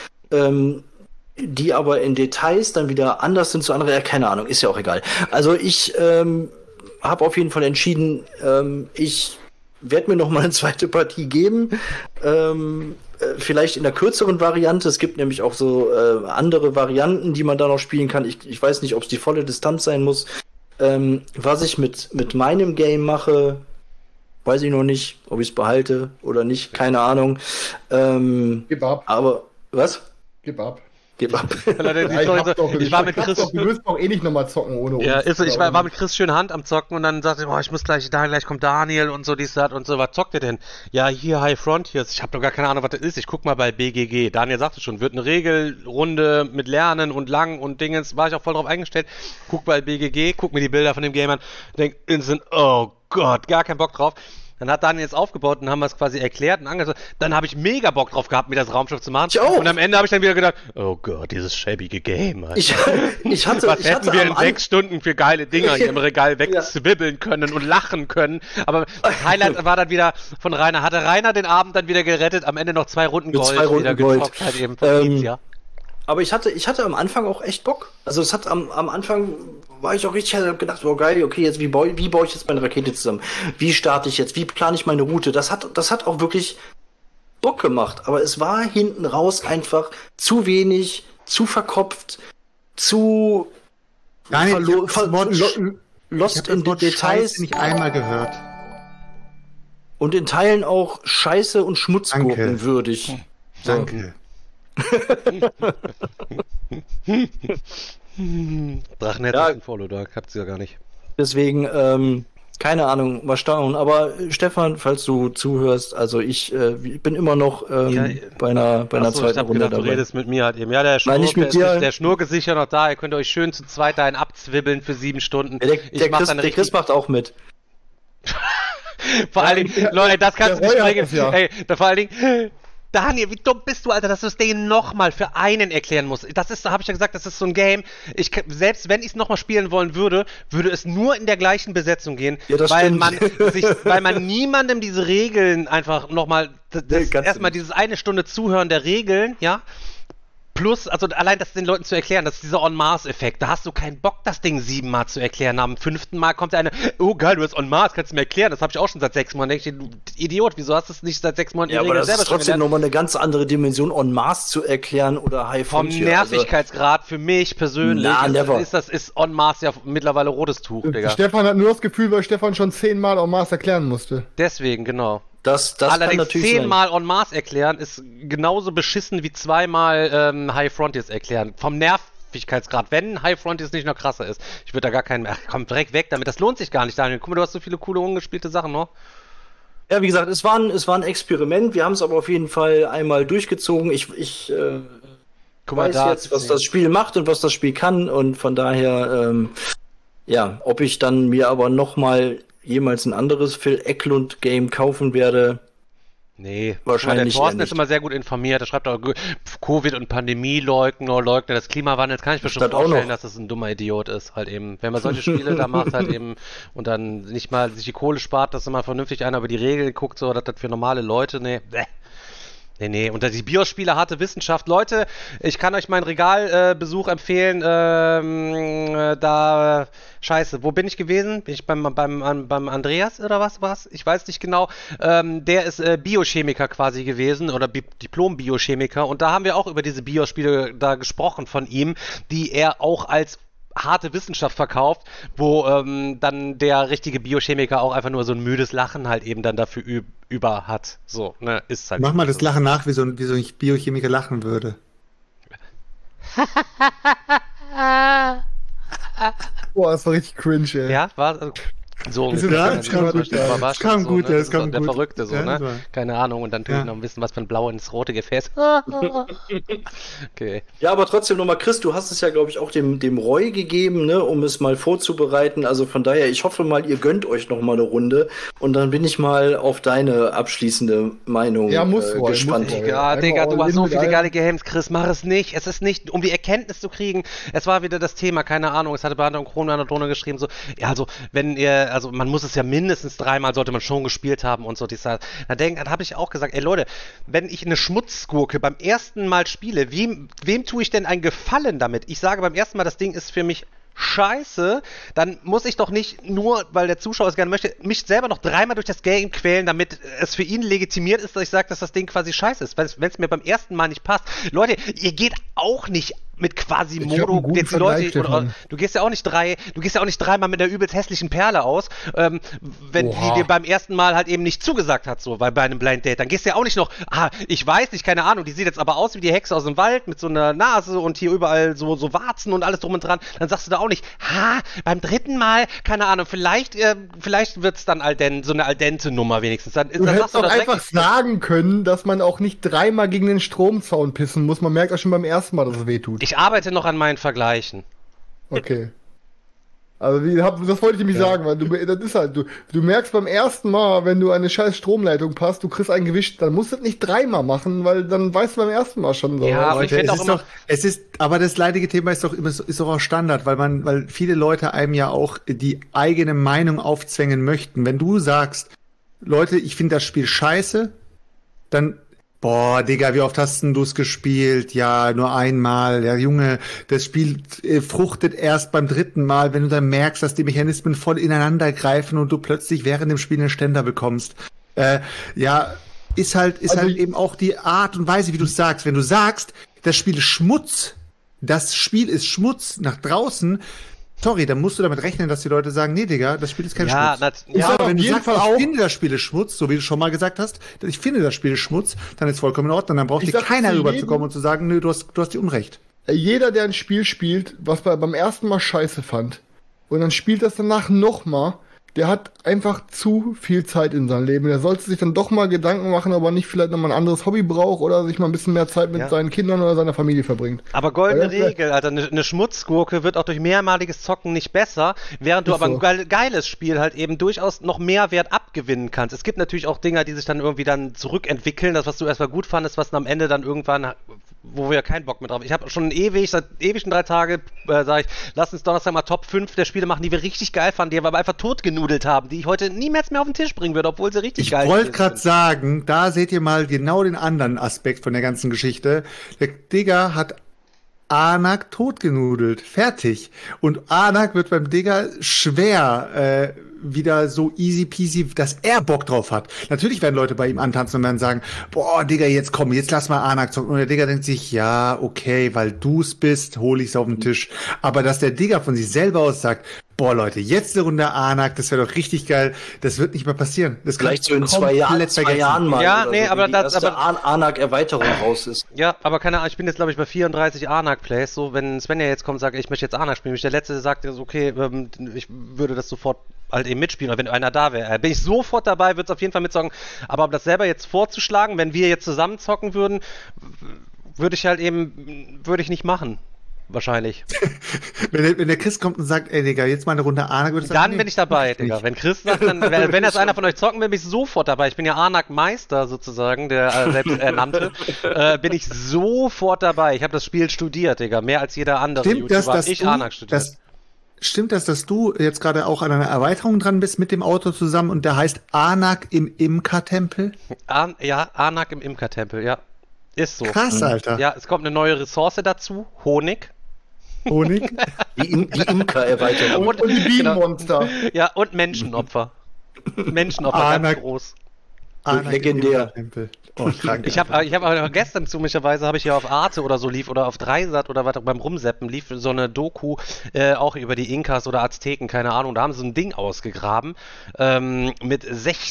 die aber in Details dann wieder anders sind zu anderen. Ja, keine Ahnung, ist ja auch egal. Also ich habe auf jeden Fall entschieden, ich werde mir noch mal eine zweite Partie geben. Vielleicht in der kürzeren Variante. Es gibt nämlich auch so andere Varianten, die man da noch spielen kann. Ich weiß nicht, ob es die volle Distanz sein muss. Was ich mit meinem Game mache, weiß ich noch nicht, ob ich es behalte oder nicht. Keine Ahnung. Gib ab. Aber, was? Gib ab. Gib ab. Ich war mit Chris. Du wirst doch eh nicht nochmal zocken ohne uns. Ja, ich war mit Chris schön Hand am Zocken, und dann sagte ich, ich muss gleich kommt Daniel und so, dies, das und so. Was zockt ihr denn? Ja, hier High Frontiers. Ich habe doch gar keine Ahnung, was das ist. Ich guck mal bei BGG. Daniel sagte schon, wird eine Regelrunde mit Lernen und Lang und Dingens. War ich auch voll drauf eingestellt. Guck bei BGG, guck mir die Bilder von dem Game an. Denk instant, oh Gott, gar keinen Bock drauf. Dann hat Daniel jetzt aufgebaut und haben wir es quasi erklärt und angesagt. Dann habe ich mega Bock drauf gehabt, mir das Raumschiff zu machen. Ich auch. Und am Ende habe ich dann wieder gedacht, oh Gott, dieses schäbige Game. Ich hatte was hätten wir in 6 Stunden für geile Dinger hier im Regal wegzwibbeln können und lachen können. Aber das Highlight war dann wieder von Rainer. Hatte Rainer den Abend dann wieder gerettet, am Ende noch 2 Runden Gold wieder gezockt. Halt eben von ihm, ja. Aber ich hatte am Anfang auch echt Bock. Also es hat am Anfang war ich auch richtig, ich habe gedacht, oh geil, okay, jetzt wie baue ich jetzt meine Rakete zusammen? Wie starte ich jetzt? Wie plane ich meine Route? Das hat auch wirklich Bock gemacht. Aber es war hinten raus einfach zu wenig, zu verkopft, zu lost in den Details. Nicht einmal gehört. Und in Teilen auch Scheiße und Schmutzgurken würdig. Danke. Drachenherz ist ein Follow-Dog, habt ihr ja gar nicht. Deswegen, keine Ahnung, mal schauen. Aber Stefan, falls du zuhörst, also ich bin immer noch bei einer zweiten Runde gedacht, dabei. Du redest mit mir halt eben. Ja, der Schnurk ist sicher noch da. Ihr könnt euch schön zu zweit dahin abzwibbeln für 7 Stunden. Der Chris macht auch mit. Vor allen Dingen, Leute, das kannst du nicht bringen. Ey, vor allen Dingen... Daniel, wie dumm bist du, Alter, dass du das Ding nochmal für einen erklären musst. Da habe ich ja gesagt, das ist so ein Game. Selbst wenn ich es nochmal spielen wollen würde, würde es nur in der gleichen Besetzung gehen, weil man niemandem diese Regeln einfach nochmal, erstmal dieses 1 Stunde Zuhören der Regeln, ja, plus, also allein das den Leuten zu erklären, das ist dieser On-Mars-Effekt. Da hast du keinen Bock, das Ding 7 Mal zu erklären. Am 5. Mal kommt oh geil, du hast On-Mars, kannst du mir erklären. Das habe ich auch schon seit 6 Monaten. Ich denke, du Idiot, wieso hast du es nicht seit 6 Monaten aber das ist trotzdem nochmal eine ganz andere Dimension, On-Mars zu erklären oder High Frontier. Vom Nervigkeitsgrad für mich persönlich ist On-Mars ja mittlerweile rotes Tuch, Digga. Stefan hat nur das Gefühl, weil Stefan schon 10 Mal On-Mars erklären musste. Deswegen, genau. Das allerdings 10 Mal On-Mars erklären ist genauso beschissen wie 2 Mal High Frontiers erklären. Vom Nervigkeitsgrad, wenn High Frontiers nicht noch krasser ist. Ich würde da gar keinen... komm, direkt weg damit. Das lohnt sich gar nicht, Daniel. Guck mal, du hast so viele coole, ungespielte Sachen noch. Ja, wie gesagt, es war ein Experiment. Wir haben es aber auf jeden Fall einmal durchgezogen. Ich weiß jetzt, was das Spiel macht und was das Spiel kann. Und von daher, ob ich dann mir aber nochmal jemals ein anderes Phil Eklund Game kaufen werde. Nee, wahrscheinlich der Thorsten ist immer sehr gut informiert. Er schreibt auch Covid- und Pandemie-Leugner, des Klimawandels. Kann ich mir schon vorstellen, dass das ein dummer Idiot ist. Halt eben, wenn man solche Spiele da macht, halt eben, und dann nicht mal sich die Kohle spart, dass immer vernünftig einer über die Regeln guckt, so, dass das für normale Leute, Nee. Und die BIOS-Spiele, harte Wissenschaft. Leute, ich kann euch meinen Regalbesuch empfehlen. Scheiße, wo bin ich gewesen? Bin ich beim Andreas oder was? Ich weiß nicht genau. Der ist Biochemiker quasi gewesen oder Diplom-Biochemiker. Und da haben wir auch über diese BIOS-Spiele da gesprochen von ihm, die er auch als harte Wissenschaft verkauft, wo dann der richtige Biochemiker auch einfach nur so ein müdes Lachen halt eben dann dafür über hat. So, ne, ist halt. Mach mal das Lachen nach, wie so ein Biochemiker lachen würde. Boah, das war richtig cringe, ey. Ja, war so das kam gut, der Verrückte, so, ne? Keine Ahnung, und dann natürlich noch ein bisschen was von blau ins rote Gefäß. Okay. Ja, aber trotzdem nochmal, Chris, du hast es ja, glaube ich, auch dem Roy gegeben, ne, um es mal vorzubereiten. Also von daher, ich hoffe mal, ihr gönnt euch noch mal eine Runde und dann bin ich mal auf deine abschließende Meinung gespannt. Ja, Digga, du hast so viele geile Games, Chris, mach es nicht. Es ist nicht, um die Erkenntnis zu kriegen. Es war wieder das Thema, keine Ahnung, es hatte Behandlung Kron an der Drohne geschrieben, so, ja, also, wenn ihr, also man muss es ja mindestens 3-mal sollte man schon gespielt haben und so. Da habe ich auch gesagt, ey Leute, wenn ich eine Schmutzgurke beim ersten Mal spiele, wem tue ich denn einen Gefallen damit? Ich sage beim ersten Mal, das Ding ist für mich scheiße, dann muss ich doch nicht nur, weil der Zuschauer es gerne möchte, mich selber noch 3-mal durch das Game quälen, damit es für ihn legitimiert ist, dass ich sage, dass das Ding quasi scheiße ist. Wenn es mir beim ersten Mal nicht passt. Leute, ihr geht auch nicht mit Quasimodo, jetzt die Leute, du gehst ja auch nicht 3-mal mit einer übelst hässlichen Perle aus, wenn die dir beim ersten Mal halt eben nicht zugesagt hat, so, weil bei einem Blind Date, dann gehst du ja auch nicht noch, ich weiß nicht, keine Ahnung, die sieht jetzt aber aus wie die Hexe aus dem Wald mit so einer Nase und hier überall so Warzen und alles drum und dran, dann sagst du da auch nicht, beim 3. Mal, keine Ahnung, vielleicht wird's dann so eine Al-Dente-Nummer wenigstens. Dann hättest doch einfach sagen können, dass man auch nicht 3-mal gegen den Stromzaun pissen muss, man merkt auch schon beim ersten Mal, dass es weh tut. Ich arbeite noch an meinen Vergleichen. Okay. Also das wollte ich nämlich sagen, weil das ist halt, du merkst beim ersten Mal, wenn du eine scheiß Stromleitung passt, du kriegst ein Gewicht, dann musst du das nicht 3-mal machen, weil dann weißt du beim ersten Mal schon so. Ja, aber Leute, aber das leidige Thema ist doch auch Standard, weil viele Leute einem ja auch die eigene Meinung aufzwängen möchten. Wenn du sagst, Leute, ich finde das Spiel scheiße, dann boah, Digga, wie oft hast du es gespielt? Ja, nur einmal. Ja, Junge, das Spiel fruchtet erst beim 3. Mal, wenn du dann merkst, dass die Mechanismen voll ineinander greifen und du plötzlich während dem Spiel einen Ständer bekommst. Ist halt eben auch die Art und Weise, wie du es sagst. Wenn du sagst, das Spiel ist Schmutz nach draußen, sorry, dann musst du damit rechnen, dass die Leute sagen, nee, Digga, das Spiel ist kein Schmutz. Aber wenn du sagst, ich finde das Spiel ist Schmutz, so wie du schon mal gesagt hast, ich finde das Spiel ist Schmutz, dann ist vollkommen in Ordnung. Dann braucht dir keiner rüberzukommen und zu sagen, nö, du hast dir Unrecht. jeder, der ein Spiel spielt, was beim ersten Mal scheiße fand, und dann spielt das danach nochmal, der hat einfach zu viel Zeit in seinem Leben. Der sollte sich dann doch mal Gedanken machen, ob er nicht vielleicht nochmal ein anderes Hobby braucht oder sich mal ein bisschen mehr Zeit mit seinen Kindern oder seiner Familie verbringt. Aber goldene Regel, Alter, eine Schmutzgurke wird auch durch mehrmaliges Zocken nicht besser, während du aber ein geiles Spiel halt eben durchaus noch mehr Wert abgewinnen kannst. Es gibt natürlich auch Dinger, die sich dann irgendwie dann zurückentwickeln, das, was du erstmal gut fandest, was dann am Ende dann irgendwann, wo wir keinen Bock mehr drauf haben. Ich habe schon seit ewigen 3 Tage, sage ich, lass uns Donnerstag mal Top 5 der Spiele machen, die wir richtig geil fanden, die wir aber einfach totgenudelt haben, die ich heute niemals mehr auf den Tisch bringen würde, obwohl sie richtig geil sind. Ich wollte gerade sagen, da seht ihr mal genau den anderen Aspekt von der ganzen Geschichte. Der Digger hat Anak totgenudelt. Fertig. Und Anak wird beim Digger schwer wieder so easy peasy, dass er Bock drauf hat. Natürlich werden Leute bei ihm antanzen und werden sagen, boah, Digga, jetzt komm, jetzt lass mal Anak zocken. Und der Digga denkt sich, ja, okay, weil du's bist, hol ich's auf den Tisch. Aber dass der Digga von sich selber aus sagt, boah, Leute, jetzt eine Runde Anak, das wäre doch richtig geil. Das wird nicht mehr passieren. Das vielleicht so in 2 Jahren mal. Ja, nee, so, aber das Anak-Erweiterung raus ist. Ja, aber keine Ahnung, ich bin jetzt, glaube ich, bei 34 Anak-Plays. So, wenn Svenja jetzt kommt und sagt, ich möchte jetzt Anak spielen, der Letzte sagt, okay, ich würde das sofort halt eben mitspielen, oder wenn einer da wäre. Bin ich sofort dabei, würde es auf jeden Fall mitzocken. Aber um das selber jetzt vorzuschlagen, wenn wir jetzt zusammen zocken würden, würde ich nicht machen. Wahrscheinlich. wenn der Chris kommt und sagt, ey Digga, jetzt mal eine Runde Anak, würde ich sagen, dann bin ich dabei, Digga. Wenn Chris sagt, dann, wenn jetzt einer von euch zocken will, bin ich sofort dabei. Ich bin ja Anak-Meister sozusagen, der selbst ernannte. Bin ich sofort dabei. Ich habe das Spiel studiert, Digga. Mehr als jeder andere YouTuber. Anak studiert. Stimmt das, dass du jetzt gerade auch an einer Erweiterung dran bist mit dem Auto zusammen und der heißt Anak im Imkertempel? Ja, Anak im Imkertempel, ja. Ist so. Krass, Alter. Ja, es kommt eine neue Ressource dazu, Honig. Honig? Die Imker-Erweiterung. Und die Bienenmonster. Genau. Ja, und Menschenopfer. Menschenopfer, Anak, ganz groß. Legendär. Oh, krank, ich habe gestern zumindest habe ich ja auf Arte oder so lief oder auf Dreisat oder was beim Rumseppen lief so eine Doku auch über die Inkas oder Azteken, keine Ahnung, da haben sie so ein Ding ausgegraben mit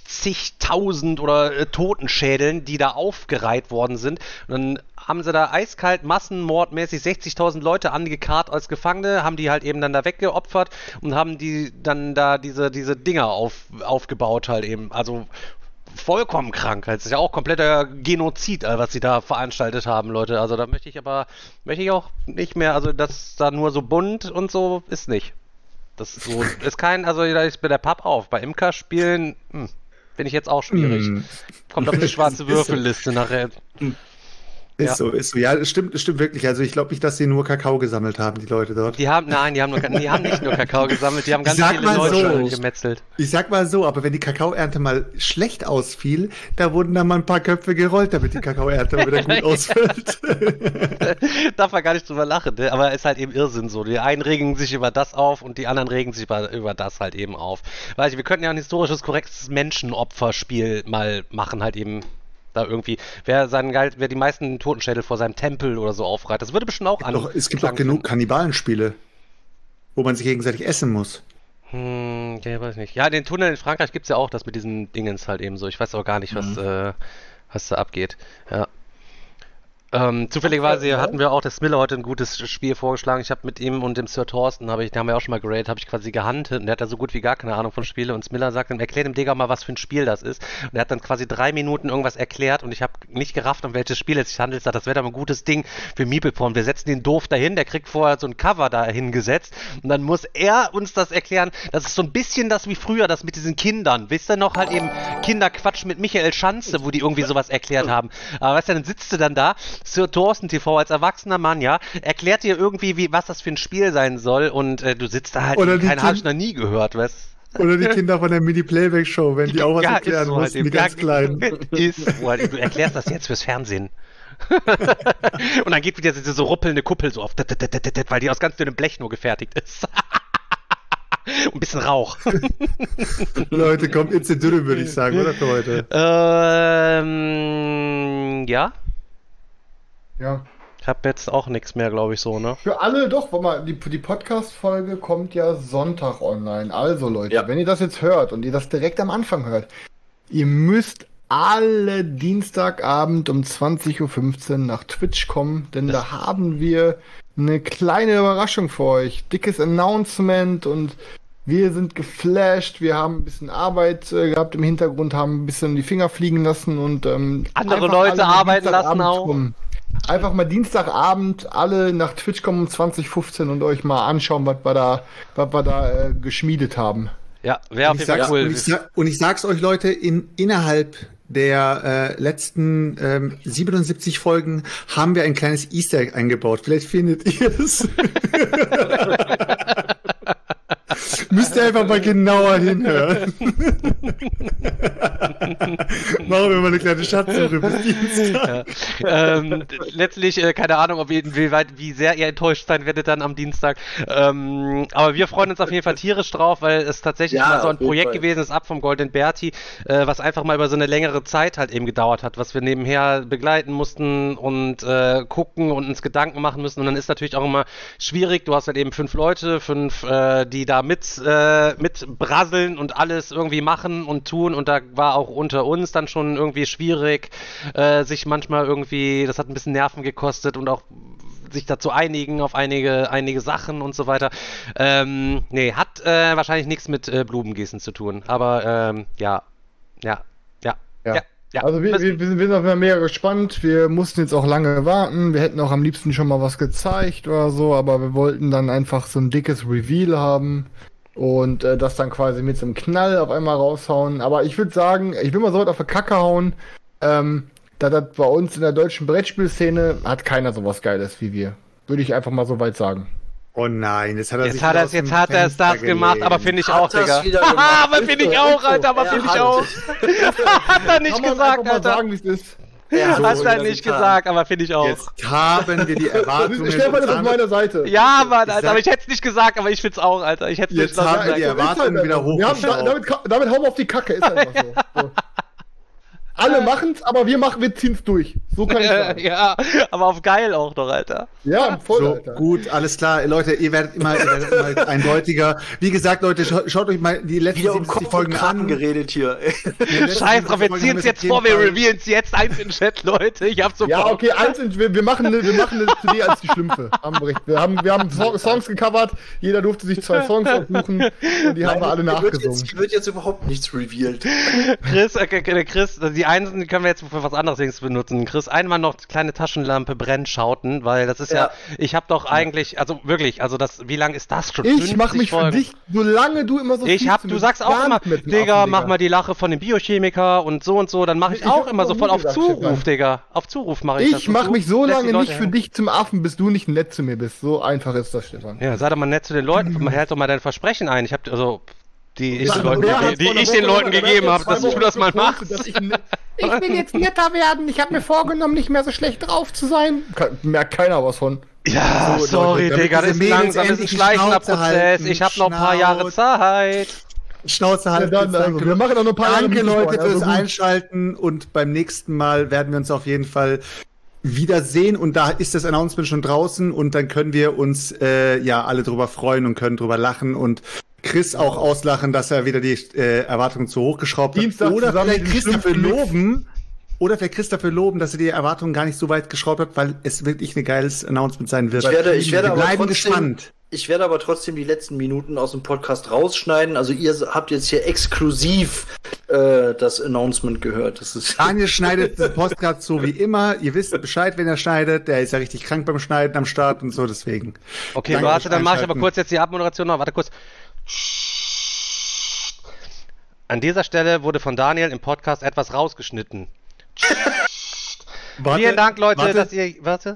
60.000 oder Totenschädeln, die da aufgereiht worden sind, und dann haben sie da eiskalt massenmordmäßig 60.000 Leute angekarrt als Gefangene, haben die halt eben dann da weggeopfert und haben die dann da diese Dinger aufgebaut halt eben, also vollkommen krank. Das ist ja auch kompletter Genozid, was sie da veranstaltet haben, Leute. Also da möchte ich auch nicht mehr, also das da nur so bunt und so ist nicht. Das so ist kein, also da ist bei der Papp auf. Bei Imker-Spielen bin ich jetzt auch schwierig. Kommt auf die schwarze Würfelliste nachher. Ist so. Ja, es stimmt wirklich. Also ich glaube nicht, dass sie nur Kakao gesammelt haben, die Leute dort. Die haben nicht nur Kakao gesammelt, die haben ganz viele Leute gemetzelt. Ich sag mal so, aber wenn die Kakaoernte mal schlecht ausfiel, da wurden dann mal ein paar Köpfe gerollt, damit die Kakaoernte wieder gut ausfällt. Darf man gar nicht drüber lachen, ne? Aber ist halt eben Irrsinn so. Die einen regen sich über das auf und die anderen regen sich über das halt eben auf. Weißt du, wir könnten ja ein historisches, korrektes Menschenopferspiel mal machen, halt eben. Da irgendwie, wer die meisten Totenschädel vor seinem Tempel oder so aufreiht, das würde bestimmt auch es gibt doch genug Kannibalenspiele, wo man sich gegenseitig essen muss. Ja, weiß nicht. Ja, den Tunnel in Frankreich gibt's ja auch, das mit diesen Dingens halt eben so. Ich weiß aber gar nicht, was da abgeht. Ja. Zufälligerweise hatten wir auch der Smiller heute ein gutes Spiel vorgeschlagen. Ich habe mit ihm und dem Sir Thorsten, da haben wir auch schon mal geradet, habe ich quasi gehuntet und der hat da so gut wie gar keine Ahnung von Spiele und Smiller sagt dann, erklär dem Digger mal, was für ein Spiel das ist. Und er hat dann quasi 3 Minuten irgendwas erklärt und ich habe nicht gerafft, um welches Spiel es sich handelt. Das wäre doch ein gutes Ding für Meepleporn. Wir setzen den doof dahin, der kriegt vorher so ein Cover da hingesetzt und dann muss er uns das erklären. Das ist so ein bisschen das wie früher, das mit diesen Kindern. Wisst ihr noch, halt eben Kinderquatsch mit Michael Schanze, wo die irgendwie sowas erklärt haben. Aber weißt du, dann sitzt du dann da, Sir Thorsten TV als erwachsener Mann, ja, erklärt dir irgendwie, was das für ein Spiel sein soll und du sitzt da halt, keine habe ich noch nie gehört, weißt du? Oder die Kinder von der Mini-Playback-Show, wenn die auch was erklären mussten, die ganz Kleinen. Du erklärst das jetzt fürs Fernsehen. Und dann geht wieder diese ruppelnde Kuppel so auf, weil die aus ganz dünnem Blech nur gefertigt ist. Und ein bisschen Rauch. Leute, kommt jetzt in Dünne, würde ich sagen, oder für heute? Ja. Ja. Ich habe jetzt auch nichts mehr, glaube ich, so, ne? Für alle doch, warte mal, die Podcast-Folge kommt ja Sonntag online. Also, Leute, wenn ihr das jetzt hört und ihr das direkt am Anfang hört, ihr müsst alle Dienstagabend um 20.15 Uhr nach Twitch kommen, denn da haben wir eine kleine Überraschung für euch. Dickes Announcement und wir sind geflasht. Wir haben ein bisschen Arbeit gehabt im Hintergrund, haben ein bisschen die Finger fliegen lassen und andere Leute arbeiten lassen auch. Einfach mal Dienstagabend alle nach Twitch kommen um 20.15 Uhr und euch mal anschauen, was wir da geschmiedet haben. Ja, wäre auf jeden Fall cool. Und ich sag's euch, Leute, innerhalb der letzten 77 Folgen haben wir ein kleines Easter Egg eingebaut. Vielleicht findet ihr es. Müsst ihr einfach mal genauer hinhören. Machen wir mal eine kleine Schatzsuche bis Dienstag. Ja. Letztlich, keine Ahnung, wie sehr ihr enttäuscht sein werdet dann am Dienstag. Aber wir freuen uns auf jeden Fall tierisch drauf, weil es tatsächlich mal so ein Projekt gewesen ist, ab vom Golden Berti, was einfach mal über so eine längere Zeit halt eben gedauert hat, was wir nebenher begleiten mussten und gucken und uns Gedanken machen müssen. Und dann ist natürlich auch immer schwierig. Du hast halt eben 5 Leute, die da mit brasseln und alles irgendwie machen und tun, und da war auch unter uns dann schon irgendwie schwierig, sich manchmal irgendwie, das hat ein bisschen Nerven gekostet und auch sich dazu einigen auf einige Sachen und so weiter. Nee, hat wahrscheinlich nichts mit Blumengießen zu tun, aber ja. Also wir sind auf jeden Fall mega gespannt. Wir mussten jetzt auch lange warten. Wir hätten auch am liebsten schon mal was gezeigt oder so, aber wir wollten dann einfach so ein dickes Reveal haben und das dann quasi mit so einem Knall auf einmal raushauen. Aber ich würde sagen, ich will mal so weit auf die Kacke hauen, da das bei uns in der deutschen Brettspielszene hat keiner sowas Geiles wie wir. Würde ich einfach mal so weit sagen. Oh nein, jetzt hat er es das gemacht, aber finde ich auch, Digga. Aber finde ich auch, Alter, aber finde ich auch. Hat er nicht gesagt, Alter. Sagen, wie es ist. Hat er nicht gesagt, aber finde ich auch. Jetzt haben wir die Erwartungen. Stefan ist auf meiner Seite. Ja, Mann, Alter, aber ich hätte es nicht gesagt, aber ich find's auch, Alter. Ich hätte es nicht gesagt. Jetzt haben wir die Erwartungen wieder hochgeschraubt. Damit hauen wir auf die Kacke, ist einfach so. Alle machen's, aber wir ziehen's durch. So kann ich sagen. Ja, aber auf geil auch noch, Alter. Ja, voll, so, Alter. Gut, alles klar. Leute, ihr werdet immer eindeutiger. Wie gesagt, Leute, schaut euch mal die letzten 70 Folgen an. Geredet hier. Scheiß drauf, wir ziehen's jetzt vor, wir revealen's jetzt eins in Chat, Leute. Ich hab so Ja, okay, wir machen eine CD als die Schlümpfe. Wir haben Songs gecovert, jeder durfte sich 2 Songs aussuchen und die haben wir alle nachgesungen. Wird jetzt überhaupt nichts revealed. Chris, die Einsen, die können wir jetzt für was anderes benutzen. Chris, einmal noch kleine Taschenlampe Brennschauten, weil das ist ja ich habe doch eigentlich, also wirklich, also wie lang ist das schon? Ich mach mich für dich, solange du immer so du sagst auch immer, Digga, mach mal die Lache von dem Biochemiker und so, dann mache ich auch immer sofort auf Zuruf, Digga. Auf Zuruf mache ich das. Ich mach mich so lange nicht für dich zum Affen, bis du nicht nett zu mir bist. So einfach ist das, Stefan. Ja, sei doch mal nett zu den Leuten, hält doch mal dein Versprechen ein. Die ich den Leuten gegeben habe, dass du das mal machst. Ich will jetzt netter werden. Ich habe mir vorgenommen, nicht mehr so schlecht drauf zu sein. Merkt keiner was von. Ja, so, sorry, Leute, Digga, das ist langsam, das ist ein schleichender Prozess. Ich habe noch ein paar Jahre Zeit. Schnauze halten. Ja, also, wir machen auch noch ein paar Danke, Leute, fürs Einschalten, und beim nächsten Mal werden wir uns auf jeden Fall wiedersehen, und da ist das Announcement schon draußen, und dann können wir uns alle drüber freuen und können drüber lachen und Chris auch auslachen, dass er wieder die Erwartungen zu hoch geschraubt hat. Oder vielleicht Chris dafür loben, dass er die Erwartungen gar nicht so weit geschraubt hat, weil es wirklich ein geiles Announcement sein wird. Wir bleiben gespannt. Ich werde aber trotzdem die letzten Minuten aus dem Podcast rausschneiden. Also ihr habt jetzt hier exklusiv das Announcement gehört. Daniel schneidet den Podcast so wie immer. Ihr wisst Bescheid, wenn er schneidet. Der ist ja richtig krank beim Schneiden am Start und so, deswegen. Okay, warte, dann mache ich aber kurz jetzt die Abmoderation noch. Warte kurz. An dieser Stelle wurde von Daniel im Podcast etwas rausgeschnitten. Vielen Dank, Leute, dass ihr... Warte.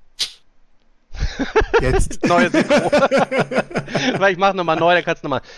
Jetzt. Neues Intro. Weil ich mache nochmal neu, dann kannst du nochmal...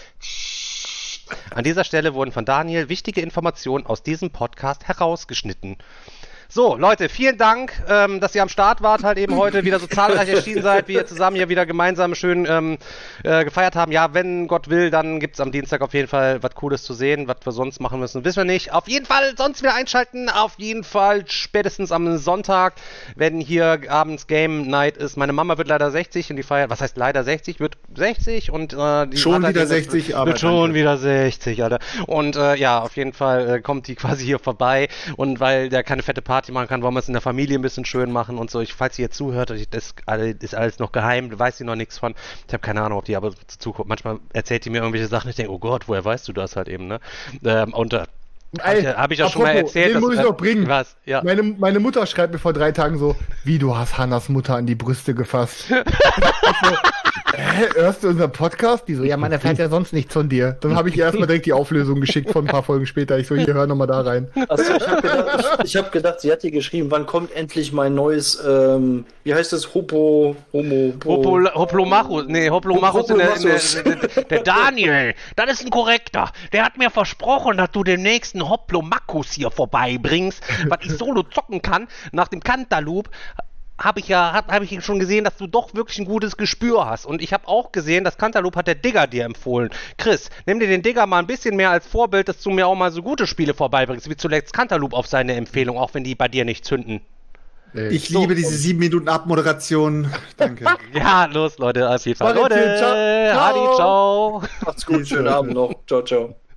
An dieser Stelle wurden von Daniel wichtige Informationen aus diesem Podcast herausgeschnitten. So, Leute, vielen Dank, dass ihr am Start wart, halt eben heute wieder so zahlreich erschienen seid, wie ihr zusammen hier wieder gemeinsam schön gefeiert haben. Ja, wenn Gott will, dann gibt's am Dienstag auf jeden Fall was Cooles zu sehen. Was wir sonst machen müssen, wissen wir nicht. Auf jeden Fall sonst wieder einschalten. Auf jeden Fall spätestens am Sonntag, wenn hier abends Game Night ist. Meine Mama wird leider 60 und die feiert, was heißt leider 60? Wird 60 und die schon wieder 60, aber wird schon wieder 60, Alter. Und ja, auf jeden Fall kommt die quasi hier vorbei. Und weil der keine fette Party machen kann, wollen wir es in der Familie ein bisschen schön machen und so. Falls sie jetzt zuhört, das ist alles noch geheim, weiß sie noch nichts von. Ich habe keine Ahnung, ob die aber zuguckt. Manchmal erzählt die mir irgendwelche Sachen, ich denke, oh Gott, woher weißt du das halt eben, ne? Habe ich ja schon mal erzählt. Den muss ich noch bringen. Was? Ja. Meine Mutter schreibt mir vor 3 Tagen so, wie, du hast Hannas Mutter an die Brüste gefasst. Hörst du unseren Podcast? Die so, ja, man erfährt ja sonst nichts von dir. Dann habe ich ihr erstmal direkt die Auflösung geschickt von ein paar Folgen später. Ich so, hier, hör nochmal da rein. Also ich hab gedacht, sie hat dir geschrieben, wann kommt endlich mein neues, wie heißt das, Hoplomachus. Nee, Hoplomachus der Daniel, das ist ein Korrekter. Der hat mir versprochen, dass du den nächsten Hoplomachus hier vorbeibringst, was ich solo zocken kann. Nach dem Cantaloupe habe ich schon gesehen, dass du doch wirklich ein gutes Gespür hast. Und ich habe auch gesehen, das Cantaloupe hat der Digger dir empfohlen. Chris, nimm dir den Digger mal ein bisschen mehr als Vorbild, dass du mir auch mal so gute Spiele vorbeibringst, wie zuletzt Cantaloupe auf seine Empfehlung, auch wenn die bei dir nicht zünden. Ich liebe diese 7 Minuten Abmoderation. Danke. Ja, los, Leute, auf jeden Fall. Leute, ciao. Adi, ciao. Macht's gut, schönen Abend noch. Ciao, ciao.